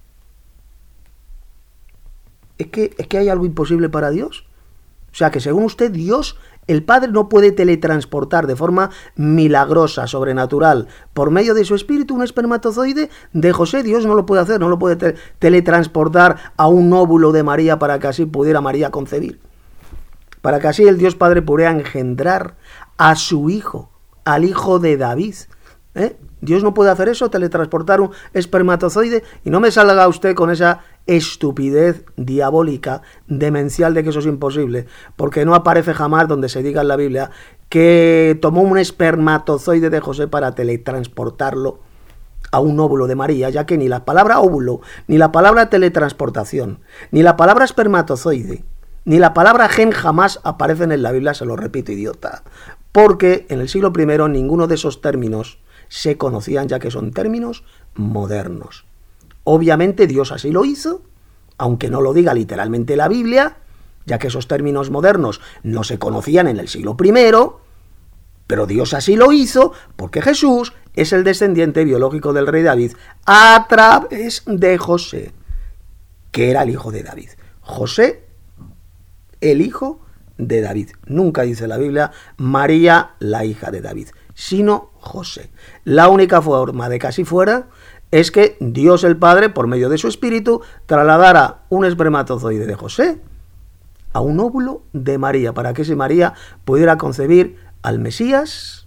¿Es que, es que hay algo imposible para Dios? O sea, que según usted, Dios, el Padre, no puede teletransportar de forma milagrosa, sobrenatural, por medio de su espíritu, un espermatozoide de José. Dios no lo puede hacer, no lo puede te- teletransportar a un óvulo de María para que así pudiera María concebir. Para que así el Dios Padre pudiera engendrar a su hijo, al hijo de David. ¿Eh? Dios no puede hacer eso, teletransportar un espermatozoide. Y no me salga usted con esa estupidez diabólica, demencial, de que eso es imposible, porque no aparece jamás donde se diga en la Biblia que tomó un espermatozoide de José para teletransportarlo a un óvulo de María, ya que ni la palabra óvulo, ni la palabra teletransportación, ni la palabra espermatozoide, ni la palabra gen jamás aparecen en la Biblia. Se lo repito, idiota, porque en el siglo primero ninguno de esos términos se conocían, ya que son términos modernos. Obviamente Dios así lo hizo, aunque no lo diga literalmente la Biblia, ya que esos términos modernos no se conocían en el siglo primero, pero Dios así lo hizo porque Jesús es el descendiente biológico del rey David a través de José, que era el hijo de David. José, el hijo de David. Nunca dice la Biblia María, la hija de David, sino José. La única forma de que así fuera es que Dios el Padre, por medio de su Espíritu, trasladara un espermatozoide de José a un óvulo de María, para que si María pudiera concebir al Mesías,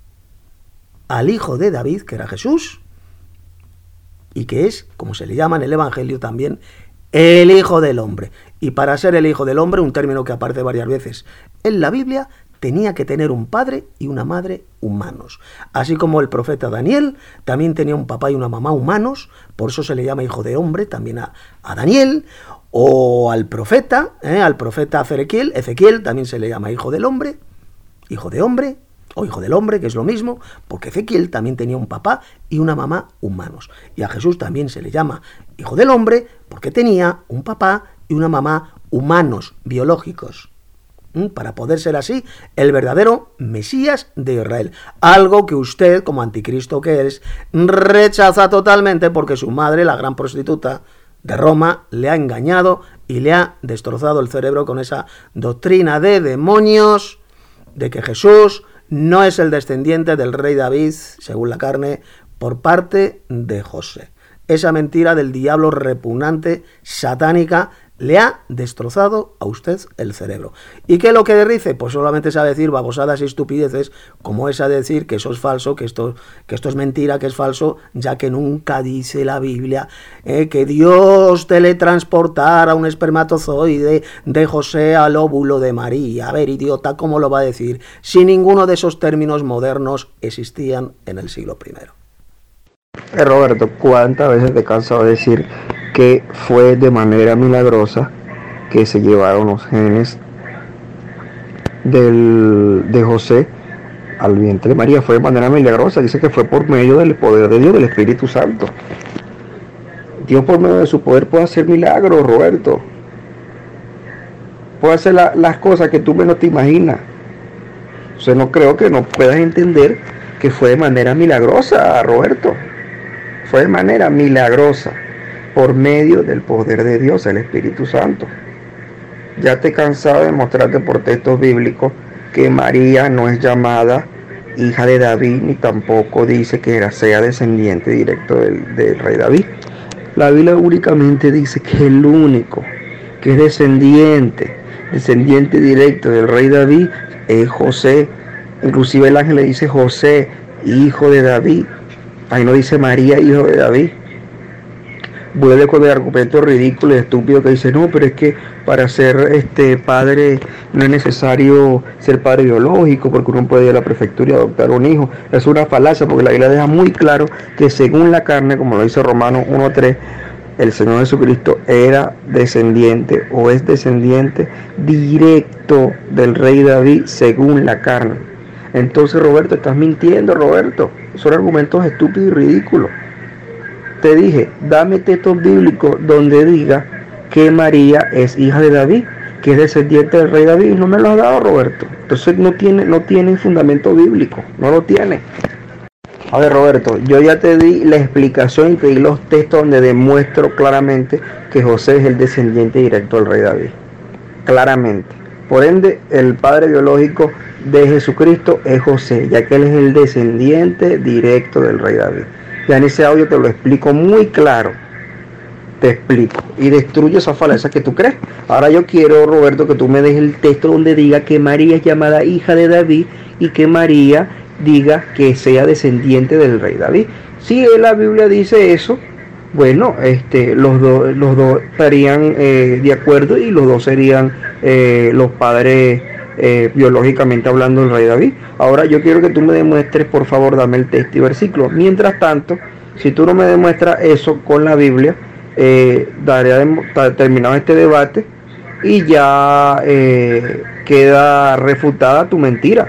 al hijo de David, que era Jesús, y que es, como se le llama en el Evangelio también, el Hijo del Hombre. Y para ser el Hijo del Hombre, un término que aparece varias veces en la Biblia, tenía que tener un padre y una madre humanos. Así como el profeta Daniel también tenía un papá y una mamá humanos, por eso se le llama hijo de hombre también a, a Daniel, o al profeta, ¿eh? al profeta Ezequiel, Ezequiel también se le llama hijo del hombre, hijo de hombre, o hijo del hombre, que es lo mismo, porque Ezequiel también tenía un papá y una mamá humanos. Y a Jesús también se le llama hijo del hombre, porque tenía un papá y una mamá humanos, biológicos, para poder ser así el verdadero Mesías de Israel. Algo que usted, como anticristo que es, rechaza totalmente, porque su madre, la gran prostituta de Roma, le ha engañado y le ha destrozado el cerebro con esa doctrina de demonios de que Jesús no es el descendiente del rey David, según la carne, por parte de José. Esa mentira del diablo repugnante, satánica, le ha destrozado a usted el cerebro. ¿Y qué es lo que dice? Pues solamente sabe decir babosadas y estupideces, como esa de decir que eso es falso, que esto, que esto es mentira, que es falso, ya que nunca dice la Biblia eh, que Dios teletransportara un espermatozoide de José al óvulo de María. A ver, idiota, ¿cómo lo va a decir? Si ninguno de esos términos modernos existían en el siglo primero. Eh, Roberto, ¿cuántas veces te he cansado de decir que fue de manera milagrosa que se llevaron los genes del, de José al vientre de María? Fue de manera milagrosa, dice que fue por medio del poder de Dios, del Espíritu Santo. Dios por medio de su poder puede hacer milagros, Roberto. Puede hacer la, las cosas que tú menos te imaginas. O sea, no creo que no puedas entender que fue de manera milagrosa, Roberto. Fue de manera milagrosa, por medio del poder de Dios, el Espíritu Santo. Ya te he cansado de mostrarte por textos bíblicos que María no es llamada hija de David, ni tampoco dice que era, sea descendiente directo del, del rey David. La Biblia únicamente dice que el único que es descendiente, descendiente directo del rey David es José. Inclusive el ángel le dice José, hijo de David. Ahí no dice María, hijo de David. Vuelve con el argumento ridículo y estúpido que dice, no, pero es que para ser este padre no es necesario ser padre biológico, porque uno puede ir a la prefectura y adoptar un hijo. Es una falacia, porque la Biblia deja muy claro que según la carne, como lo dice Romanos uno tres, el Señor Jesucristo era descendiente o es descendiente directo del rey David según la carne. Entonces, Roberto, estás mintiendo, Roberto. Son argumentos estúpidos y ridículos. Te dije, dame textos bíblicos donde diga que María es hija de David, que es descendiente del rey David, y no me lo has dado, Roberto. Entonces no tiene, no tiene fundamento bíblico, no lo tiene. A ver, Roberto, yo ya te di la explicación y te di los textos donde demuestro claramente que José es el descendiente directo del rey David. Claramente. Por ende, el padre biológico de Jesucristo es José, ya que él es el descendiente directo del rey David. Ya en ese audio te lo explico muy claro. Te explico. Y destruyo esa falacia que tú crees. Ahora yo quiero, Roberto, que tú me des el texto donde diga que María es llamada hija de David y que María diga que sea descendiente del rey David. Si la Biblia dice eso, bueno, este, los dos los dos estarían eh, de acuerdo y los dos serían eh, los padres eh, biológicamente hablando del rey David. Ahora yo quiero que tú me demuestres, por favor, dame el texto y versículo. Mientras tanto, si tú no me demuestras eso con la Biblia, eh, daré terminado este debate y ya eh, queda refutada tu mentira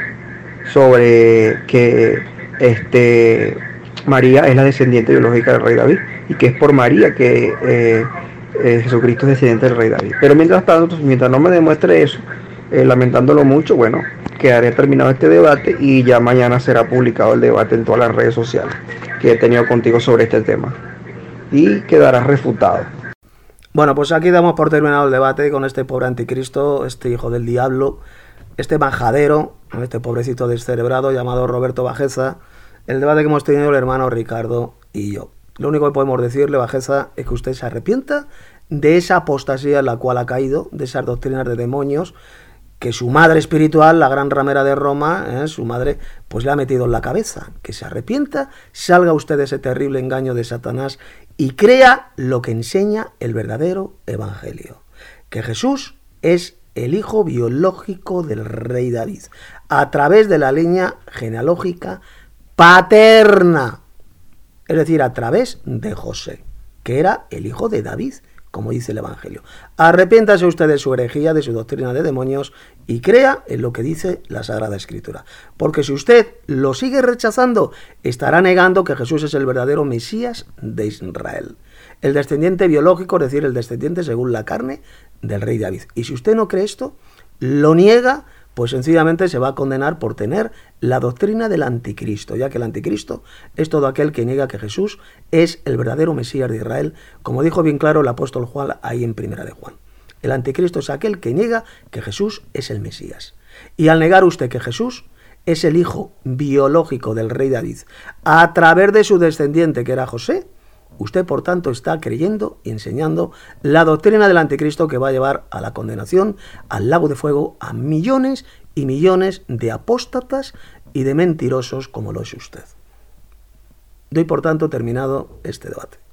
sobre que este María es la descendiente biológica del rey David y que es por María que eh, eh, Jesucristo es descendiente del rey David. Pero mientras tanto, mientras no me demuestre eso, eh, lamentándolo mucho, bueno, quedaré terminado este debate y ya mañana será publicado el debate en todas las redes sociales que he tenido contigo sobre este tema y quedará refutado. Bueno, pues aquí damos por terminado el debate con este pobre anticristo, este hijo del diablo, este majadero, este pobrecito descerebrado llamado Roberto Bajeza. El debate que hemos tenido el hermano Ricardo y yo. Lo único que podemos decirle, Bajeza, es que usted se arrepienta de esa apostasía en la cual ha caído, de esas doctrinas de demonios que su madre espiritual, la gran ramera de Roma, ¿eh? su madre, pues le ha metido en la cabeza. Que se arrepienta, salga usted de ese terrible engaño de Satanás y crea lo que enseña el verdadero evangelio. Que Jesús es el hijo biológico del rey David, a través de la línea genealógica paterna, es decir, a través de José, que era el hijo de David, como dice el Evangelio. Arrepiéntase usted de su herejía, de su doctrina de demonios y crea en lo que dice la Sagrada Escritura. Porque si usted lo sigue rechazando, estará negando que Jesús es el verdadero Mesías de Israel, el descendiente biológico, es decir, el descendiente según la carne del rey David. Y si usted no cree esto, lo niega, pues sencillamente se va a condenar por tener la doctrina del anticristo, ya que el anticristo es todo aquel que niega que Jesús es el verdadero Mesías de Israel, como dijo bien claro el apóstol Juan ahí en Primera de Juan. El anticristo es aquel que niega que Jesús es el Mesías. Y al negar usted que Jesús es el hijo biológico del rey David, a través de su descendiente que era José, usted por tanto está creyendo y enseñando la doctrina del anticristo que va a llevar a la condenación, al lago de fuego, a millones y millones de apóstatas y de mentirosos como lo es usted. Doy por tanto terminado este debate.